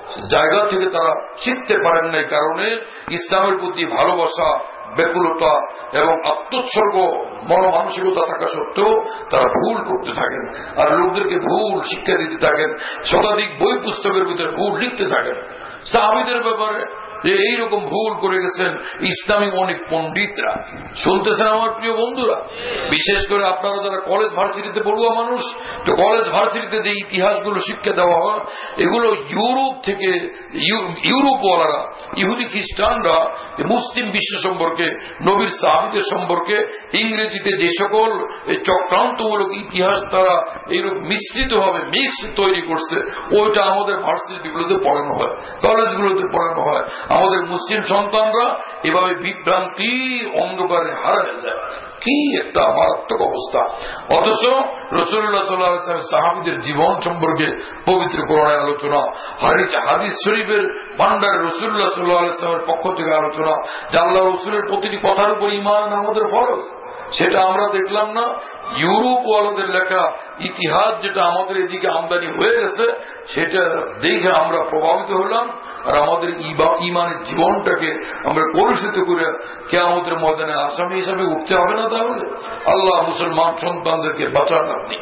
জায়গা থেকে তারা শিখতে পারেন না। এই কারণে ইসলামের প্রতি ভালোবাসা, ব্যাকুলতা এবং আত্মোৎসর্গ মনোমানসিকতা থাকা সত্ত্বেও তারা ভুল করতে থাকেন, আর লোকদেরকে ভুল শিক্ষা দিতে থাকেন, শতাধিক বই পুস্তকের ভিতরে ভুল লিখতে থাকেন সাহাবীদের ব্যাপারে যে এইরকম ভুল করে গেছেন ইসলামী অনেক পণ্ডিতরা। শুনতেছেন আমার প্রিয় বন্ধুরা, বিশেষ করে আপনারা যারা কলেজ ভার্সিটিতে পড়ুয়া মানুষ, তো কলেজ ভার্সিটিতে যে ইতিহাসগুলো শিক্ষা দেওয়া হয় এগুলো ইউরোপ থেকে, ইউরোপওয়ালারা, ইহুদি খ্রিস্টানরা মুসলিম বিশ্ব সম্পর্কে, নবীর সাহাবীদের সম্পর্কে ইংরেজিতে যে সকল চক্রান্তমূলক ইতিহাস তারা এইরকম মিশ্রিত ভাবে মিক্স তৈরি করছে, ওইটা আমাদের ভার্সিটিগুলোতে পড়ানো হয়, কলেজগুলোতে পড়ানো হয়। আমাদের মুসলিম সন্তানরা এভাবে বিভ্রান্তি অন্ধকারে হারায় যায়। কি একটা মারাত্মক অবস্থা। অথচ রাসূলুল্লাহ সাল্লাল্লাহু আলাইহি ওয়াসাল্লাম সাহাবীদের জীবন সম্পর্কে পবিত্র কোরআনে আলোচনা, হাদিস শরীফের ভান্ডারে রাসূলুল্লাহ সাল্লাল্লাহু আলাইহি ওয়াসাল্লামের পক্ষ থেকে আলোচনা, যে আল্লাহ রাসূলের প্রতিটি কথার উপর ঈমান আমাদের ফরজ। সেটা আমরা দেখলাম না। ইউরোপ ওয়ালাদের লেখা ইতিহাস যেটা আমাদের এদিকে আমদানি হয়ে গেছে, সেটা দেখে আমরা প্রভাবিত হলাম, আর আমাদের ঈমানের জীবনটাকে আমরা কলুষিত করে কিয়ামতের ময়দানে আসামি হিসাবে উঠতে হবে না। তাহলে আল্লাহ মুসলমান সন্তানদেরকে বাঁচান আপনি।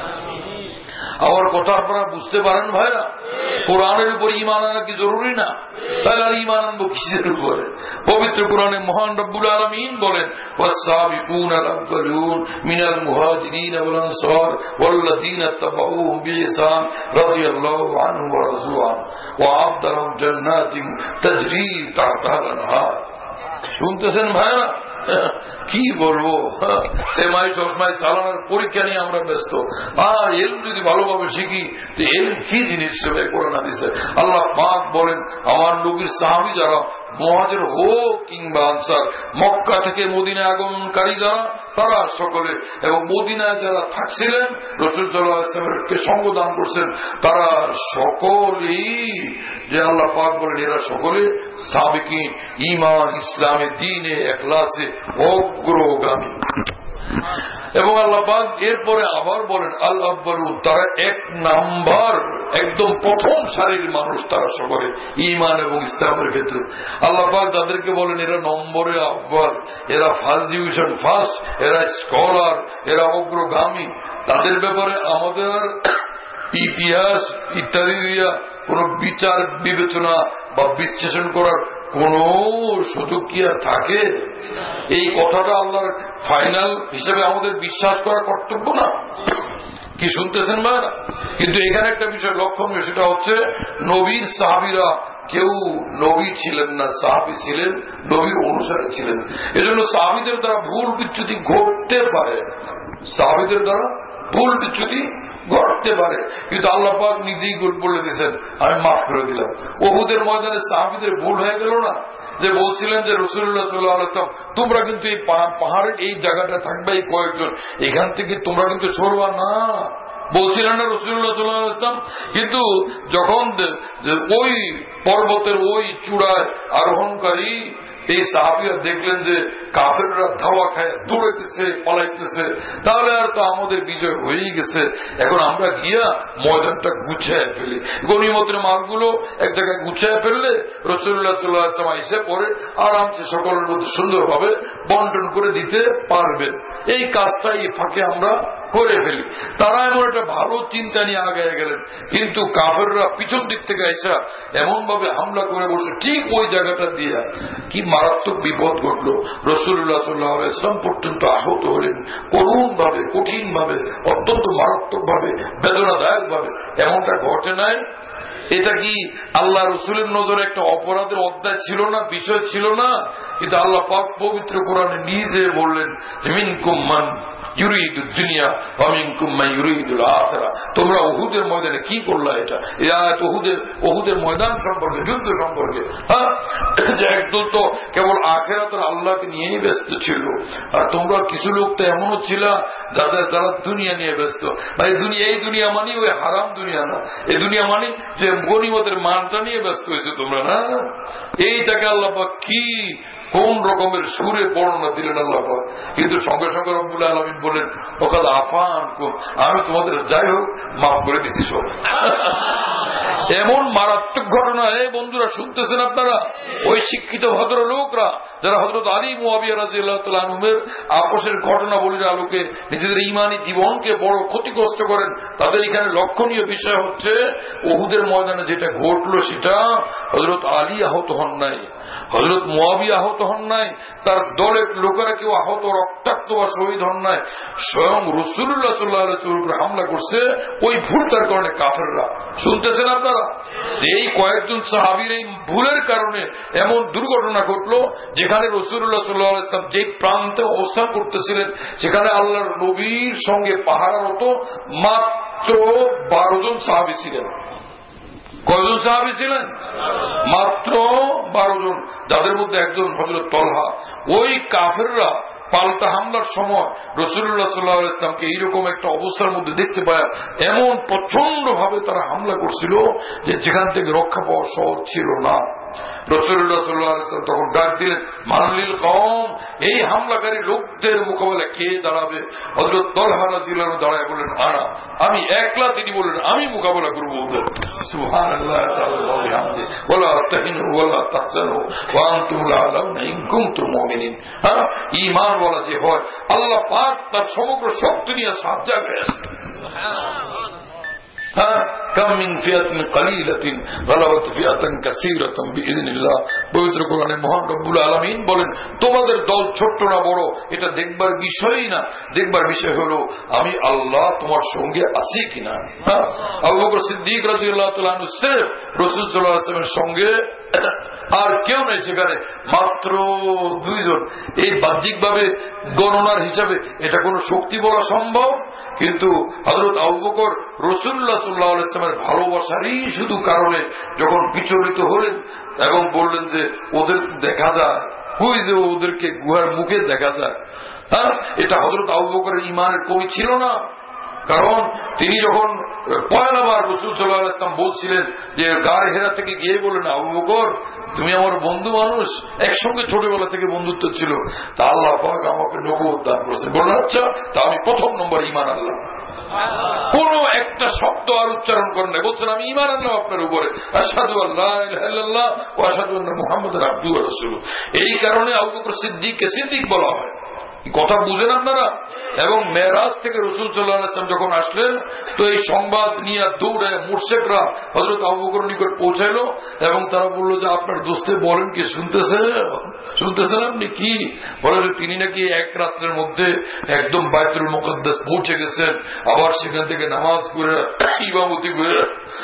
আমার কথা আপনারা বুঝতে পারেন ভাইরা? কোরআনের উপর ঈমান আনা কি জরুরি না? তাহলে আর ঈমান আনবো কিসের উপরে? পবিত্র কোরআনে মহান রব্বুল আলামিন বলেন, ওয়াস-সাবিকুনাল আউয়ালুন মিনাল মুহাজিরিন ওয়াল আনসার ওয়াল্লাযীনা তাবাউহুম বিইহসান রাদিয়াল্লাহু আনহুম ওয়া রাযু আনহু ওয়া আ'আদ্দা লাহুম জান্নাতিন তাজরি তাহতাহাল আনহার। শুনতেছেন ভাইরা? কি বলবো, সেমাই চশমাই চালানোর পরীক্ষা নিয়ে আমরা ব্যস্ত। এলম যদি ভালোভাবে শিখি তো এলম কি জিনিস সেভাবে করে না দিচ্ছে। আল্লাহ পাক বলেন, আমার নবীর সাহাবী যারা মুহাজির হোক কিংবা আনসার, মক্কা থেকে মদিনায় আগমনকারী যারা, তারা সকলে, এবং মদিনায় যারা থাকছিলেন রাসূল সাল্লাল্লাহু আলাইহি ওয়াসাল্লামকে সঙ্গ দান করছেন, তারা সকলেই, যে আল্লাহ পাক বলেন এরা সকলে সাবিকিন, ঈমান, ইসলামে, দ্বীনে, ইখলাসে অগ্রগামী। এবং আল্লাহ পাক এরপরে আবার বলেন আল আব্বালুন, তারা এক নাম্বার, একদম প্রথম সারির মানুষ তারা সকলে ঈমান এবং ইসলামের ক্ষেত্রে। আল্লাহ পাক তাদেরকে বলেন এরা নম্বরে আব্বাল, এরা ফার্স্ট ডিভিশন ফার্স্ট, এরা স্কলার, এরা অগ্রগামী। তাদের ব্যাপারে আমাদের ইতিহাস ইত্যাদি দিয়া কোন বিচার বিবেচনা বা বিশ্লেষণ করার কোন সুযোগ কি আর থাকে? এই কথাটা আল্লাহর ফাইনাল হিসেবে আমাদের বিশ্বাস করা কর্তব্য না? কি শুনতেছেন ভাইরা? কিন্তু এখানে একটা বিষয় লক্ষণীয়, সেটা হচ্ছে নবীর সাহাবীরা কেউ নবী ছিলেন না, সাহাবী ছিলেন, নবীর অনুসারী ছিলেন। এজন্য সাহাবীদের দ্বারা ভুল বিচ্যুতি ঘটতে পারে, সাহাবীদের দ্বারা ভুল বিচ্যুতি ঘটতে পারে, কিন্তু আল্লাহ পাক নিজেই বলে দিয়েছেন আমি মাফ করে দিলাম। উহুদের ময়দানে সাহাবীদের ভুল হয়ে গেল না, যে বলছিলেন যে রাসূলুল্লাহ সাল্লাল্লাহু আলাইহি ওয়াসাল্লাম তোমরা কিন্তু এই পাহাড়ের এই জায়গাটা থাকবে এই কয়েকজন, এখান থেকে তোমরা কিন্তু সরবা না, বলছিলেন না রাসূলুল্লাহ সাল্লাল্লাহু আলাইহি ওয়াসাল্লাম। কিন্তু যখন ওই পর্বতের ওই চূড়ায় আরোহণকারী এই সাহাবীরা দেখলেন যে কাফেররা ধাওয়া খায়, দৌড়াইতেছে, পালাইতেছে, তাহলে আর তো আমাদের বিজয় হয়েই গেছে, এখন আমরা গিয়া ময়দানটা গুছিয়ে ফেলি। গনিমতের মালগুলো এক জায়গায় গুছিয়ে ফেললে রাসূলুল্লাহ সাল্লাল্লাহু আলাইহি ওয়াসাল্লাম এসে পরে আরামসে সকলের মধ্যে সুন্দরভাবে বন্টন করে দিতে পারবেন। এই কাজটা এই ফাঁকে আমরা করে ফেলি। তারা এমন একটা ভালো চিন্তা নিয়ে আগায় গেলেন, কিন্তু কাফেররা পিছন দিক থেকে এসে এমন ভাবে হামলা করে বসে ঠিক ওই জায়গাটা দিয়ে কি মারাত্মক বিপদ ঘটলো। রাসূলুল্লাহ সাল্লাল্লাহু আলাইহি ওয়াসাল্লাম পর্যন্ত আহত হলেন করুণ ভাবে, কঠিন ভাবে, অত্যন্ত মারাত্মক ভাবে, বেদনাদায়ক ভাবে। এমনটা ঘটে নাই। এটা কি আল্লাহ রাসূলের নজরে একটা অপরাধের অধ্যায় ছিল না, বিষয় ছিল না? কিন্তু আল্লাহ পাক পবিত্র কোরআনে নিজে বললেন মিনকুম মান ইউরিদুদ দুনিয়া ওয়া মিনকুম মান ইউরিদুল আখিরাহ। তোমরা উহুদের ময়দানে কি করলা? এটা এই আয়াত উহুদের ময়দান সম্পর্কে, যুদ্ধ সম্পর্কে। যে একদল তো কেবল আখিরাত আর আল্লাহকে নিয়েই ব্যস্ত ছিল, আর তোমরা কিছু লোক তো এমনও ছিল যারা দুনিয়া নিয়ে ব্যস্ত। ভাই এই দুনিয়া মানে ওই হারাম দুনিয়া না, এই দুনিয়া মানে যে গনিমতের মানটা নিয়ে ব্যস্ত হয়েছে তোমরা, না? এইটাকে আল্লাহ পাক কি কোন রকমের সুরে বর্ণনা দিলেন আল্লাহ পাক। কিন্তু সঙ্গে সঙ্গে রব্বুল আলামিন বলেন ওকাদ আফান, আমি তোমাদের যাই হোক মাফ করে দিছি সব। এমন মারাত্মক ঘটনা। এই বন্ধুরা শুনতেছেন আপনারা? ওই শিক্ষিত ভদ্রলোকরা যারা হযরত আলী মুআবিয়া রাদিয়াল্লাহু তাআলা আনহুর আপোষের ঘটনাবলীর আলোকে নিজেদের ঈমানী জীবনকে বড় ক্ষতিগ্রস্ত করেন, তাদের এখানে লক্ষণীয় বিষয় হচ্ছে উহুদের ময়দানে যেটা ঘটলো সেটা হযরত আলী আহত হন নাই, হযরত মুআবিয়া আহত হন নাই, তার দলের লোকেরা কেউ আহত রক্তাক্ত বা শহীদ হন নাই। স্বয়ং রাসূলুল্লাহ সাল্লাল্লাহু আলাইহি ওয়াসাল্লাম হামলা করছে ওই ভুলটার কারণে কাফেররা। শুনতেছেন আপনারা? এই কয়েকজন সাহাবীর এই ভুলের কারণে এমন দুর্ঘটনা ঘটলো যেখানে রাসূলুল্লাহ সাল্লাল্লাহু আলাইহি ওয়াসাল্লাম যে প্রান্তে অবস্থান করতেছিলেন সেখানে আল্লাহর নবীর সঙ্গে পাহারারত মাত্র 12 জন সাহাবী ছিলেন। কয়জন সাহাবী ছিলেন? মাত্র 12 জন, যাদের মধ্যে একজন হযরত তলহা। ওই কাফেররা পাল্টা হামলার সময় রাসূলুল্লাহ সাল্লাল্লাহু আলাইহি ওয়াসাল্লামকে এইরকম একটা অবস্থার মধ্যে দেখতে পায় এমন প্রচন্ড ভাবে তারা হামলা করছিল যে যেখান থেকে রক্ষা পাওয়া সহজ ছিল না। রাসূলুল্লাহ সাল্লাল্লাহু আলাইহি ওয়াসাল্লাম তখন ডাক দিলেন, মানলিল কওম, এই হামলাকারী লোকদের মোকাবেলা কে দাঁড়াবে? হযরত তলহা রাদিয়াল্লাহু আনহু দাঁড়ায় বললেন, আনা, আমি একলা। তিনি বললেন, আমি মোকাবেলা করব ওদের। সুবহানাল্লাহ ওয়া বিহামদিহি ওয়ালা তাহিনু ওয়ালা তাহজানু ওয়া আনতুম লা'লাউনা ইন কুনতুম মুমিনিন। ঈমান ওয়ালা যে হয় আল্লাহ পাক তার সমগ্র শক্তি নিয়ে সাহায্য করে। সুবহানাল্লাহ। কাম মিন ফিয়াতিন কালিলাতিন গালাবাত ফিয়াতান কাসীরাতান বিইذنিল্লাহ। পবিত্র কোরআনে মহান রব্বুল আলামিন বলেন, তোমাদের দল ছোট না বড় এটা দেখবার বিষয়ই না, দেখবার বিষয় হলো আমি আল্লাহ তোমার সঙ্গে আছি কিনা। আবু বকর সিদ্দিক রাদিয়াল্লাহু তাআলা আনহু সিরফ রাসূল সাল্লাল্লাহু আলাইহি ওয়াসাল্লামের সঙ্গে, আর কেউ নেই সেখানে, মাত্র 2 জন। এই বাহ্যিকভাবে গণনার হিসাবে এটা কোন শক্তি বলা সম্ভব, কিন্তু হযরত আবু বকর রাসূলুল্লাহ সাল্লাল্লাহু আলাইহি ওয়াসাল্লামের ভালোবাসারই শুধু কারণে যখন বিচলিত হলেন এবং বললেন যে ওদের দেখা যায়, ওই যে ওদেরকে গুহার মুখে দেখা যায়, এটা হযরত আবু বকরের ঈমানের কমি ছিল না। কারণ তিনি যখন পয়লাবার রাসূল সাল্লাল্লাহু আলাইহি ওয়াসাল্লাম বলছিলেন যে গার হেরা থেকে গিয়ে বললেন, আবু বকর তুমি আমার বন্ধু মানুষ, একসঙ্গে ছোটবেলা থেকে বন্ধুত্ব ছিল, তা আল্লাহ পাক আমাকে নবুয়ত দান করেছে। বললেন, আচ্ছা তা আমি প্রথম নম্বর ঈমান আনলাম। কোন একটা শব্দ আর উচ্চারণ করেন না, বলছেন আমি ঈমান আনলাম আপনার উপরে, আশহাদু আল্লা ইলাহা ইল্লাল্লাহ ওয়া আশহাদু আন্না মুহাম্মাদার আবদুহু ওয়া রাসূলুহু। এই কারণে আবু বকর সিদ্দিককে সিদ্দিক বলা হয়। কথা বুঝেন আপনারা? এবং মেরাজ থেকে রাসূল সাল্লাল্লাহু আলাইহি ওয়াসাল্লাম যখন আসলেন তো এই সংবাদ নিয়ে দৌড়ে মুশরিকরা হযরত আবু বকরের নিকট পৌঁছাইলো এবং তারা বলল যে আপনার দোস্তে বলেন কি, শুনতেছেন আপনি কি বলেন? তিনি নাকি এক রাত্রের মধ্যে একদম বাইতুল মুকদ্দাস পৌঁছে গেছেন, আবার সেখান থেকে নামাজ পড়ে ইমামতি করে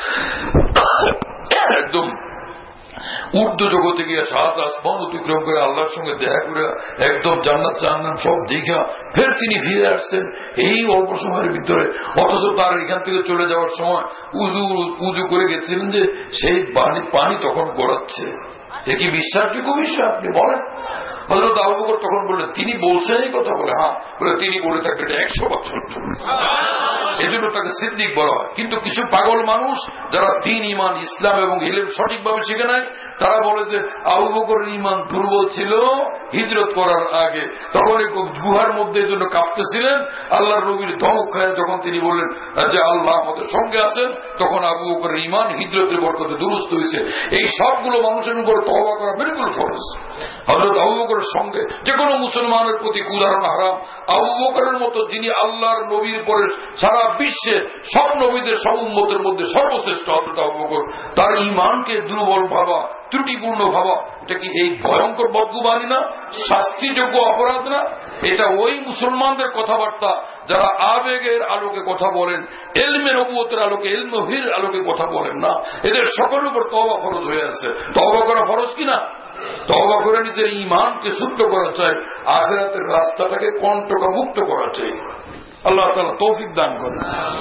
একদম ঊর্ধ্ব জগতে গিয়ে 7 আসমান অতিক্রম করে আল্লাহর সঙ্গে দেখা করে একদম জান্নাত জাহান্নাম সব দেখা ফের তিনি ফিরে আসছেন এই অল্প সময়ের ভিতরে। অথচ তার এখান থেকে চলে যাওয়ার সময় উজু করে গেছিলেন যে সেই পানি তখন গড়াচ্ছে। এ কি বিশ্বাসযোগ্য বিষয় আপনি বলেন? হযরত আবু বকর তখন বললেন, তিনি বলছেন এই কথা? বলে হ্যাঁ। বলে তিনি বলে থাকবে এটা 100 বছর। এজন্য তাকে সিদ্দিক বলা হয়। কিন্তু কিছু পাগল মানুষ যারা দ্বীন, ঈমান, ইসলাম এবং ইলম সঠিকভাবে শিখে নেয়, তারা বলে যে আবু বকরের ঈমান দুর্বল ছিল হিজরত করার আগে, তখন এই গুহার মধ্যে এজন্য কাঁপতেছিলেন। আল্লাহর নবীর ধমক খায় যখন তিনি বললেন যে আল্লাহ আমাদের সঙ্গে আছেন, তখন আবু বকরের ঈমান হিজরতের বরকতে দুরুস্ত হয়েছে। এই সবগুলো মানুষের উপরে তওবা করা বিলকুল ফরজ। হযরত আবু বকরের সঙ্গে যে কোনো মুসলমানের প্রতি উদাহরণ হারাম। আবু বকরের মতো যিনি আল্লাহর নবীর পরে সারা বিশ্বে সব নবীদের সব উম্মতের মধ্যে সর্বশ্রেষ্ঠ হযরত আবু বকর, তার ঈমানকে দুর্বল ভাবা, ত্রুটিপূর্ণ ভাবা, এটা কি এই ভয়ঙ্কর বদগুমানি না? শাস্তিযোগ্য অপরাধ না? এটা ওই মুসলমানদের কথাবার্তা যারা আবেগের আলোকে কথা বলেন, ইলমে নবুয়তের আলোকে, ইলমে ওহীর আলোকে কথা বলেন না। এদের সকলের উপর তওবা ফরজ হয়ে আছে। তওবা করা ফরজ কিনা? তওবা করে নিজের ঈমানকে শুদ্ধ করা চাই, আখিরাতের রাস্তাটাকে কণ্টকা মুক্ত করা চাই। আল্লাহ তাআলা তৌফিক দান করেন।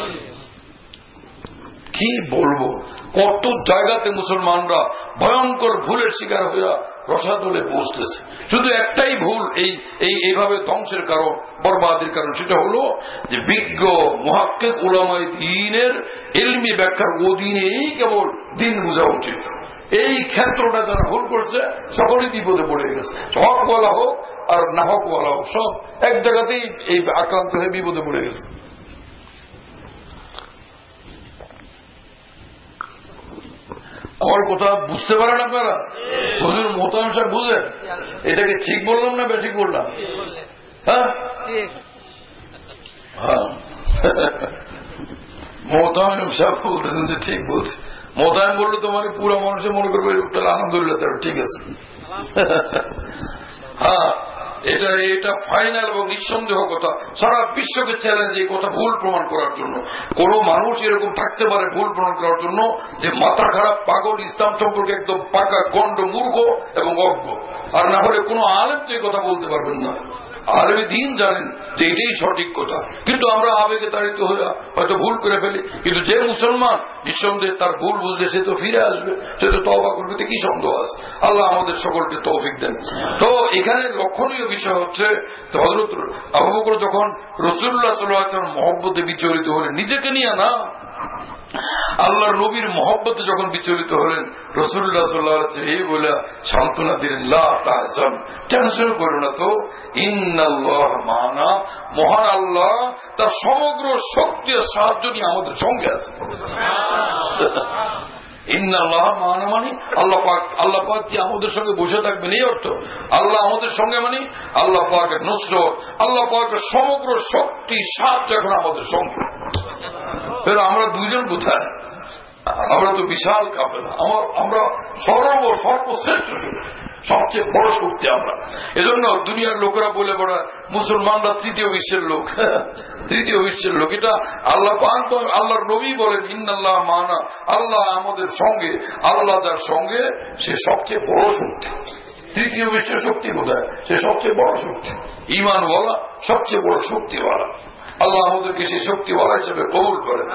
কি বলবো, কত জায়গাতে মুসলমানরা ভয়ঙ্কর ভুলের শিকার হইয়া রসাতলে পৌঁছতেছে। শুধু একটাই ভুল এইভাবে ধ্বংসের কারণ, বরবাদের কারণ, সেটা হলো যে বিজ্ঞ মুহাক্কিক উলামায়ে দ্বীনের ইলমি ব্যাখ্যার অধীনেই কেবল দ্বীন বোঝা উচিত। এই ক্ষেত্রটা যারা ভুল করছে সকলেই বিপদে পড়ে গেছে। হকওয়ালা হোক আর না হকওয়ালা হোক, সব এক জায়গাতেই এই আক্রান্ত হয়ে বিপদে পড়ে গেছে। আমার কথা বুঝতে পারেন আপনারা? হুজুর মোহতারাম সাহেব বুঝেন? এটাকে ঠিক বললাম না বেঠিক বললাম? হ্যাঁ হ্যাঁ মোহতারাম সাহেব বলতেছেন যে ঠিক বলছে। মোহতারাম বললে তো মানে পুরো মানুষের মনে করবে তাহলে আলহামদুলিল্লাহ তাহলে ঠিক আছে। হ্যাঁ এটা ফাইনাল এবং নিঃসন্দেহ কথা। সারা বিশ্বকে চ্যালেঞ্জ এই কথা ভুল প্রমাণ করার জন্য। কোন মানুষ এরকম থাকতে পারে ভুল প্রমাণ করার জন্য যে মাথা খারাপ, পাগল, ইসলাম সম্পর্কে একদম পাকা গন্ড, মূর্খ এবং অজ্ঞ। আর না হলে কোনো আলেম তো এই কথা বলতে পারবেন না। আলেমে দিন জানেন যে এটাই সঠিক কথা, কিন্তু আমরা আবেগে তাড়িত হয়ে হয়তো ভুল করে ফেলি। কিন্তু যে মুসলমান নিঃসন্দেহে তার ভুল বুঝলে সে তো ফিরে আসবে, সে তো তওবা করবে, কি সন্দেহ আছে? আল্লাহ আমাদের সকলকে তৌফিক দেন। তো এখানে লক্ষণীয় বিষয় হচ্ছে হযরত আবু বকর যখন রাসূলুল্লাহ সাল্লাল্লাহু আলাইহি ওয়াসাল্লাম মহব্বতে বিচলিত হলেন, নিজেকে নিয়ে না, আল্লাহর নবীর মহব্বতে যখন বিচলিত হলেন, রাসূলুল্লাহ সাল্লাল্লাহু আলাইহি ওয়াসাল্লাম এই বলে সান্ত্বনা দিলেন, লা তাহজান, টেনশন করো না তো, ইন্নাল্লাহ মা'না, মহান আল্লাহ তার সমগ্র শক্তি আর সাহায্য নিয়ে আমাদের সঙ্গে আছে। ইন্নাল্লাহ মা'না মানে আল্লাহ পাক কি আমাদের সঙ্গে বসে থাকবেন এই অর্থ? আল্লাহ আমাদের সঙ্গে মানে আল্লাহ পাকের নুসরত, আল্লাহ পাকের সমগ্র শক্তি সাহায্য এখন আমাদের সঙ্গে। আমরা দুইজন কোথায়? আমরা তো বিশাল কাফেলা, আমরা সর্বশ্রেষ্ঠ সবচেয়ে বড় শক্তি আমরা। এজন্য দুনিয়ার লোকেরা বলে বেড়ায় মুসলমানরা তৃতীয় বিশ্বের লোক, তৃতীয় বিশ্বের লোক। এটা আল্লাহ পাক, আল্লাহর নবী বলেন ইন্নাল্লাহ মা'না, আল্লাহ আমাদের সঙ্গে, আল্লাহ যার সঙ্গে সে সবচেয়ে বড় শক্তি। তৃতীয় বিশ্বের শক্তি কোথায়? সে সবচেয়ে বড় শক্তি, ঈমানওয়ালা, সবচেয়ে বড় শক্তিওয়ালা। আল্লাহ আমাদেরকে সেই শক্তিওয়ালা হিসেবে কবুল করেন।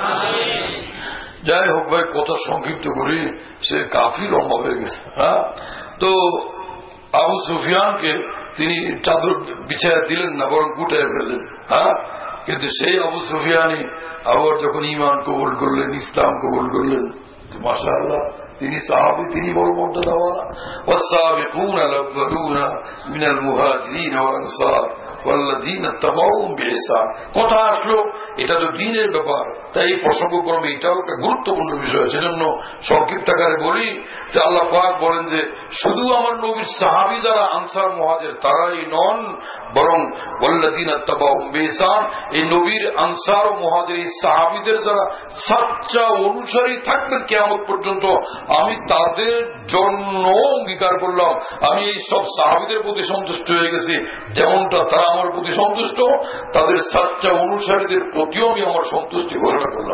যাই হোক ভাই, কথা সংক্ষিপ্ত করি, সে কাফি লম্বা হয়ে গেছে। হ্যাঁ, তো আবু সুফিয়ানকে তিনি চাদর বিছায়া দিলেন না, বরং গুটায় ফেললেন। হ্যাঁ, কিন্তু সেই আবু সুফিয়ানই আবার যখন ঈমান কবুল করলেন, ইসলাম কবুল করলেন, মাশাআল্লাহ তিনি সাহাবী, তিনি বড় মর্যাদাওয়ালা। ওয়াস-সাবিকুনা আল-আউয়ালুনা মিনাল মুহাজিরিন ওয়াল আনসার ওয়াল্লাযীনা তাবাউহুম বিইহসান। কথা আসলো, এটা তো দ্বীনের ব্যাপার, তাই এই প্রসঙ্গক্রমে এটাও একটা গুরুত্বপূর্ণ বিষয়। সেজন্য সংক্ষিপ্ত আকারে বলি যে আল্লাহ পাক বলেন যে শুধু আমার নবীর সাহাবী যারা আনসার মুহাজির তারাই নন, বরং ওয়াল্লাযীনা তাবাউহুম বিইহসান, এই নবীর আনসার ও মুহাজির সাহাবীদের যারা সাচ্চা অনুসারী থাকবেন কিয়ামত পর্যন্ত, আমি তাদের জন্য অঙ্গীকার করলাম, আমি এই সব সাহাবীদের প্রতি সন্তুষ্ট হয়ে গেছি, যেমনটা তারা আমার প্রতি সন্তুষ্ট, তাদের সাচ্চা অনুসারীদের প্রতিও আমি আমার সন্তুষ্টি ঘোষণা করলাম।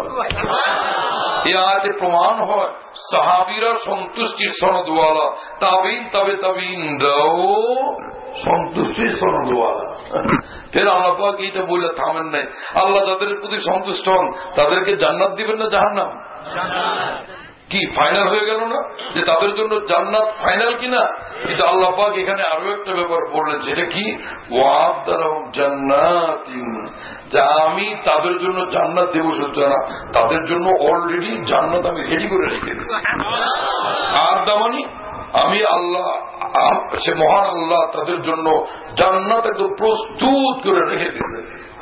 এই আয়াতে প্রমাণ হয় সাহাবীরা সন্তুষ্টির সনদওয়ালা, তাবিঈন তাবে তাবিঈনরাও সন্তুষ্টির সনদওয়ালা। ফের আল্লাহ পাক এইটা বলে থামেন নাই, আল্লাহ যাদের প্রতি সন্তুষ্ট হন তাদেরকে জান্নাত দিবেন না জাহান্নাম? কি ফাইনাল হয়ে গেল না যে তাদের জন্য জান্নাত ফাইনাল কিনা? এটা আল্লাহ পাক এখানে আরো একটা ব্যাপার বললেন, সেটা কি? ওয়া'দালাহুম জান্নাতিন, যা আমি তাদের জন্য জান্নাত দেব, শুধু না, তাদের জন্য অলরেডি জান্নাত আমি রেডি করে রেখে দিয়েছি। আর দামানি আমি আল্লাহ, সে মহান আল্লাহ তাদের জন্য জান্নাত একদম প্রস্তুত করে রেখে দিয়েছে।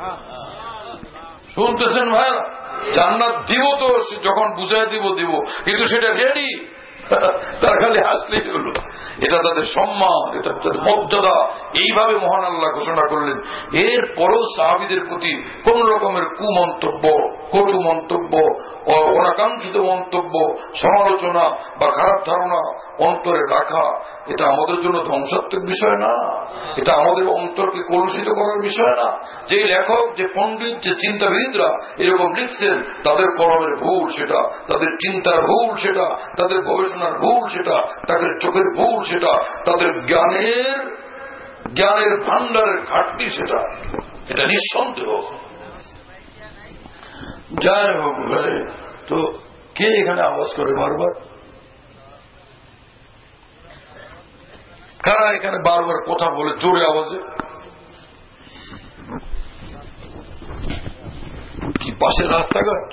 শুনতেছেন ভাইরা? জান্নাত দিব তো যখন বুঝাই দিব, কিন্তু সেটা রেডি, তারা খালি হাসলেই হলো। এটা তাদের সম্মান, এটা তাদের মর্যাদা, এইভাবে মহান আল্লাহ ঘোষণা করলেন। এরপরও সাহাবীদের প্রতি কোন রকমের কুমন্তব্য, কটু মন্তব্য, অনাকাঙ্ক্ষিত মন্তব্য, সমালোচনা বা খারাপ ধারণা অন্তরে রাখা, এটা আমাদের জন্য ধ্বংসাত্মক বিষয় না, এটা আমাদের অন্তরকে কলুষিত করার বিষয় না। যে লেখক, যে পণ্ডিত, যে চিন্তাবিদরা এরকম লিখছেন, তাদের কলমের ভুল সেটা, তাদের চিন্তার ভুল সেটা, তাদের গবেষণার ভুল সেটা, তাদের চোখের ভুল সেটা, তাদের জ্ঞানের ভান্ডারের ঘাটতি সেটা, এটা নিঃসন্দেহ। যাই হোক ভাই, তো কে এখানে আওয়াজ করে বারবার? কারা এখানে বারবার কথা বলে জোরে আওয়াজে? কি পাশে রাস্তাঘাট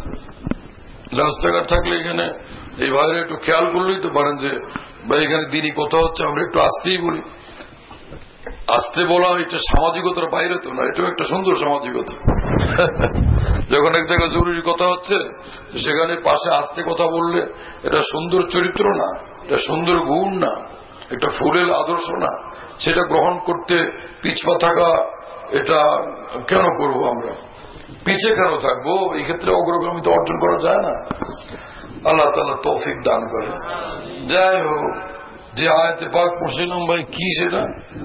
থাকলে এখানে এই ভাইরা একটু খেয়াল করলেই তো পারেন যে ভাই এখানে দিনই কথা হচ্ছে, আমরা একটু আসতেই বলি। আসতে বলা এটা সামাজিকতার বাইরে তো না, এটাও একটা সুন্দর সামাজিকতা। যখন এক জায়গায় জরুরি কথা হচ্ছে সেখানে পাশে আস্তে কথা বললে এটা সুন্দর চরিত্র না, এটা সুন্দর গুণ না, একটা ফুলের আদর্শ না। সেটা গ্রহণ করতে পিছপা থাকা, এটা কেন করব? আমরা পিছে কেন থাকবো? এই ক্ষেত্রে অগ্রগামিতা অর্জন করা যায় না। আল্লাহ তাআলা তৌফিক দান করে। যাই হোক, যে আয়াতে পাক পড়ছিলাম ভাই, কি সেটা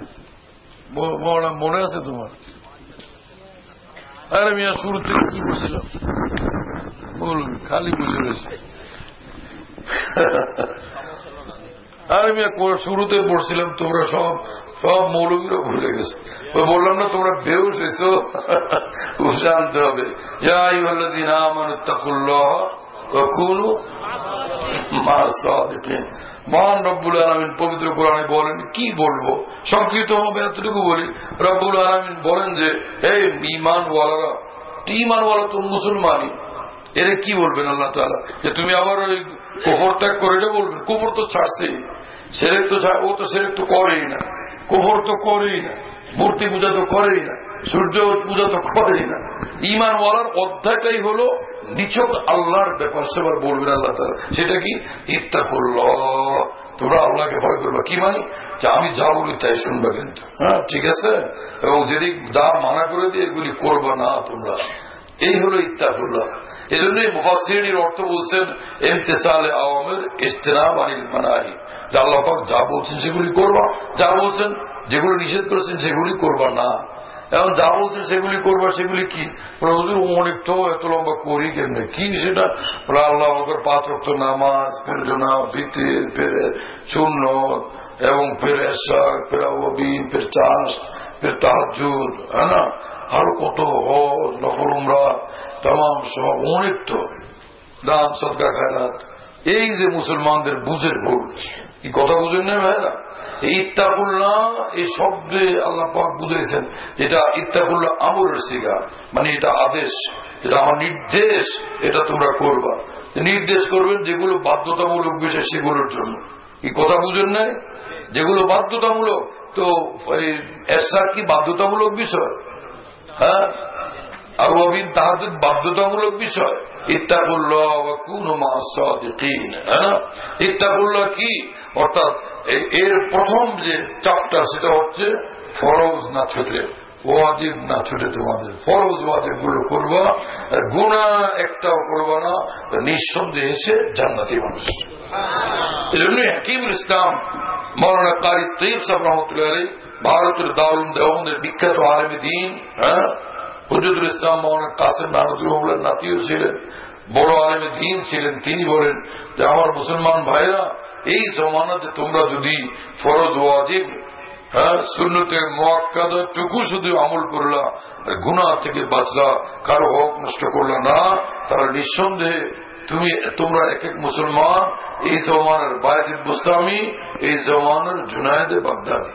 মনে আছে তোমার? আরে মিয়া, শুরু থেকে কি পড়ছিলাম বলুন, খালি বুঝে রয়েছে। আরে মিয়া, শুরুতে পড়ছিলাম, তোমরা সব মৌলবীরা ভুলে গেছে। বললাম না তোমরা বেহুশ হয়েছো, জানতে হবে। ইয়া আইয়ুহাল্লাযীনা আমানুত্তাকুল্লাহ ওয়া কুনু মা'আস সাদিকিন। মহান রব্বুল আলামিন পবিত্র কোরআনে বলেন, কি বলবো সংক্ষিপ্ত হবে এতটুকু বলি। রব্বুল আলামিন বলেন যে হে ঈমানওয়ালারা, ঈমানওয়ালা তো মুসলমানই, এরা কি বলবেন আল্লাহ তাআলা? যে তুমি আবার ওই কুফর ত্যাগ করে এটা বলবেন? কুফর তো ছাড়ছে, শিরক তো ও তো শিরক তো করেই না, কুফর তো করেই না, মূর্তি পূজা তো করেই না, সূর্য পূজা তো করেই না। ঈমানওয়ালার অধ্যায়টাই হলো নিছক আল্লাহর ব্যাপার সেবার বলবেন আল্লাহ তাআলা। সেটা কি? ইত্তাকুল্লাহ, তোমরা আল্লাহকে ভয় করবা। কি মানে? যে আমি যা বলি তাই শুনবা, কিন্তু হ্যাঁ ঠিক আছে, এবং যদি যা মানা করে দিয়ে এগুলি করবা না তোমরা। এই হলো ইত্তাকুল্লাহ। এই জন্যই মুফাসসিরিনের অর্থ বলছেন ইমতিসালে আওয়ামির ইজতিনাব আনিল মানাহি, যে আল্লাহ পাক যা বলছেন সেগুলি করবা, যা বলছেন যেগুলো নিষেধ করেছেন সেগুলি করবা না। এখন যা বলছেন সেগুলি করবা, সেগুলি কি? হুজুর অনেক তো এত লম্বা করি কেমনে, কি সেটা? আল্লাহ আমাদের 5 ওয়াক্ত নামাজ, ফের জনাব ভিতির, ফের সুন্নত, এবং ফের ইশরাক, ফের আওয়াবিন, ফের চাষ, ফের তাহাজ্জুদ, হ্যাঁ না, আরো কত হজ, নফল উমরা, তামাম সব অনেক তো, দান সদকা খায়রাত। এই যে মুসলমানদের বুঝের ভুল, কি কথা বুঝেন না ভাইরা? ইত্তাকুল্লাহ এই শব্দে আল্লাহ পাক বুঝাইছেন, এটা ইত্তাকুল্লাহ আমরের সিগা, মানে এটা আদেশ, এটা আমার নির্দেশ, এটা তোমরা করবা। নির্দেশ করবেন যেগুলো বাধ্যতামূলক বিষয় সেগুলোর জন্য। কি কথা বুঝেন নাই? যেগুলো বাধ্যতামূলক, তো ইশরাক কি বাধ্যতামূলক বিষয়? হ্যাঁ, আর ওয়াবিন তাহাজ্জুদ বাধ্যতামূলক বিষয়। ইত্তাকুল্লাহ ওয়া কুনু মা'আস সাদিকিন। হ্যাঁ, ইত্তাকুল্লাহ কি? অর্থাৎ এর প্রথম যে চ্যাপ্টার সেটা হচ্ছে ফরজ না ছুটে, ওয়াজিব না ছুটে। তোমাদের ফরজ ওয়াজিব গুলো করবা, আর গুনাহ একটাও করবা না, নিঃসন্দেহে এসে জান্নাতি মানুষ। এই জন্য হাকিমুল ইসলাম মাওলানা কারি তৈয়ব সাহেব রহমতুল্লাহ আলাইহি, ভারতের দারুল দেওবন্দের বিখ্যাত আলেম দ্বীন, হ্যাঁ, হুজুরুল ইসলাম মাওলানা কাসেম নানুতুল্লাহর নাতিও ছিলেন, বড় আলেম দ্বীন ছিলেন। তিনি বলেন যে আমার মুসলমান ভাইরা, এই জমানাতে তোমরা যদি ফরজ ওয়াজিব, হ্যাঁ, সুন্নতে মুআক্কাদা টুকু শুধু আমল করলা, আর গুনাহ থেকে বাঁচলা, কারো হক নষ্ট করলা না, তাহলে নিঃসন্দেহে তোমরা এক এক মুসলমান এই জমানার বায়েজিদ বুস্তামি, এই জমানার জুনায়েদে বাগদাদি।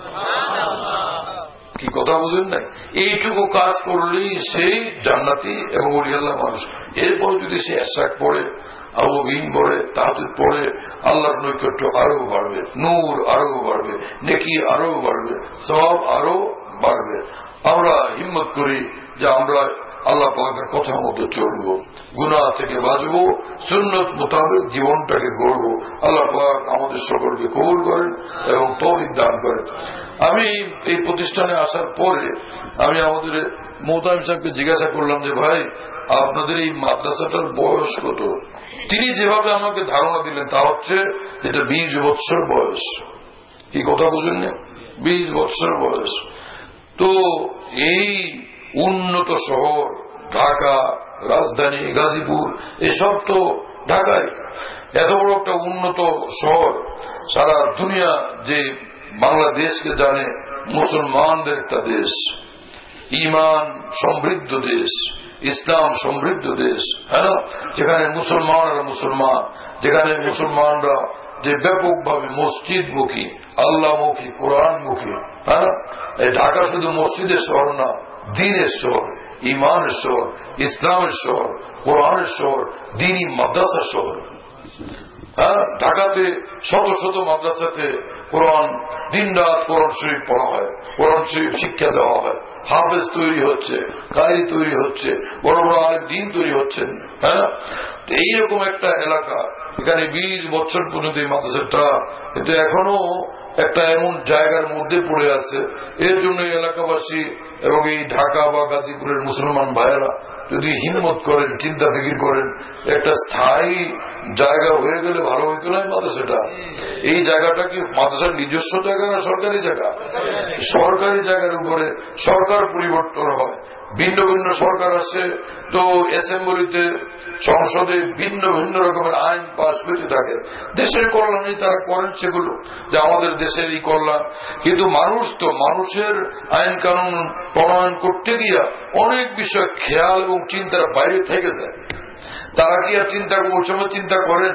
কি কথা বুঝেন নাই? এইটুকু কাজ করলেই সেই জান্নাতি এবং ওলিয়াল্লাহ মানুষ। এরপর যদি সে ইশরাক পড়ে, আওয়াবিন পড়ে, তাহাজ্জুদ পড়ে, আল্লাহর নৈকট্য আরো বাড়বে, নূর আরো বাড়বে, নেকি আরো বাড়বে, সওয়াব আরো বাড়বে। আমরা হিম্মত করি যে আমরা আল্লাহ পাকের কথা মতো চলবো, গুনাহ থেকে বাঁচবো, সুন্নত মোতাবেক জীবনটাকে গড়ব। আল্লাহ পাক আমাদের সকলকে কবুল করেন এবং তৌফিক দান করেন। আমি এই প্রতিষ্ঠানে আসার পরে আমি আমাদের মোহতামিম সাহেবকে জিজ্ঞাসা করলাম যে ভাই, আপনাদের এই মাদ্রাসাটার বয়স কত? তিনি যেভাবে আমাকে ধারণা দিলেন তা হচ্ছে যেটা 20 বৎসর বয়স। কি কথা বুঝেন না? 20 বৎসর বয়স। তো এই উন্নত শহর ঢাকা, রাজধানী গাজীপুর, এসব তো ঢাকায়, এত বড় একটা উন্নত শহর, সারা দুনিয়া যে বাংলাদেশকে জানে মুসলমানদের একটা দেশ, ঈমান সমৃদ্ধ দেশ, ইসলাম সমৃদ্ধ দেশ, হ্যাঁ না, যেখানে মুসলমানরা মুসলমান, যেখানে মুসলমানরা যে ব্যাপকভাবে মসজিদমুখী, আল্লাহমুখী, কোরআনমুখী। হ্যাঁ, এই ঢাকা শুধু মসজিদের শহর না, দ্বীনের শহর, ঈমানের শহর, ইসলামের শহর, কোরআনের শহর, দ্বীনি মাদ্রাসার শহর। ঢাকাতে শত শত মাদ্রাসাতে কোরআন দিন রাত কোরআন শরীফ পড়া হয়, কোরআন শরীফ শিক্ষা দেওয়া হয়, হাফেজ তৈরি হচ্ছে, কারি তৈরি হচ্ছে, বড় বড় আলেম দ্বীন তৈরি হচ্ছেন। হ্যাঁ, এইরকম একটা এলাকা, এখানে 20 বছর পর্যন্ত এই মাদ্রাসাটা কিন্তু এখনো একটা এমন জায়গার মধ্যে পড়ে আছে। এর জন্য এলাকাবাসী এবং এই ঢাকা বা গাজীপুরের মুসলমান ভাইয়েরা যদি হিম্মত করেন, চিন্তা ফিকির করেন, একটা স্থায়ী জায়গা হয়ে গেলে ভালো হইতো না মাদ্রাসাটা। এই জায়গাটা কি মাদ্রাসার নিজস্ব জায়গা না সরকারি জায়গা? সরকারি জায়গার উপরে সরকার পরিবর্তন হয়, ভিন্ন ভিন্ন সরকার আসে, তো অ্যাসেম্বলিতে সংসদে ভিন্ন ভিন্ন রকমের আইন পাস হতে থাকে। দেশের কল্যাণে তারা করেন সেগুলো, যে আমাদের দেশের এই কল্যাণ। কিন্তু মানুষ তো মানুষের আইন কানুন প্রণয়ন করতে গিয়া অনেক বিষয় খেয়াল এবং চিন্তার বাইরে থেকে যায়। তারা কি আর চিন্তা ওই সময় চিন্তা করেন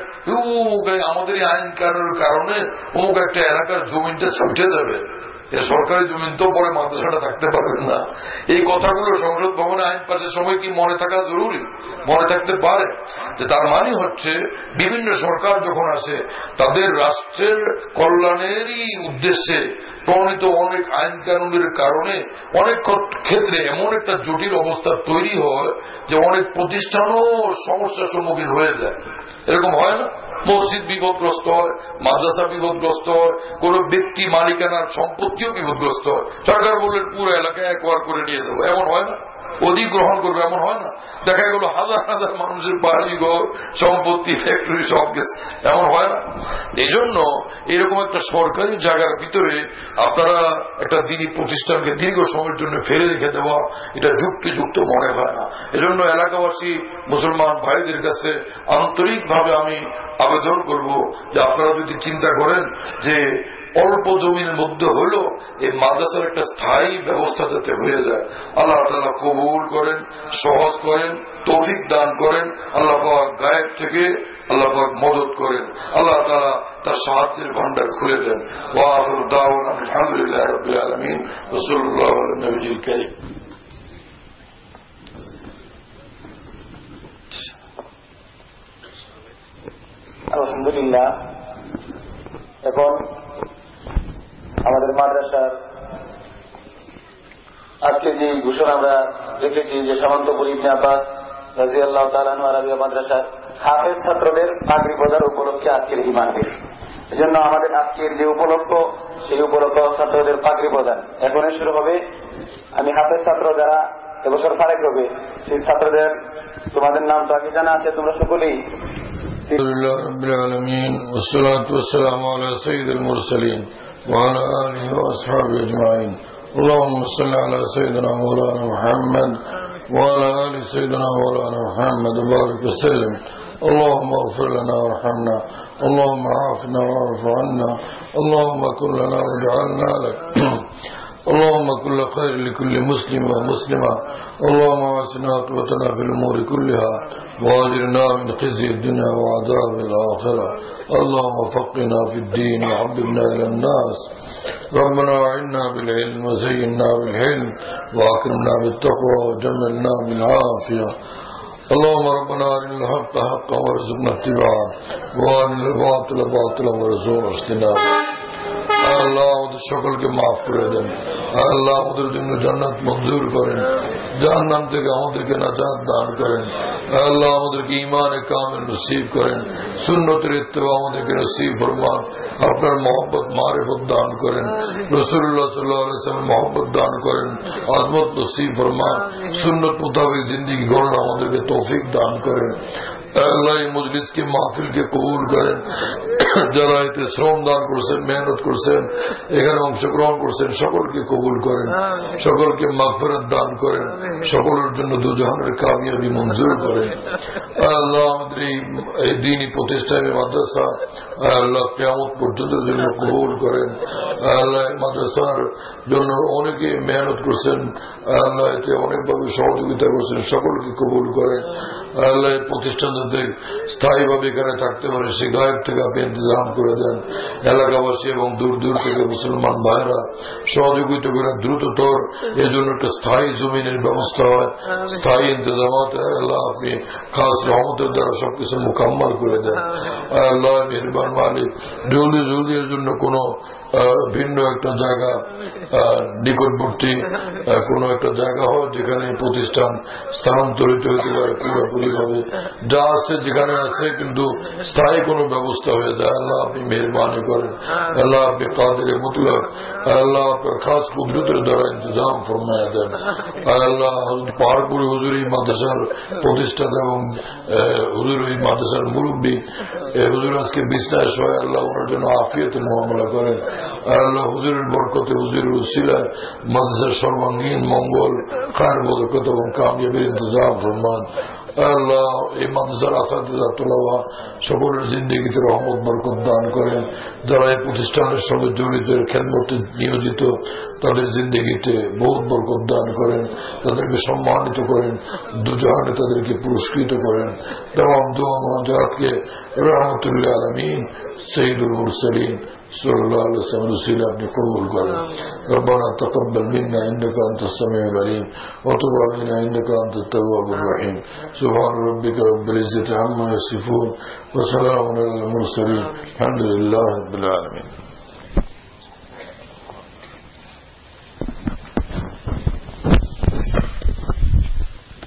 আমাদের এই আইন কানুনের কারণে অমুক একটা এলাকার জমিনটা ছুটে যাবে, সরকারি জমিন তো পরে মাদ্রাসাটা থাকতে পারবেন না। এই কথাগুলো সংসদ ভবনে আইন পাশের সময় কি মনে থাকা জরুরি? মনে থাকতে পারে। যে তার মানে হচ্ছে বিভিন্ন সরকার যখন আসে তাদের রাষ্ট্রের কল্যাণেরই উদ্দেশ্যে প্রণীত অনেক আইন কানুনের কারণে অনেক ক্ষেত্রে এমন একটা জটিল অবস্থা তৈরি হয় যে অনেক প্রতিষ্ঠানও সমস্যার সম্মুখীন হয়ে যায়। এরকম হয় না? মসজিদ বিপদগ্রস্ত হয়, মাদ্রাসা বিপদগ্রস্ত হয়, কোন ব্যক্তি মালিকানার সম্পত্তিও বিপদগ্রস্ত হয়। সরকার বললেন পুরো এলাকায় একবার করে নিয়ে যাবো, এমন হয় না? অধিগ্রহণ করবে, এমন হয় না? দেখা গেল হাজার হাজার মানুষের বাড়ি ঘর সম্পত্তি ফ্যাক্টরি সব গেছে, এমন হয় না? এই জন্য এরকম একটা সরকারি জায়গার ভিতরে আপনারা একটা দিনী প্রতিষ্ঠানকে দীর্ঘ সময়ের জন্য ফেলে রেখে দেওয়া, এটা যুক্তিযুক্ত মনে হয় না। এজন্য এলাকাবাসী মুসলমান ভাইদের কাছে আন্তরিকভাবে আমি আবেদন করব যে আপনারা যদি চিন্তা করেন যে অল্প জমিনের মধ্যে হলো এই মাদ্রাসার একটা স্থায়ী ব্যবস্থা যাতে হয়ে যায়, আল্লাহ তাআলা কবুল করেন, সহজ করেন, তৌফিক দান করেন। আল্লাহ পাক গায়েব থেকে আল্লাহ পাক মদত করেন, আল্লাহ তাআলা তার সাহায্যের ভান্ডার খুলে দেন। ওয়া আখিরু দাওয়ানা আলহামদুলিল্লাহি রাব্বিল আলামিন ওয়া সাল্লাল্লাহু আলা নবিয়িল কারীম। আলহামদুলিল্লাহ। এখন আমাদের মাদ্রাসার আজকে যে ঘোষণা আমরা দেখেছি যে সামন্তপুর ইবনে আব্বাস রাদিয়াল্লাহু তাআলা আনহু আরাবিয়া মাদ্রাসার হাফেজ ছাত্রদের পাগড়ি প্রদান উপলক্ষে আজকের এই মাহফিল। এজন্য আমাদের আজকের যে উপলক্ষ সেই উপলক্ষ ছাত্রদের পাগড়ি প্রদান এখনই শুরু হবে। আমি হাফেজ ছাত্র যারা এবছর ফারেক হবে সেই ছাত্রদের তোমাদের নাম তো আগে জানা আছে, তোমরা সকলেই। আলহামদুলিল্লাহ রাব্বিল আলামিন ওয়াসসালাতু ওয়াসসালামু আলা সাইয়্যিদিল মুরসালিন ওয়া আলা আলিহি ওয়া আসহাবিহি আজমাইন। আল্লাহুম্মা সাল্লি আলা সাইয়্যিদিনা মাওলানা মুহাম্মদ ওয়া আলা আলি সাইয়্যিদিনা মাওলানা মুহাম্মদ ওয়া বারিক ওয়া সাল্লিম। আল্লাহুম্মা ইগফির লানা ওয়ারহামনা, আল্লাহুম্মা আফিনা ওয়া'ফু আন্না, আল্লাহুম্মা কুন লানা ওয়াজ'আলনা লাক, اللهم كل خير لكل مسلم ومسلمة. اللهم واسنا عاقبتنا في الأمور كلها واجرنا من خزي الدنيا وعذاب الآخرة. اللهم فقنا في الدين وحببنا إلى الناس. ربنا أعنا بالعلم وزينا بالحلم وأكرمنا بالتقوى وجملنا بالعافية. اللهم ربنا أرنا الحق حقا وارزقنا اتباعه وأرنا الباطل باطلا وارزقنا اجتنابه. আল্লাহ আমাদের সকলকে মাফ করে দেন, আল্লাহ আমাদের জন্য জান্নাত মঞ্জুর করেন, জাহান্নাম থেকে আমাদেরকে নাজাত দান করেন, আল্লাহ আমাদেরকে ঈমানে কামিল নসিব করেন, সুন্নতের ইত্তেবা আমাদেরকে নসিব ফরমান, আপনার মহব্বত মারিফত দান করেন, রাসূলুল্লাহ সাল্লাল্লাহু আলাইহি ওয়াসাল্লাম মহব্বত দান করেন, আজমত নসিব ফরমান, সুন্নত মোতাবেক জিন্দেগি গড়ার আমাদেরকে তৌফিক দান করেন। আল্লাহ এই মজলিসকে মাহফিলকে কবুল করেন, যারা এতে শ্রম দান করছেন, মেহনত করছেন, এখানে অংশগ্রহণ করছেন, সকলকে কবুল করেন, সকলকে মাগফিরাত দান করেন, সকলের জন্য দুজাহানের কামিয়াবি মঞ্জুর করেন। আল্লাহ আমাদের এই দ্বীনি প্রতিষ্ঠানে মাদ্রাসা আল্লাহ কিয়ামত পর্যন্ত জন্য কবুল করেন। আল্লাহ মাদ্রাসার জন্য অনেকে মেহনত করছেন, আল্লাহ এতে অনেকভাবে সহযোগিতা করছেন, সকলকে কবুল করেন। আল্লাহ প্রতিষ্ঠান যাতে স্থায়ীভাবে এখানে থাকতে পারে সে গায়েব থেকে আপনি ইন্তজাম করে দেন। এলাকাবাসী এবং দূর দূর থেকে মুসলমান ভাইরা সহযোগিতা করে দ্রুততর এই জন্য একটা স্থায়ী জমিনের ব্যবস্থা হয়, স্থায়ী ইন্তজামাত আল্লাহ আপনি খাস রহমতের দ্বারা সবকিছু মোকাম্মল করে দেন। আল্লাহ মেহরবান মালিক, জলদি জলদি এর জন্য কোনো ভিন্ন একটা জায়গা নিকটবর্তী কোনো একটা জায়গা হয় যেখানে প্রতিষ্ঠান স্থানান্তরিত হতে পারে পুরোপুরি ভাবে, যা আছে যেখানে আছে কিন্তু স্থায়ী কোনো ব্যবস্থা হয়ে যায়। আল্লাহ আপনি মেহরবানি করেন, আল্লাহ আপনি কাদের মুতলক, আল্লাহ আপনার খাস কুদরতের দ্বারা ইন্তজাম ফরমায়া দেন। আল্লাহ পাহাড়পুরি হুজুরি মাদ্রাসার প্রতিষ্ঠাতা এবং হুজুরি মাদ্রাসার মুরব্বী হুজুর আজকে বিছনায় শোয়, আল্লাহ ওনার জন্য আফিয়তের মুআমালা করেন। আল্লাহ হুজুরের বরকতে হুজুরের উসিলায় মাদ্রাসার সর্বাঙ্গীন মঙ্গল খায়ের বরকত এবং কামিয়াবির ইন্তজাম ফরমান। আল্লাহ এই মাদ্রাসার আসাতিজা তোলাওয়া সকলের জিন্দেগিতে রহমত বরকত দান করেন। যারা এই প্রতিষ্ঠানের সঙ্গে জড়িত খেদমতে নিয়োজিত তাদের জিন্দেগিতে বহুত বরকত দান করেন, তাদেরকে সম্মানিত করেন, দুজাহানে তাদেরকে পুরস্কৃত করেন। তামাম দোয়া মুনাজাতকে রহমতুল্লাহ আলামিন সৈয়দুল মুরসালিন সাল্লাল্লাহু আলাইহি ওয়াসাল্লাম রসুল আপনি কবুল করেন। রব্বানা তাকাব্বাল মিন্না ইন্নাকা আনতাস সামিউল আলিম ওয়া তুব আলাইনা ইন্নাকা আনতাত তাওয়াবুর রহিম। সুবহান রাব্বিকা রাব্বিল ইজ্জাতি আম্মা ইয়াসিফুন ওয়া সালামুন আলাল মুরসালিন আলহামদুলিল্লাহি রাব্বিল আলামিন।